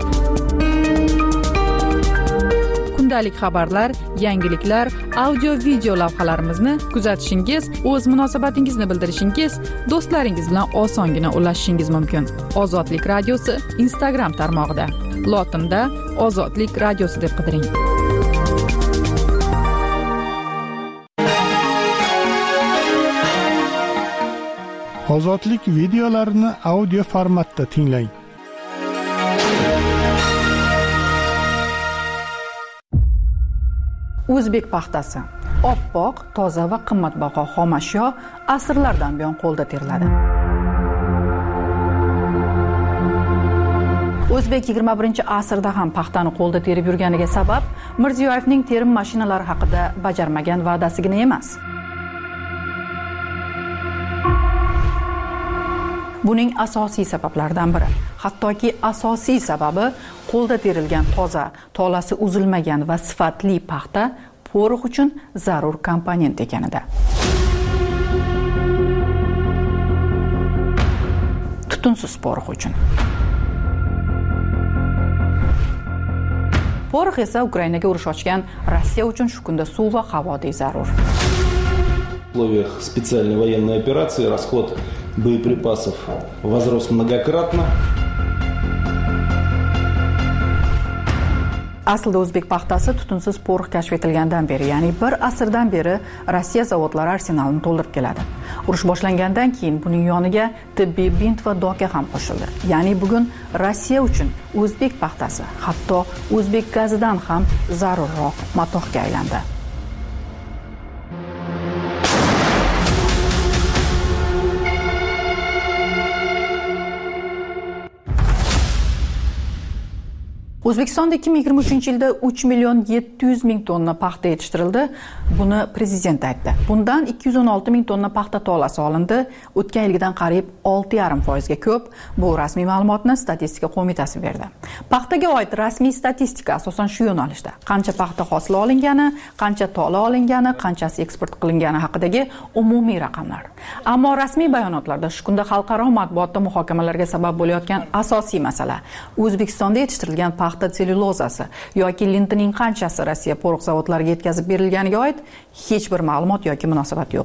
Speaker 15: Kundalik xabarlar, yangiliklar, audio video lavhalarimizni kuzatishingiz, o'z munosabatingizni bildirishingiz, do'stlaringiz bilan osongina ulashishingiz mumkin. Ozodlik radiosi Instagram tarmog'ida. Lotinda Ozodlik radiosi deb qidiring.
Speaker 2: Ozodlik videolarini audio formatda tinglang.
Speaker 1: O'zbek paxtasi oppoq, toza va qimmatbaho xomashyo asrlardan buyon qo'lda teriladi. O'zbek yigirma birinchi asrda ham paxtani qo'lda terib yurganiga sabab Mirziyoyevning terim mashinalari haqida bajarmagan va'dasigina emas. Buning asosiy sabablaridan biri, hattoki asosiy sababi qo'lda terilgan toza, tolasi uzilmagan va sifatli paxta porox uchun zarur komponent ekanida. Tutunsiz porox uchun. Porox esa Ukrainaga urush ochgan Rossiya uchun shu kunda suv va havodek zarur.
Speaker 19: В условиях специальной военной операции расход боеприпасов возрос многократно.
Speaker 1: Aslida o'zbek paxtasi tutunsiz porox kashf etilgandan beri, ya'ni bir asrdan beri Rossiya zavodlari arsenalini to'ldirib keladi. Urush boshlangandan keyin buning yoniga tibbiy bint va doka ham qo'shildi. Ya'ni bugun Rossiya uchun o'zbek paxtasi, hatto o'zbek gazidan ham zarurroq matohga aylandi. O'zbekistonda ikki ming yigirma uchinchi yilda uch million yetti yuz ming tonna paxta yetishtirildi. Buni prezident aytdi. Bundan ikki yuz o'n olti ming tonna paxta tolasi olindi. O'tgan yilgidan qariyb olti yarim foizga ko'p. Bu rasmiy ma'lumotni statistika qo'mitasi berdi. Paxtaga oid rasmiy statistika asosan shu yo'nalishda. Qancha paxta hosili olingani, qancha tola olingani, qanchasi eksport qilingani haqidagi umumiy raqamlar. Ammo rasmiy bayonotlarda shu kunda xalqaro matbuotda muhokamalarga sabab bo'layotgan asosiy masala O'zbekistonda yetishtirilgan paxta paxta sellyulozasi yoki lintining qanchasi Rossiya porox zavodlariga yetkazib berilganiga oid hech bir ma'lumot yoki munosabat yo'q.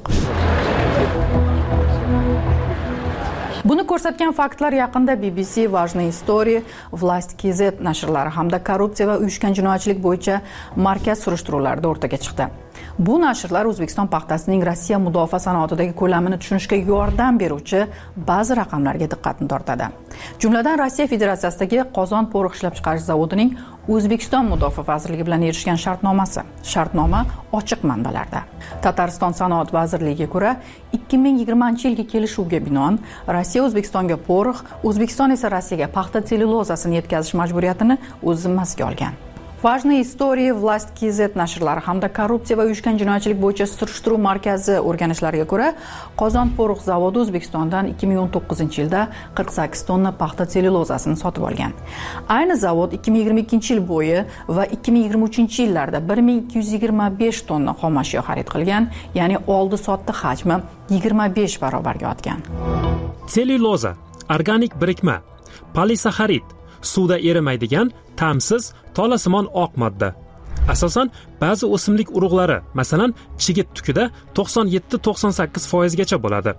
Speaker 1: Buni ko'rsatgan faktlar yaqinda B B C, Важные истории, Власть K Z nashrlari hamda korrupsiya va uyushgan jinoyatchilik bo'yicha markaz surishtiruvlarida o'rtaga chiqdi. Bu nashrlar O'zbekiston paxtasining Rossiya mudofaa sanoatidagi ko'lamini tushunishga yordam beruvchi ba'zi raqamlarga diqqatni tortadi. Jumladan Rossiya Federatsiyasidagi Qozon porox ishlab chiqarish zavodining O'zbekiston mudofaa vazirligi bilan erishgan shartnomasi. Shartnoma ochiq manbalarda. Tatariston sanoat vazirligiga ko'ra, ikki ming yigirmanchi yilgi kelishuvga binoan Rossiya O'zbekistonga porox, O'zbekiston esa Rossiyaga paxta sellyulozasini yetkazish majburiyatini o'z zimmasiga olgan. Важные истории, Власть K Z nashrlari hamda korrupsiya va uyushgan jinoyatchilik bo'yicha surishtiruv markazi o'rganishlariga ko'ra, Qozon porox zavodi O'zbekistondan ikki ming o'n to'qqizinchi yilda qirq sakkiz tonna paxta sellyulozasini sotib olgan. Ayni zavod ikki ming yigirma ikkinchi yil bo'yi va ikki ming yigirma uchinchi yillarda bir ming ikki yuz yigirma besh tonna xomashyo xarid qilgan, ya'ni oldi-sotdi hajmi yigirma besh barobarga ortgan.
Speaker 10: Sellyuloza organik birikma, polisaxarid, suvda erimaydigan, ta'msiz, tolasimon oq modda. Asosan ba'zi o'simlik urug'lari, masalan, chigit tukida to'qson yetti to'qson sakkiz foiz gacha bo'ladi.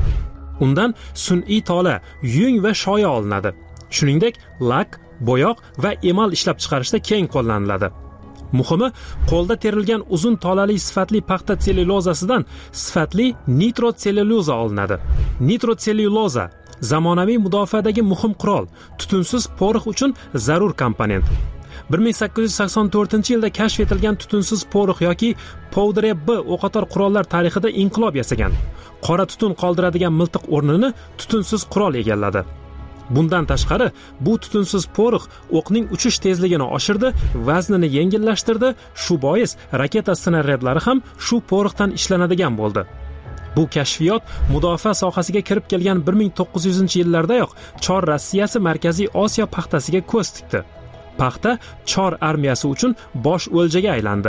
Speaker 10: Undan sun'iy tola, yung va shoya olinadi. Shuningdek, lak, bo'yoq va emal ishlab chiqarishda keng qo'llaniladi. Muhimi, qo'lda terilgan uzun tolali sifatli paxta sellyulozasidan sifatli nitrotsellyuloza olinadi. Nitrotsellyuloza zamonaviy mudofaadagi muhim qurol, tutunsiz porox uchun zarur komponent. bir ming sakkiz yuz sakson to'rtinchi yilda kashf etilgan tutunsiz porox yoki Powder B o'qotar qurollar tarixida inqilob yasagan. Qora tutun qoldiradigan miltiq o'rnini tutunsiz qurol egalladi. Bundan tashqari, bu tutunsiz porox o'qning uchish tezligini oshirdi, vaznini yengillashtirdi, shu bois raketa snaryadlari ham shu poroxdan ishlanadigan bo'ldi. Bu kashfiyot mudofaa sohasiga kirib kelgan bir ming to'qqiz yuzinchi yillardayoq Chor Rossiyasi Markaziy Osiyo paxtasiga ko'z tikdi. Paxta Chor armiyasi uchun bosh o'ljaga aylandi.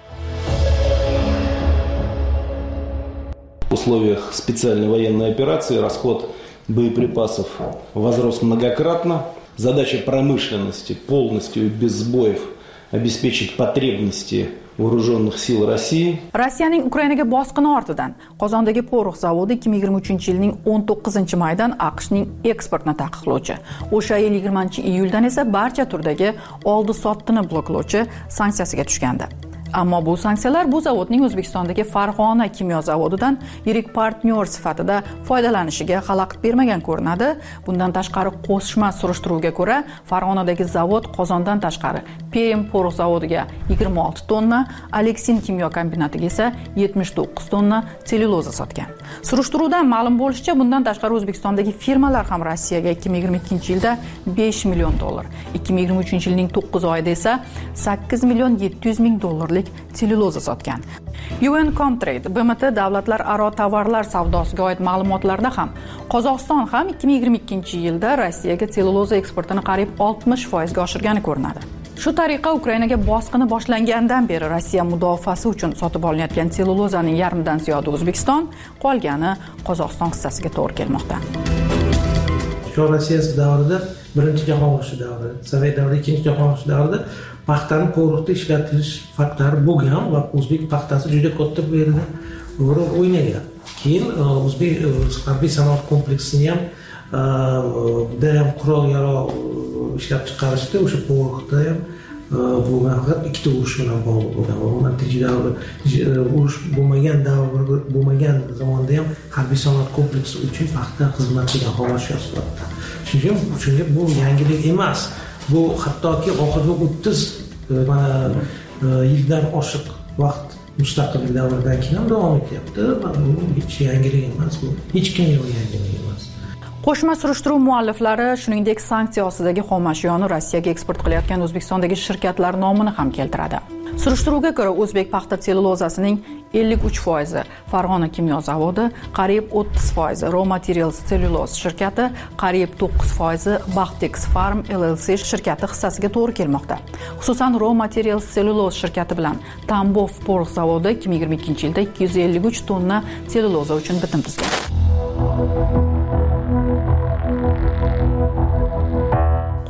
Speaker 19: В условиях специальной военной операции расход боеприпасов возрос многократно. Задача промышленности полностью и без сбоев обеспечить потребности вооруженных сил России.
Speaker 1: Rossiyaning Ukrainaga bosqini ortidan Qozondagi porox zavodi ikki ming yigirma uchinchi yilning o'n to'qqizinchi maydan AQShning eksportini taqiqlovchi, o'sha yil yigirmanchi iyuldan esa barcha turdagi oldi-sotdini bloklovchi sanksiyasiga tushgandi. Ammo bu sanksiyalar bu zavodning O'zbekistondagi Farg'ona kimyo zavodidan yirik partnyor sifatida foydalanishiga xalaqit bermagan ko'rinadi. Bundan tashqari qo'shma surishtiruvga ko'ra, Farg'onadagi zavod Qozondan tashqari P M porox zavodiga yigirma olti tonna, Aleksin kimyo kombinatiga esa yetmish to'qqiz tonna sellyuloza sotgan. Surishtiruvdan ma'lum bo'lishicha, bundan tashqari O'zbekistondagi firmalar ham Rossiyaga ikki ming yigirma ikkinchi yilda besh million dollar, ikki ming yigirma uchinchi yilning to'qqiz oyida esa sakkiz million yetti yuz ming dollar sellyuloza sotgan. U N Comtrade B M T davlatlararo tovarlar savdosiga oid ma'lumotlarda ham Qozog'iston ham ikki ming yigirma ikkinchi yilda Rossiyaga sellyuloza eksportini qariyb oltmish foiz ga oshirgani ko'rinadi. Shu tariqa Ukrainaga bosqini boshlangandan beri Rossiya mudofaasi uchun sotib olinayotgan sellyulozaning yarmidan ziyodi O'zbekiston, qolgani Qozog'iston hissasiga to'g'ri kelmoqda.
Speaker 20: Chor Rossiyasi davrida birinchi jahon urushi davri, Sovet davri ikkinchi jahon urushi davrida paxtani poroxda ishlatish faktlari bo'lgan va o'zbek paxtasi juda katta bu yerda rol o'ynagan. Keyin o'zbek harbiy sanoat kompleksini ham da ham qurol yarog' ishlab chiqarishda o'sha poroxda ham bu faqat ikkita urush bilan bog'liq bo'lgan. Va natijada urush bo'lmagan davr bo'lmagan zamonda ham harbiy sanoat kompleksi uchun paxta xizmat qilgan xomashyo sifatida. Shuning uchun bu yangilik emas. Bu hattoki oxirgi o'ttiz mana yildan oshiq vaqt mustaqillik davridan keyin ham davom etyapti. Bu hech yangilik emas, bu hech kimga yangilik emas.
Speaker 1: Qo'shma surishtiruv mualliflari shuningdek sanksiya ostidagi xomashyoni Rossiyaga eksport qilayotgan O'zbekistondagi shirkatlar nomini ham keltiradi. Surishtiruvga ko'ra O'zbek paxta sellyulozasining ellik uch foizi Farg'ona kimyo zavodi, qariyb o'ttiz foizi Raw Materials Cellulose shirkati, qariyb to'qqiz foizi Baxtex Farm L L C shirkati hissasiga to'g'ri kelmoqda. Xususan Raw Materials Cellulose shirkati bilan Tambov porox zavodi ikki ming yigirma ikkinchi yilda ikki yuz ellik uch tonna sellyuloza uchun bitim tuzgan.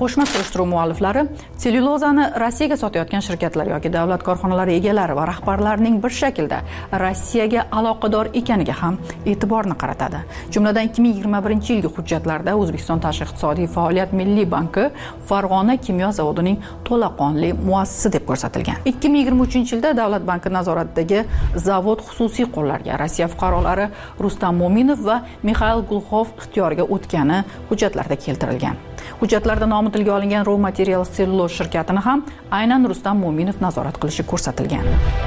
Speaker 1: Qo'shma surishtiruv mualliflari sellyulozani Rossiyaga sotayotgan shirkatlar yoki davlat korxonalari egalari va rahbarlarining bir shaklda Rossiyaga aloqador ekaniga ham e'tiborni qaratadi. Jumladan ikki ming yigirma birinchi yilgi hujjatlarda O'zbekiston Tashqi iqtisodiy faoliyat milliy banki Farg'ona kimyo zavodining to'laqonli muassisi deb ko'rsatilgan. ikki ming yigirma uchinchi yilda Davlat banki nazoratidagi zavod xususiy qo'llarga Rossiya fuqarolari Rustam Mo'minov va Mixail Gulxov ixtiyoriga o'tgani hujjatlarda keltirilgan. Hujjatlarda nomi tilga olingan Raw Materials selluloz shirkatini ham aynan Rustam Mo'minov nazorat qilishi ko'rsatilgan.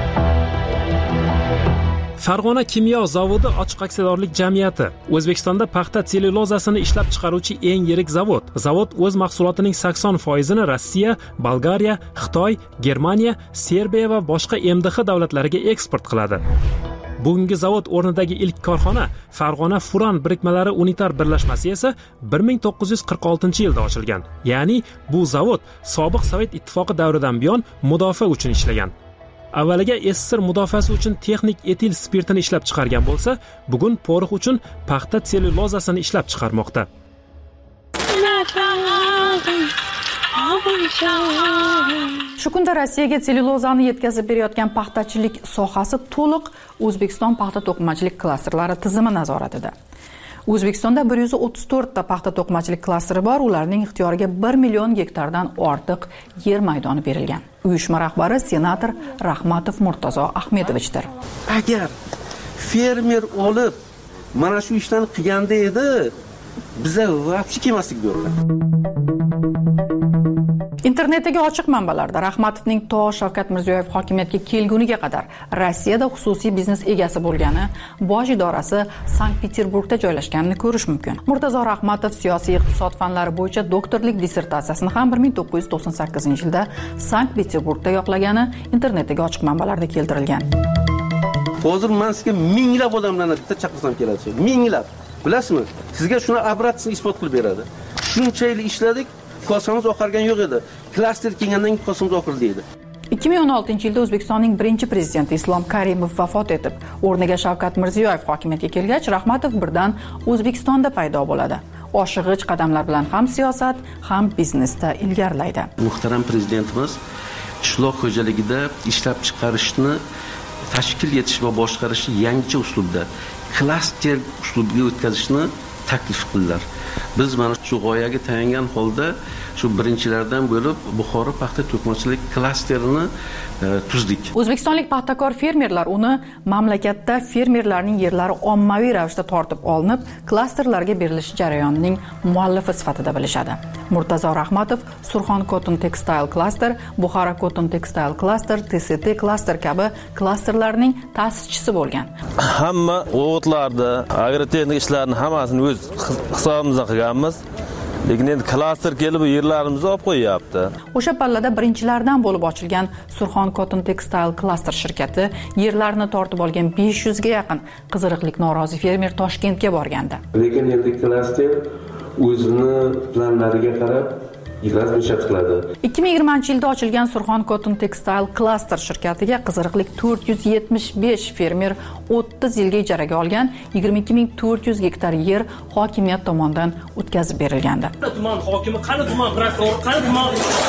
Speaker 10: Farg'ona kimyo zavodi ochiq aksiyadorlik jamiyati O'zbekistonda paxta sellyulozasini ishlab chiqaruvchi eng yirik zavod. Zavod o'z mahsulotining sakson foizini Rossiya, Bolgariya, Xitoy, Germaniya, Serbiya va boshqa M D H davlatlariga eksport qiladi. Bugungi zavod o'rnidagi ilk korxona Farg'ona Furan birikmalari unitar birlashmasi esa bir ming to'qqiz yuz qirq oltinchi yilda ochilgan. Ya'ni bu zavod sobiq Sovet ittifoqi davridan buyon mudofaa uchun ishlagan. Avvaliga S S R mudofaasi uchun texnik etil spirtini ishlab chiqargan bo'lsa, bugun porox uchun paxta sellyulozasini ishlab chiqarmoqda.
Speaker 1: Shu kunda Rossiyaga sellyulozani yetkazib berayotgan paxtachilik sohasi to'liq O'zbekiston paxta to'qimachilik klasterlari tizimi nazoratida. O'zbekistonda bir yuz o'ttiz to'rt ta paxta to'qimachilik klasteri bor, ularning ixtiyoriga bir million gektardan ortiq yer maydoni berilgan. Uyushma rahbari senator Rahmatov Murtazo Ahmedovichdir.
Speaker 21: Agar fermer olib mana shu ishlarni qilganda edi, biza vaqti kelmaslik bo'lgan.
Speaker 1: Internetdagi ochiq manbalarda Rahmatovning to Shavkat Mirziyoyev hokimiyatga kelguniga qadar Rossiyada xususiy biznes egasi bo'lgani, bosh idorasi Sankt-Peterburgda joylashganini ko'rish mumkin. Murtazo Rahmatov siyosiy iqtisod fanlari bo'yicha doktorlik dissertatsiyasini ham bir ming to'qqiz yuz to'qson sakkizinchi yilda Sankt-Peterburgda yoqlagani internetdagi ochiq manbalarda keltirilgan.
Speaker 21: Hozir men sizga minglab odamlarni bitta chaqirsam keladi. Minglab. Bilasizmi? Sizga shuni obratni isbot qilib beradi. Shuncha yil ishladik, kosamiz oqargan yo'q edi. Klaster kelgandan keyin kosamiz oqildi edi.
Speaker 1: ikki ming o'n oltinchi yilda O'zbekistonning birinchi prezidenti Islom Karimov vafot etib, o'rniga Shavkat Mirziyoyev hokimiyatga kelgach, Rahmatov birdan O'zbekistonda paydo bo'ladi. Oshig'ich qadamlar bilan ham siyosat, ham biznesda ilgarilaydi.
Speaker 21: Muhtaram prezidentimiz qishloq xo'jaligida ishlab chiqarishni tashkil etish va boshqarishni yangicha uslubda, klaster uslubiga o'tkazishni taklif qildilar. Biz mana shu g'oyaga tayangan holda shu birinchilardan bo'lib Buxoro paxta to'qimachilik klasterini e, tuzdik.
Speaker 1: O'zbekistonlik paxtakor fermerlar uni mamlakatda fermerlarning yerlari ommaviy ravishda tortib olinib, klasterlarga berilishi jarayonining muallifi sifatida bilishadi. Murtazo Rahmatov Surxon Cotton Textile Cluster, Buxoro Cotton Textile Cluster, T S T Cluster kabi klasterlarning ta'sischisi bo'lgan.
Speaker 22: Hamma o'g'itlarda agrotexnik ishlarni hammasini o'z hisobimizdan qilganmiz. Lekin endi klaster kelib yerlarimizni olib qo'yapti.
Speaker 1: O'sha pallada birinchilardan bo'lib ochilgan Surxon Cotton Textile Cluster shirkati yerlarni tortib olgan besh yuz ga yaqin qiziriqlik norozi fermer Toshkentga borgandi.
Speaker 21: Lekin endi klaster o'zini planlariga qarab
Speaker 1: ikki ming yigirmanchi yilda ochilgan Surxon Cotton Textile Cluster shirkatiga qiziriqlik to'rt yuz yetmish besh fermer o'ttiz yilga ijaraga olgan yigirma ikki ming to'rt yuz gektar yer hokimiyat tomonidan o'tkazib berilgandi.
Speaker 23: Tuman hokimi, qani tuman prokurori, qani tuman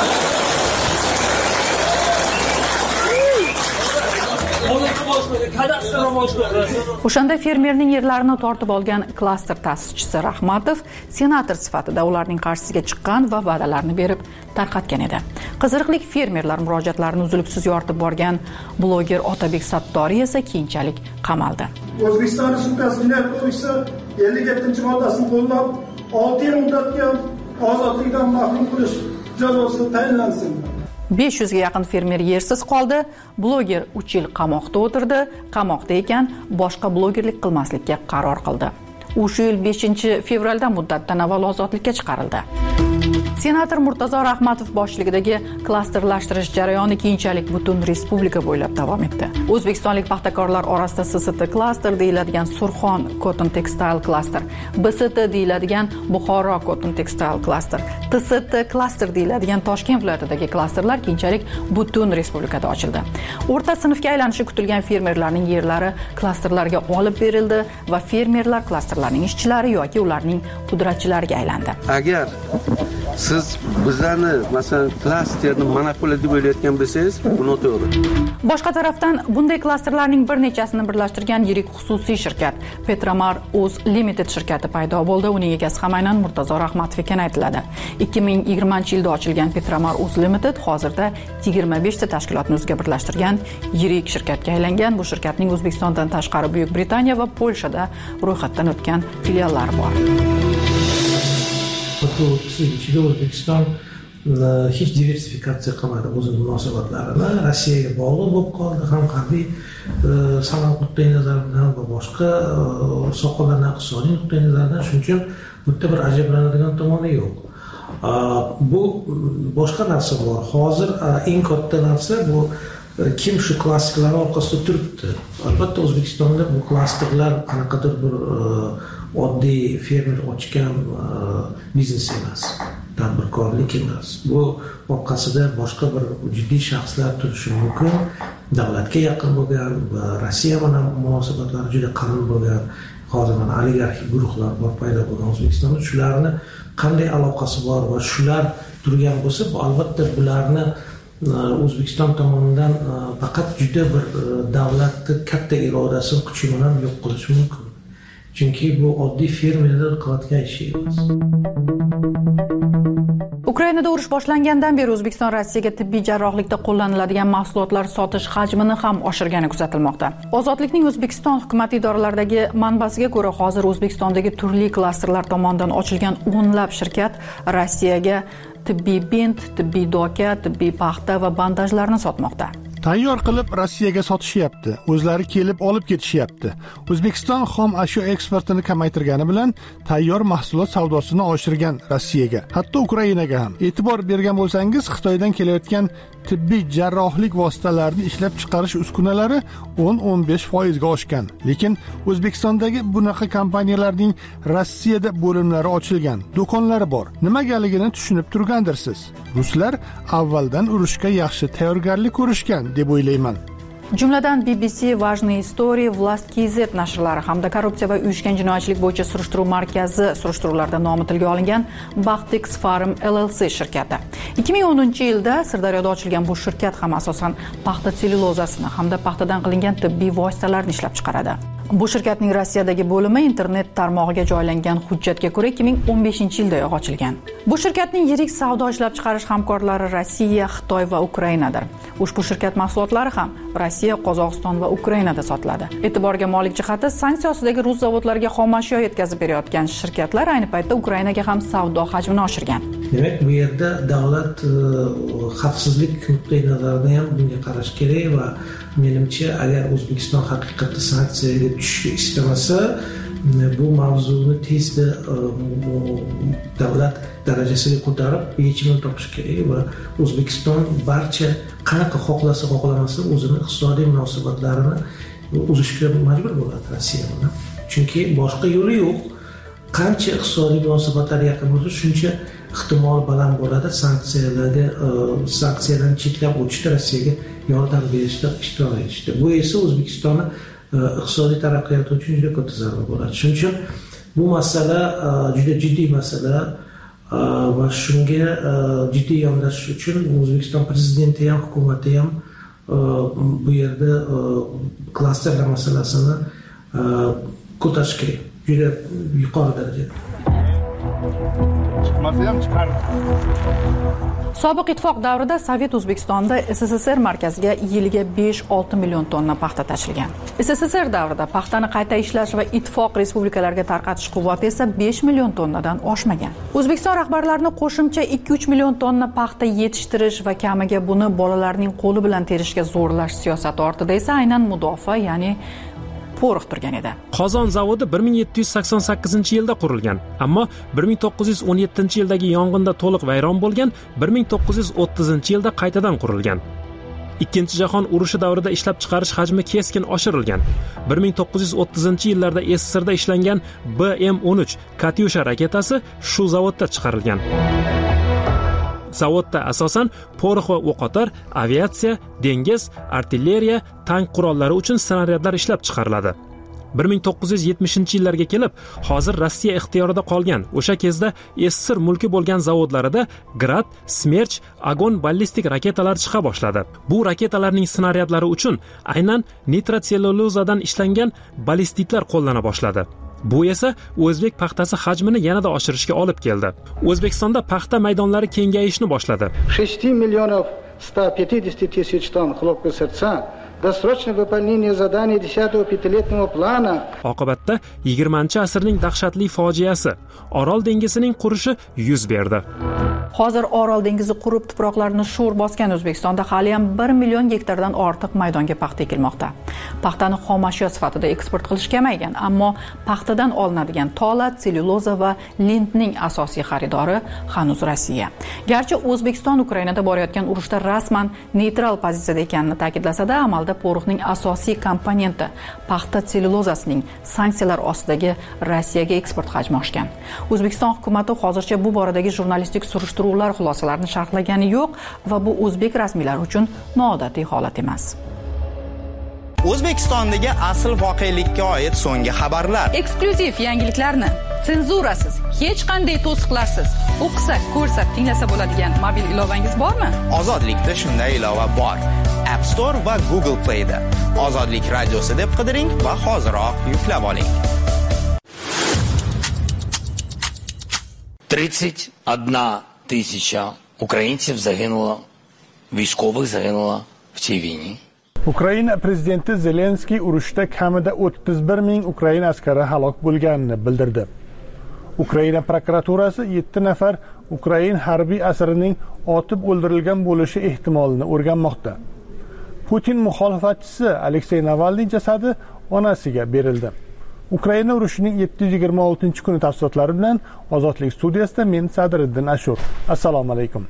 Speaker 1: O'shanda fermerning yerlarini tortib olgan klaster ta'sischisi Rahmatov senator sifatida ularning qarshisiga chiqqan va va'dalarni berib tarqatgan edi. Qiziriqlik fermerlar murojaatlarini uzluksiz yoritib borgan bloger Otabek Sattoriy esa keyinchalik qamaldi.
Speaker 24: O'zbekiston Respublikasi Jinoyat kodeksi ellik yettinchi moddasini qo'llab, olti yil muddatga ozodlikdan mahrum qilish jazosi tayinlansin.
Speaker 1: besh yuz ga yaqin fermer yersiz qoldi. Bloger uch yil qamoqda o'tirdi. Qamoqda ekan, boshqa blogerlik qilmaslikka qaror qildi. U shu yil beshinchi fevralda muddatdan avval ozodlikka chiqarildi. Senator Murtazo Rahmatov boshchiligidagi klasterlashtirish jarayoni keyinchalik butun respublika bo'ylab davom etdi. O'zbekistonlik paxtakorlar orasida S S T klaster deyiladigan Surxon Cotton Textile Cluster, B S T deyiladigan Buxoro Cotton Textile Cluster, T S T klaster deyiladigan Toshkent viloyatidagi klasterlar keyinchalik butun respublikada ochildi. O'rta sinfga aylanishi kutilgan fermerlarning yerlari klasterlarga olib berildi va fermerlar klasterlarning ishchilari yoki ularning pudratchilariga aylandi.
Speaker 21: Agar siz bizlarni masalan klasterni monopoliya deb o'ylayotgan bo'lsangiz, bu noto'g'ri.
Speaker 1: Boshqa tarafdan bunday klasterlarning bir nechasini birlashtirgan yirik xususiy shirkat Petramar Uz Limited shirkati paydo bo'ldi. Uning egasi ham aynan Murtazo Rahmatov ekani aytiladi. ikki ming yigirmanchi yilda ochilgan Petramar Uz Limited hozirda yigirma besh ta tashkilotni o'ziga birlashtirgan yirik shirkatga aylangan. Bu shirkatning O'zbekistondan tashqari Buyuk Britaniya va Polshada ro'yxatdan o'tgan filiallari bor.
Speaker 20: ichida O'zbekiston hech diversifikatsiya qilmadi o'z munosabatlarini. Rossiyaga bog'liq bo'lib qoldi, ham harbiy sanoat nuqtai nazaridan va boshqa sohalardan iqtisodiy nuqtai nazaridan. Shuning uchun bu yerda bir ajablanadigan tomoni yo'q. Bu boshqa narsa bor. Hozir eng katta narsa bu kim shu klasterlar orqasida turibdi. Albatta O'zbekistonda bu klasterlar qanaqadir bir oddiy fermer ochgan biznes emas, tadbirkorlik emas. Bu orqasida boshqa bir jiddiy shaxslar turishi mumkin. Davlatga yaqin bo'lgan va Rossiya bilan munosabatlari juda qalin bo'lgan, hozir mana oligarxik guruhlar bor paydo bo'lgan O'zbekistonda. Shularni qanday aloqasi bor va shular turgan bo'lsa, bu albatta bularni O'zbekiston tomonidan faqat juda bir davlatning katta irodasi kuchi bilan yo'q qilish mumkin. Chunki bu oddiy fermerlar qilayotgan ish emas.
Speaker 1: Ukrainada urush boshlangandan beri O'zbekiston Rossiyaga tibbiy jarrohlikda qo'llaniladigan mahsulotlar sotish hajmini ham oshirgani kuzatilmoqda. Ozodlikning O'zbekiston hukumat idoralaridagi manbasiga ko'ra, hozir O'zbekistondagi turli klasterlar tomonidan ochilgan o'nlab shirkat Rossiyaga tibbiy bint, tibbiy doka, tibbiy paxta va bandajlarni sotmoqda.
Speaker 2: Tayyor qilib Rossiyaga sotishyapti, o'zlari kelib olib ketishyapti. O'zbekiston xom ashyo eksportini kamaytirgani bilan tayyor mahsulot savdosini oshirgan Rossiyaga, hatto Ukrainaga ham. E'tibor bergan bo'lsangiz, Xitoydan kelayotgan tibbiy jarrohlik vositalarini ishlab chiqarish uskunalari o'n o'n besh foiz ga oshgan. Lekin O'zbekistondagi bunaqa kompaniyalarning Rossiyada bo'limlari ochilgan, do'konlari bor. Nimagaligini tushunib turgandirsiz. Ruslar avvaldan urushga yaxshi tayyorgarlik ko'rishgan deb o'ylayman.
Speaker 1: Jumladan B B C, Важные истории, Vlast K Z nashrlari hamda korrupsiya va uyushgan jinoyatchilik bo'yicha surishtiruv markazi surishtiruvlarda nomi tilga olingan Baxtix Farm L L C shirkati. ikki ming o'ninchi yilda Sirdaryoda ochilgan bu shirkat ham asosan paxta sellyulozasini hamda paxtadan qilingan tibbiy vositalarni ishlab chiqaradi. Bu shirkatning Rossiyadagi bo'limi internet tarmog'iga joylangan hujjatga ko'ra ikki ming o'n beshinchi yilda ochilgan. Bu shirkatning yirik savdo ishlab chiqarish hamkorlari Rossiya, Xitoy va Ukrainadir. Ushbu shirkat mahsulotlari ham Rossiya, Qozog'iston va Ukrainada sotiladi. E'tiborga molik jihati, sanksiya ostidagi rus zavodlariga xom ashyo yetkazib berayotgan shirkatlar ayni paytda Ukrainaga ham savdo hajmini oshirgan.
Speaker 20: Demak, bu yerda davlat xavfsizlik nuqtai nazaridan ham bunga qarash kerak va menimcha agar O'zbekiston haqiqatda sanksiyaga tushishni istamasa, bu mavzuni tezda davlat darajasiga ko'tarib yechimini topish kerak va O'zbekiston barcha qanaqa xohlasa xohlamasa o'zini iqtisodiy munosabatlarini uzishga majbur bo'ladi Rossiya bilan. Chunki boshqa yo'li yo'q. Qancha iqtisodiy munosabatlar yaqin bo'lsa, shuncha ehtimol baland bo'ladi sanksiyalarga, sanksiyalarni cheklab o'tishda Rossiyaga yordam berishda ishtirok etishda. Bu esa O'zbekistonni iqtisodiy taraqqiyoti uchun juda katta zarba bo'ladi. Shuning uchun bu masala juda jiddiy masala va shunga jiddiy yondashish uchun O'zbekiston prezidenti ham, hukumati ham bu yerda klasterlar masalasini ko'tarish kerak. Juda yuqori darajada.
Speaker 1: Sobiq ittifoq davrida Sovet O'zbekistonda S S S R markaziga yiliga besh olti million tonna paxta tashilgan. S S S R davrida paxtani qayta ishlash va ittifoq respublikalariga tarqatish quvvati esa besh million tonnadan oshmagan. O'zbekiston rahbarlarini qo'shimcha ikki uch million tonna paxta yetishtirish va kamiga buni bolalarning qo'li bilan terishga zo'rlash siyosati ortida esa aynan mudofaa, ya'ni po'riq turgan edi.
Speaker 10: Qozon zavodi bir ming yetti yuz sakson sakkizinchi yilda qurilgan, ammo bir ming to'qqiz yuz o'n yettinchi yildagi yong'inda to'liq vayron bo'lgan, bir ming to'qqiz yuz o'ttizinchi yilda qaytadan qurilgan. Ikkinchi jahon urushi davrida ishlab chiqarish hajmi keskin oshirilgan. bir ming to'qqiz yuz o'ttizinchi yillarda S S R da ishlangan B M o'n uch Katyusha raketasi shu zavodda chiqarilgan. Zavodda asosan po'riq va o'qotar, aviatsiya, dengiz, artilleriya, tank qurollari uchun snaryadlar ishlab chiqariladi. bir ming to'qqiz yuz yetmishinchi yillarga kelib, hozir Rossiya ixtiyorida qolgan o'sha kezda Sssr mulki bo'lgan zavodlarida Grad, Smerch, Agon ballistik raketalar chiqa boshladi. Bu raketalarning snaryadlari uchun aynan nitrotsellulozadan ishlangan ballistitlar qo'llana boshladi. Bu esa o'zbek paxtasi hajmini yanada oshirishga olib keldi. O'zbekistonda paxta maydonlari kengayishni boshladi.
Speaker 6: шесть миллионов сто пятьдесят тысяч тонн хлопкового сырца, досрочное выполнение заданий десятого пятилетнего плана.
Speaker 10: Oqibatda yigirmanchi asrning dahshatli fojiasi, Orol dengizining qurishi yuz berdi.
Speaker 1: Hozir Orol dengizi qurib tuproqlarini sho'r bosgan O'zbekistonda hali ham bir million gektardan ortiq maydonga paxta ekilmoqda. Paxtani xom ashyo sifatida eksport qilish kamaygan, ammo paxtadan olinadigan tola, sellyuloza va lentning asosiy xaridori hanuz Rossiya. Garchi O'zbekiston Ukrainada borayotgan urushda rasman neytral pozitsiyada ekanini ta'kidlasa-da, amalda po'riqning asosiy komponenti paxta sellyulozasining sanksiyalar ostidagi Rossiyaga eksport hajmi oshgan. O'zbekiston hukumati hozircha bu boradagi jurnalistik surishtiruvlar xulosalarini sharhlagani yo'q va bu o'zbek rasmiylari uchun noodatiy holat emas.
Speaker 11: O'zbekistondagi asl voqelikka oid so'nggi xabarlar.
Speaker 15: Eksklyuziv yangiliklarni senzurasiz, hech qanday to'siqlarsiz o'qisa, ko'rsa, tinglasa bo'ladigan mobil ilovangiz bormi?
Speaker 11: Ozodlikda shunday ilova bor. App Store va Google Play'da Ozodlik radiosi deb qidiring va hoziroq yuklab oling.
Speaker 18: тридцать одна тисяча українців загинуло, військових загинуло в цій війні.
Speaker 2: Ukraina prezidenti Zelenskiy urushda kamida o'ttiz bir ming Ukraina askari halok bo'lganini bildirdi. Ukraina prokuraturasi yetti nafar Ukrain harbiy asirining otib o'ldirilgan bo'lishi ehtimolini o'rganmoqda. Putin muxolifatchisi Aleksey Navalniy jasadi onasiga berildi. Ukraina urushining yetti yuz yigirma oltinchi kuni tafsilotlari bilan Ozodlik studiyasida men Sadriddin Ashur. Assalomu alaykum.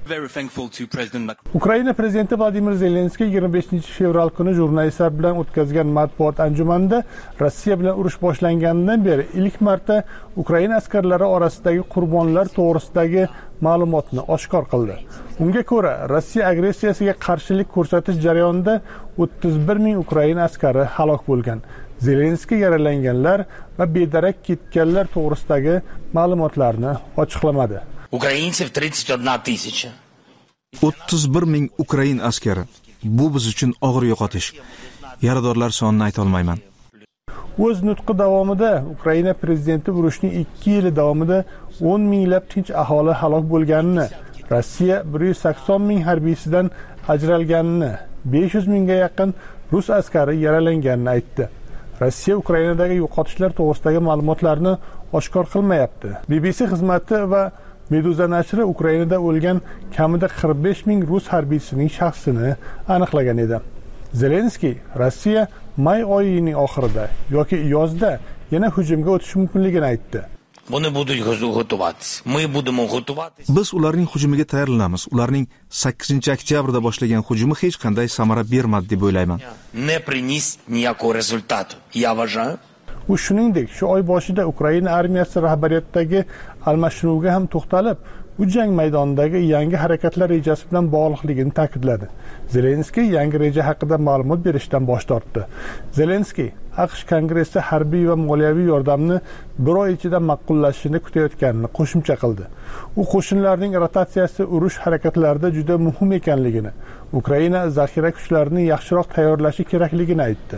Speaker 2: Ukraina prezidenti Vladimir Zelenskiy yigirma beshinchi fevral kuni jurnalistlar bilan o'tkazgan matbuot anjumanida Rossiya bilan urush boshlanganidan beri ilk marta Ukraina askarlari orasidagi qurbonlar to'g'risidagi ma'lumotni oshkor qildi. Unga ko'ra, Rossiya agressiyasiga qarshilik ko'rsatish jarayonida o'ttiz bir ming Ukraina askari halok bo'lgan. Zelenskiy yaralanganlar va bedarak ketganlar to'g'risidagi ma'lumotlarni ochiqlamadi.
Speaker 18: Ukraincev тридцать одна тысяча.
Speaker 7: o'ttiz bir ming Ukrain askari. Bu biz uchun og'ir yo'qotish. Yaradorlar sonini ayta olmayman.
Speaker 2: O'z nutqi davomida Ukraina prezidenti urushning ikki yili davomida o'n minglab tinch aholi halok bo'lganini, Rossiya bir yuz sakson ming harbiysidan ajralganini, besh yuz mingga yaqin rus askari yaralanganini aytdi. Rossiya Ukrainadagi yo'qotishlar to'g'risidagi ma'lumotlarni oshkor qilmayapti. B B C xizmati va Meduza nashri Ukrainada o'lgan kamida qirq besh ming rus harbiysining shaxsini aniqlagan edi. Zelenskiy Rossiya may oyining oxirida yoki yozda yana hujumga o'tishi mumkinligini aytdi.
Speaker 18: Buni будуть готуватися. Ми будемо готуватися.
Speaker 7: Biz ularning hujumiga tayyorlanamiz. Ularning sakkizinchi oktyabrda boshlagan hujumi hech qanday samara bermadi deb o'ylayman.
Speaker 18: Не приніс ніякого результату. Я вважаю.
Speaker 2: U shuningdek, shu oy boshida Ukraina armiyasi rahbariyatidagi almashinuvga ham to'xtalib, bu jang maydonidagi yangi harakatlar rejasi bilan bog'liqligini ta'kidladi. Zelenskiy yangi reja haqida ma'lumot berishdan bosh tortdi. Zelenskiy AQSh Kongressda harbiy va moliyaviy yordamni bir oy ichida ma'qullashishini kutayotganini qo'shimcha qildi. U qo'shinlarning rotatsiyasi urush harakatlarida juda muhim ekanligini, Ukraina zaxira kuchlarini yaxshiroq tayyorlashi kerakligini aytdi.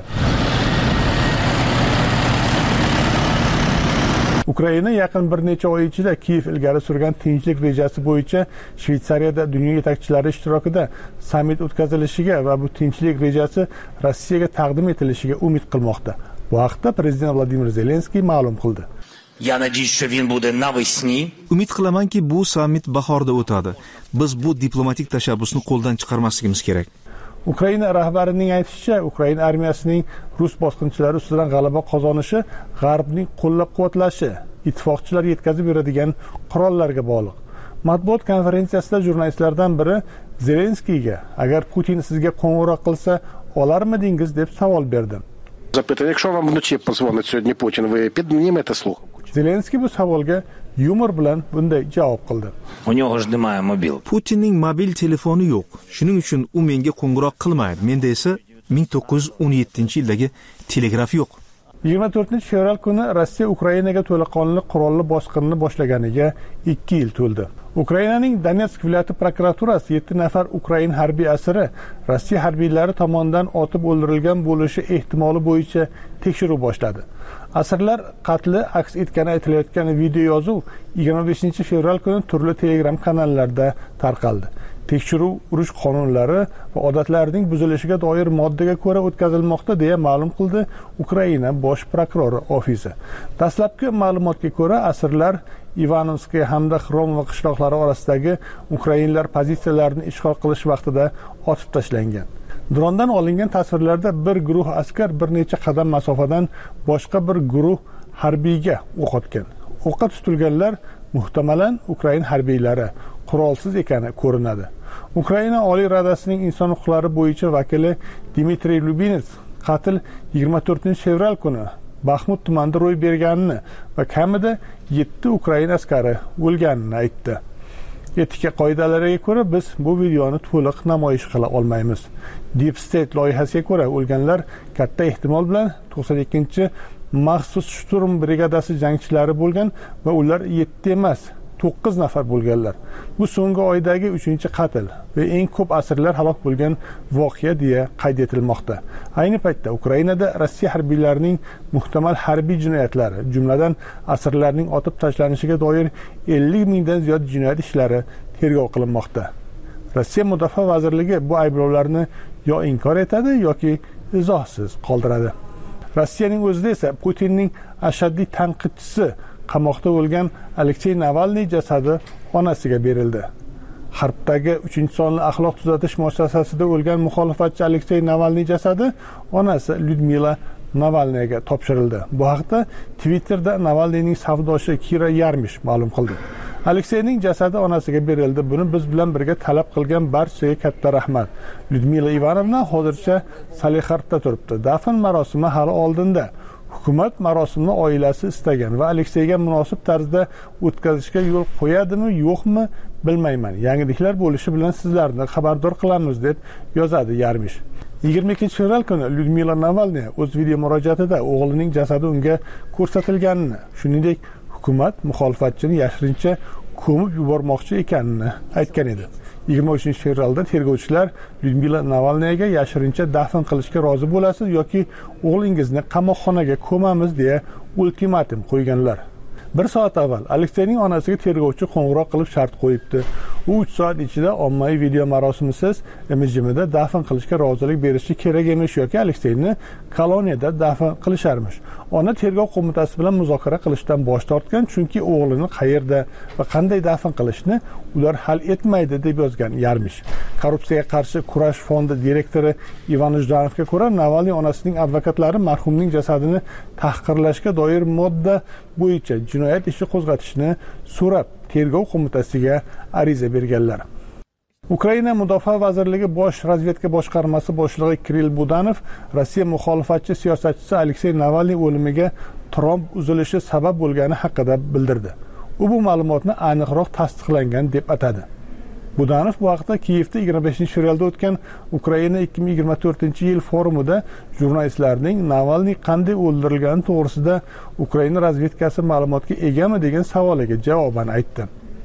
Speaker 2: Ukraina yaqin bir necha oy ichida Kiyev ilgari surgan tinchlik rejasi bo'yicha Shveysariyada dunyo yetakchilari ishtirokida sammit o'tkazilishiga va bu tinchlik rejasi Rossiyaga taqdim etilishiga umid qilmoqda. Bu haqda prezident Vladimir Zelenskiy ma'lum qildi.
Speaker 18: Я надеюсь, что він буде навесні.
Speaker 7: Umid qilamanki, bu sammit bahorda o'tadi. Biz bu diplomatik tashabbusni qo'ldan chiqarmasligimiz kerak.
Speaker 2: Ukraina rahbarining aytishicha, Ukraina armiyasining rus bosqinchilari ustidan g'alaba qozonishi G'arbning qo'llab-quvvatlashi, ittifoqchilar yetkazib beradigan qurollarga bog'liq. Matbuot konferensiyasida jurnalistlardan biri Zelenskiyga, agar Putin sizga qo'ng'iroq qilsa, olarmidingiz deb savol berdi.
Speaker 8: Запитання, якщо вам вночі позвонить сьогодні Путін, ви піднімете слух?
Speaker 2: Zelenskiy bu savolga yumor bilan bunday javob qildi.
Speaker 18: У нього ж немає мобіл.
Speaker 7: Putinning mobil telefoni yo'q. Shuning uchun u menga qo'ng'iroq qilmaydi. Menda esa ming to'qqiz yuz o'n yettinchi yildagi telegraf yo'q.
Speaker 2: yigirma to'rtinchi fevral kuni Rossiya Ukrainaga to'laqonli qurolli bosqinni boshlaganiga ikki yil to'ldi. Ukrainaning Donetsk viloyati prokuraturasi yetti nafar Ukrain harbiy asiri Rossiya harbiylari tomonidan otib o'ldirilgan bo'lishi ehtimoli bo'yicha tekshiruv boshladi. Asirlar qatli aks etgani aytilayotgan video yozuv yigirma beshinchi fevral kuni turli Telegram kanallarda tarqaldi. Tekshiruv urush qonunlari va odatlarining buzilishiga doir moddaga ko'ra o'tkazilmoqda deya ma'lum qildi Ukraina bosh prokurori ofisi. Dastlabki ma'lumotga ko'ra asirlar Ivanovskiy hamda Xrom va qishloqlari orasidagi ukrainlar pozitsiyalarini ishg'ol qilish vaqtida otib tashlangan. Drondan olingan tasvirlarda bir guruh askar bir necha qadam masofadan boshqa bir guruh harbiyga o'q otgan. O'qqa tutilganlar muhtamalan Ukrain harbiylari qurolsiz ekani ko'rinadi. Ukraina Oliy Radasining inson huquqlari bo'yicha vakili Dmitriy Lubinets qatl yigirma to'rtinchi fevral kuni Baxmut tumanida ro'y berganini va kamida yetti Ukrain askari o'lganini aytdi. Etika qoidalariga ko'ra biz bu videoni to'liq namoyish qila olmaymiz. Deep State loyihasiga ko'ra o'lganlar katta ehtimol bilan to'qson ikkinchi maxsus shturm brigadasi jangchilari bo'lgan va ular yetti emas, to'qqiz nafar bo'lganlar. Bu so'nggi oydagi uchinchi qatl va eng ko'p asirlar halok bo'lgan voqea deya qayd etilmoqda. Ayni paytda Ukrainada Rossiya harbiylarining muhtamal harbiy jinoyatlari, jumladan asirlarning otib tashlanishiga doir ellik mingdan ziyod jinoyat ishlari tergov qilinmoqda. Rossiya Mudofaa vazirligi bu ayblovlarni yo inkor etadi yoki izohsiz qoldiradi. Rossiyaning o'zida esa Putinning ashaddiy tanqidchisi qamoqda o'lgan Aleksey Navalniy jasadi onasiga berildi. G'arbdagi uchinchi sonli axloq tuzatish muassasasida o'lgan muxolifatchi Aleksey Navalniy jasadi onasi Lyudmila Navalniyga topshirildi. Bu haqda Twitterda Navalniyning savdoshi Kira Yarmish ma'lum qildi. Alekseyning jasadi onasiga berildi. Buni biz bilan birga talab qilgan barchaga katta rahmat. Lyudmila Ivanovna hozircha Salixardda turibdi. Dafn marosimi hali oldinda. Hukumat marosimni oilasi istagan va Alekseyga munosib tarzda o'tkazishga yo'l qo'yadimi, yo'qmi bilmayman. Yangiliklar bo'lishi bilan sizlarni xabardor qilamiz deb yozadi Yarmish. yigirma ikkinchi fevral kuni Lyudmila Navalniy o'z video murojaatida o'g'lining jasadi unga ko'rsatilganini, shuningdek hukumat muxolifatchini yashirincha ko'mib yubormoqchi ekanini aytgan edi. yigirma uchinchi fevralda tergovchilar Lyudmila Navalniyga yashirincha dafn qilishga rozi bo'lasiz yoki o'g'lingizni qamoqxonaga ko'mamiz deya ultimatum qo'yganlar. Bir soat avval Alekseyning onasiga tergovchi qo'ng'iroq qilib shart qo'yibdi. U uch soat ichida ommaviy video marosimisiz imijimida dafn qilishga rozilik berishi kerak emish yoki Alekseyni koloniyada dafn qilisharmish. Ona tergov qo'mitasi bilan muzokara qilishdan bosh tortgan, chunki o'g'lini qayerda va qanday dafn qilishni ular hal etmaydi deb yozgan Yarmish. Korrupsiyaga qarshi kurash fondi direktori Ivan Jdanovga ko'ra, Navalniy onasining advokatlari marhumning jasadini tahqirlashga doir modda bo'yicha jinoyat ishi qo'zg'atishni so'rab tergov qo'mitasiga ariza berganlar. Ukraina Mudofaa vazirligi bosh razvedka boshqarmasi boshlig'i Kirill Budanov Rossiya muxolifatchi siyosatchisi Aleksey Navalniy o'limiga tromb uzilishi sabab bo'lgani haqida bildirdi. U bu ma'lumotni aniqroq tasdiqlangan deb atadi. Budanov bu haqda Kiyevda yigirma beshinchi fevralda o'tgan Ukraina ikki ming yigirma to'rtinchi yil forumida jurnalistlarning Navalniy qanday o'ldirilgani to'g'risida Ukraina razvedkasi ma'lumotga egami degan savoliga javoban aytdi.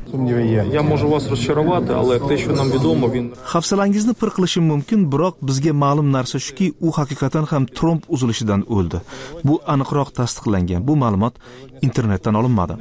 Speaker 7: Hafsalangizni pir qilishim mumkin, biroq bizga ma'lum narsa shuki, u haqiqatan ham tromb uzilishidan o'ldi. Bu aniqroq tasdiqlangan. Bu ma'lumot internetdan olinmadi.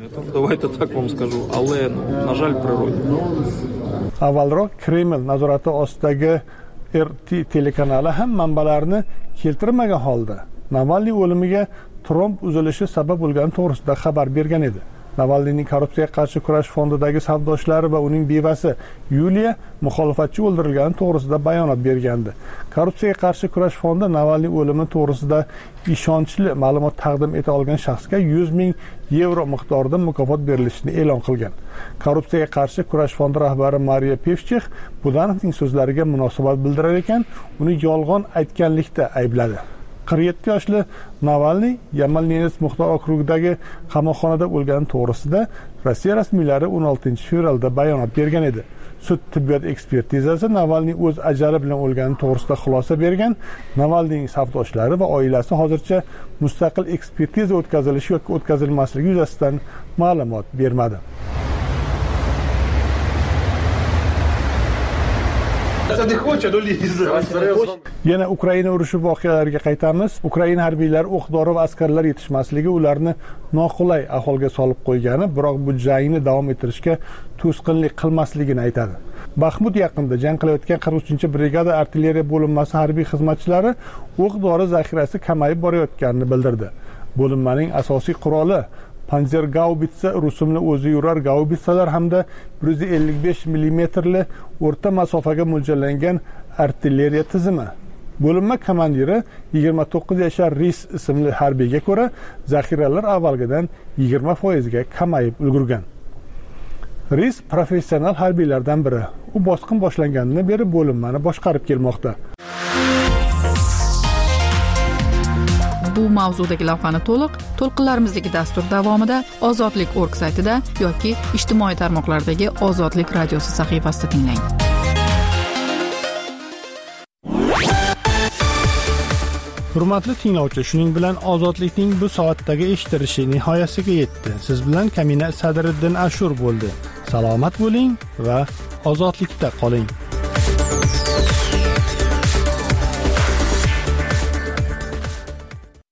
Speaker 2: Avvalroq Kreml nazorati ostidagi R T telekanali ham manbalarni keltirmagan holda Navalniy o'limiga tromb uzilishi sabab bo'lgani to'g'risida xabar bergan edi. Navalniyning korrupsiyaga qarshi kurash fondidagi savdoshlari va uning bevasi Yuliya muxolifatchi o'ldirilgani to'g'risida bayonot bergandi. Korrupsiyaga qarshi kurash fondi Navalniy o'limi to'g'risida ishonchli ma'lumot taqdim eta olgan shaxsga yuz ming yevro miqdorida mukofot berilishini e'lon qilgan. Korrupsiyaga qarshi kurash fondi rahbari Mariya Pevchix Budanovning so'zlariga munosabat bildirar ekan, uni yolg'on aytganlikda aybladi. qirq yetti yoshli Navalniy Yamal-Nenets Muxtor okrugidagi qamoqxonada o'lgani to'g'risida Rossiya rasmiylari o'n oltinchi fevralda bayonot bergan edi. Sud tibbiyot ekspertizasi Navalniy o'z ajali bilan o'lgani to'g'risida xulosa bergan. Navalniyning safdoshlari va oilasi hozircha mustaqil ekspertiza o'tkazilishi yoki o'tkazilmasligi yuzasidan ma'lumot bermadi. Yana Ukraina urushi voqealariga qaytamiz. Ukraina harbiylari o'q-dori va askarlar yetishmasligi ularni noqulay ahvolga solib qo'ygani, biroq bu jangni davom ettirishga to'sqinlik qilmasligini aytadi. Baxmut yaqinida jang qilayotgan qirq uchinchi brigada artilleriya bo'linmasi harbiy xizmatchilari o'q-dori zaxirasi kamayib borayotganini bildirdi. Bo'linmaning asosiy quroli Panzer gaubitsa, rusumli o'zi yurar gaubitsalar hamda bir yuz ellik besh millimetrli o'rta masofaga mo'ljallangan artilleriya tizimi. Bo'linma komandiri yigirma to'qqiz yashar Ris ismli harbiyga ko'ra, zaxiralar avvalgidan yigirma foiz ga kamayib ulgurgan. Ris professional harbiylardan biri. U bosqin boshlanganidan beri bo'linmani boshqarib kelmoqda.
Speaker 15: Bu mavzudagi lavhani to'liq to'lqinlarimizdagi dastur davomida Ozodlik org saytida yoki ijtimoiy tarmoqlardagi Ozodlik radiosi sahifasida tinglang.
Speaker 2: Hurmatli tinglovchi, shuning bilan Ozodlikning bu soatdagi eshitilishi nihoyasiga yetdi. Siz bilan Kamina Sadriddin Ashur bo'ldi. Salomat bo'ling va ozodlikda qoling.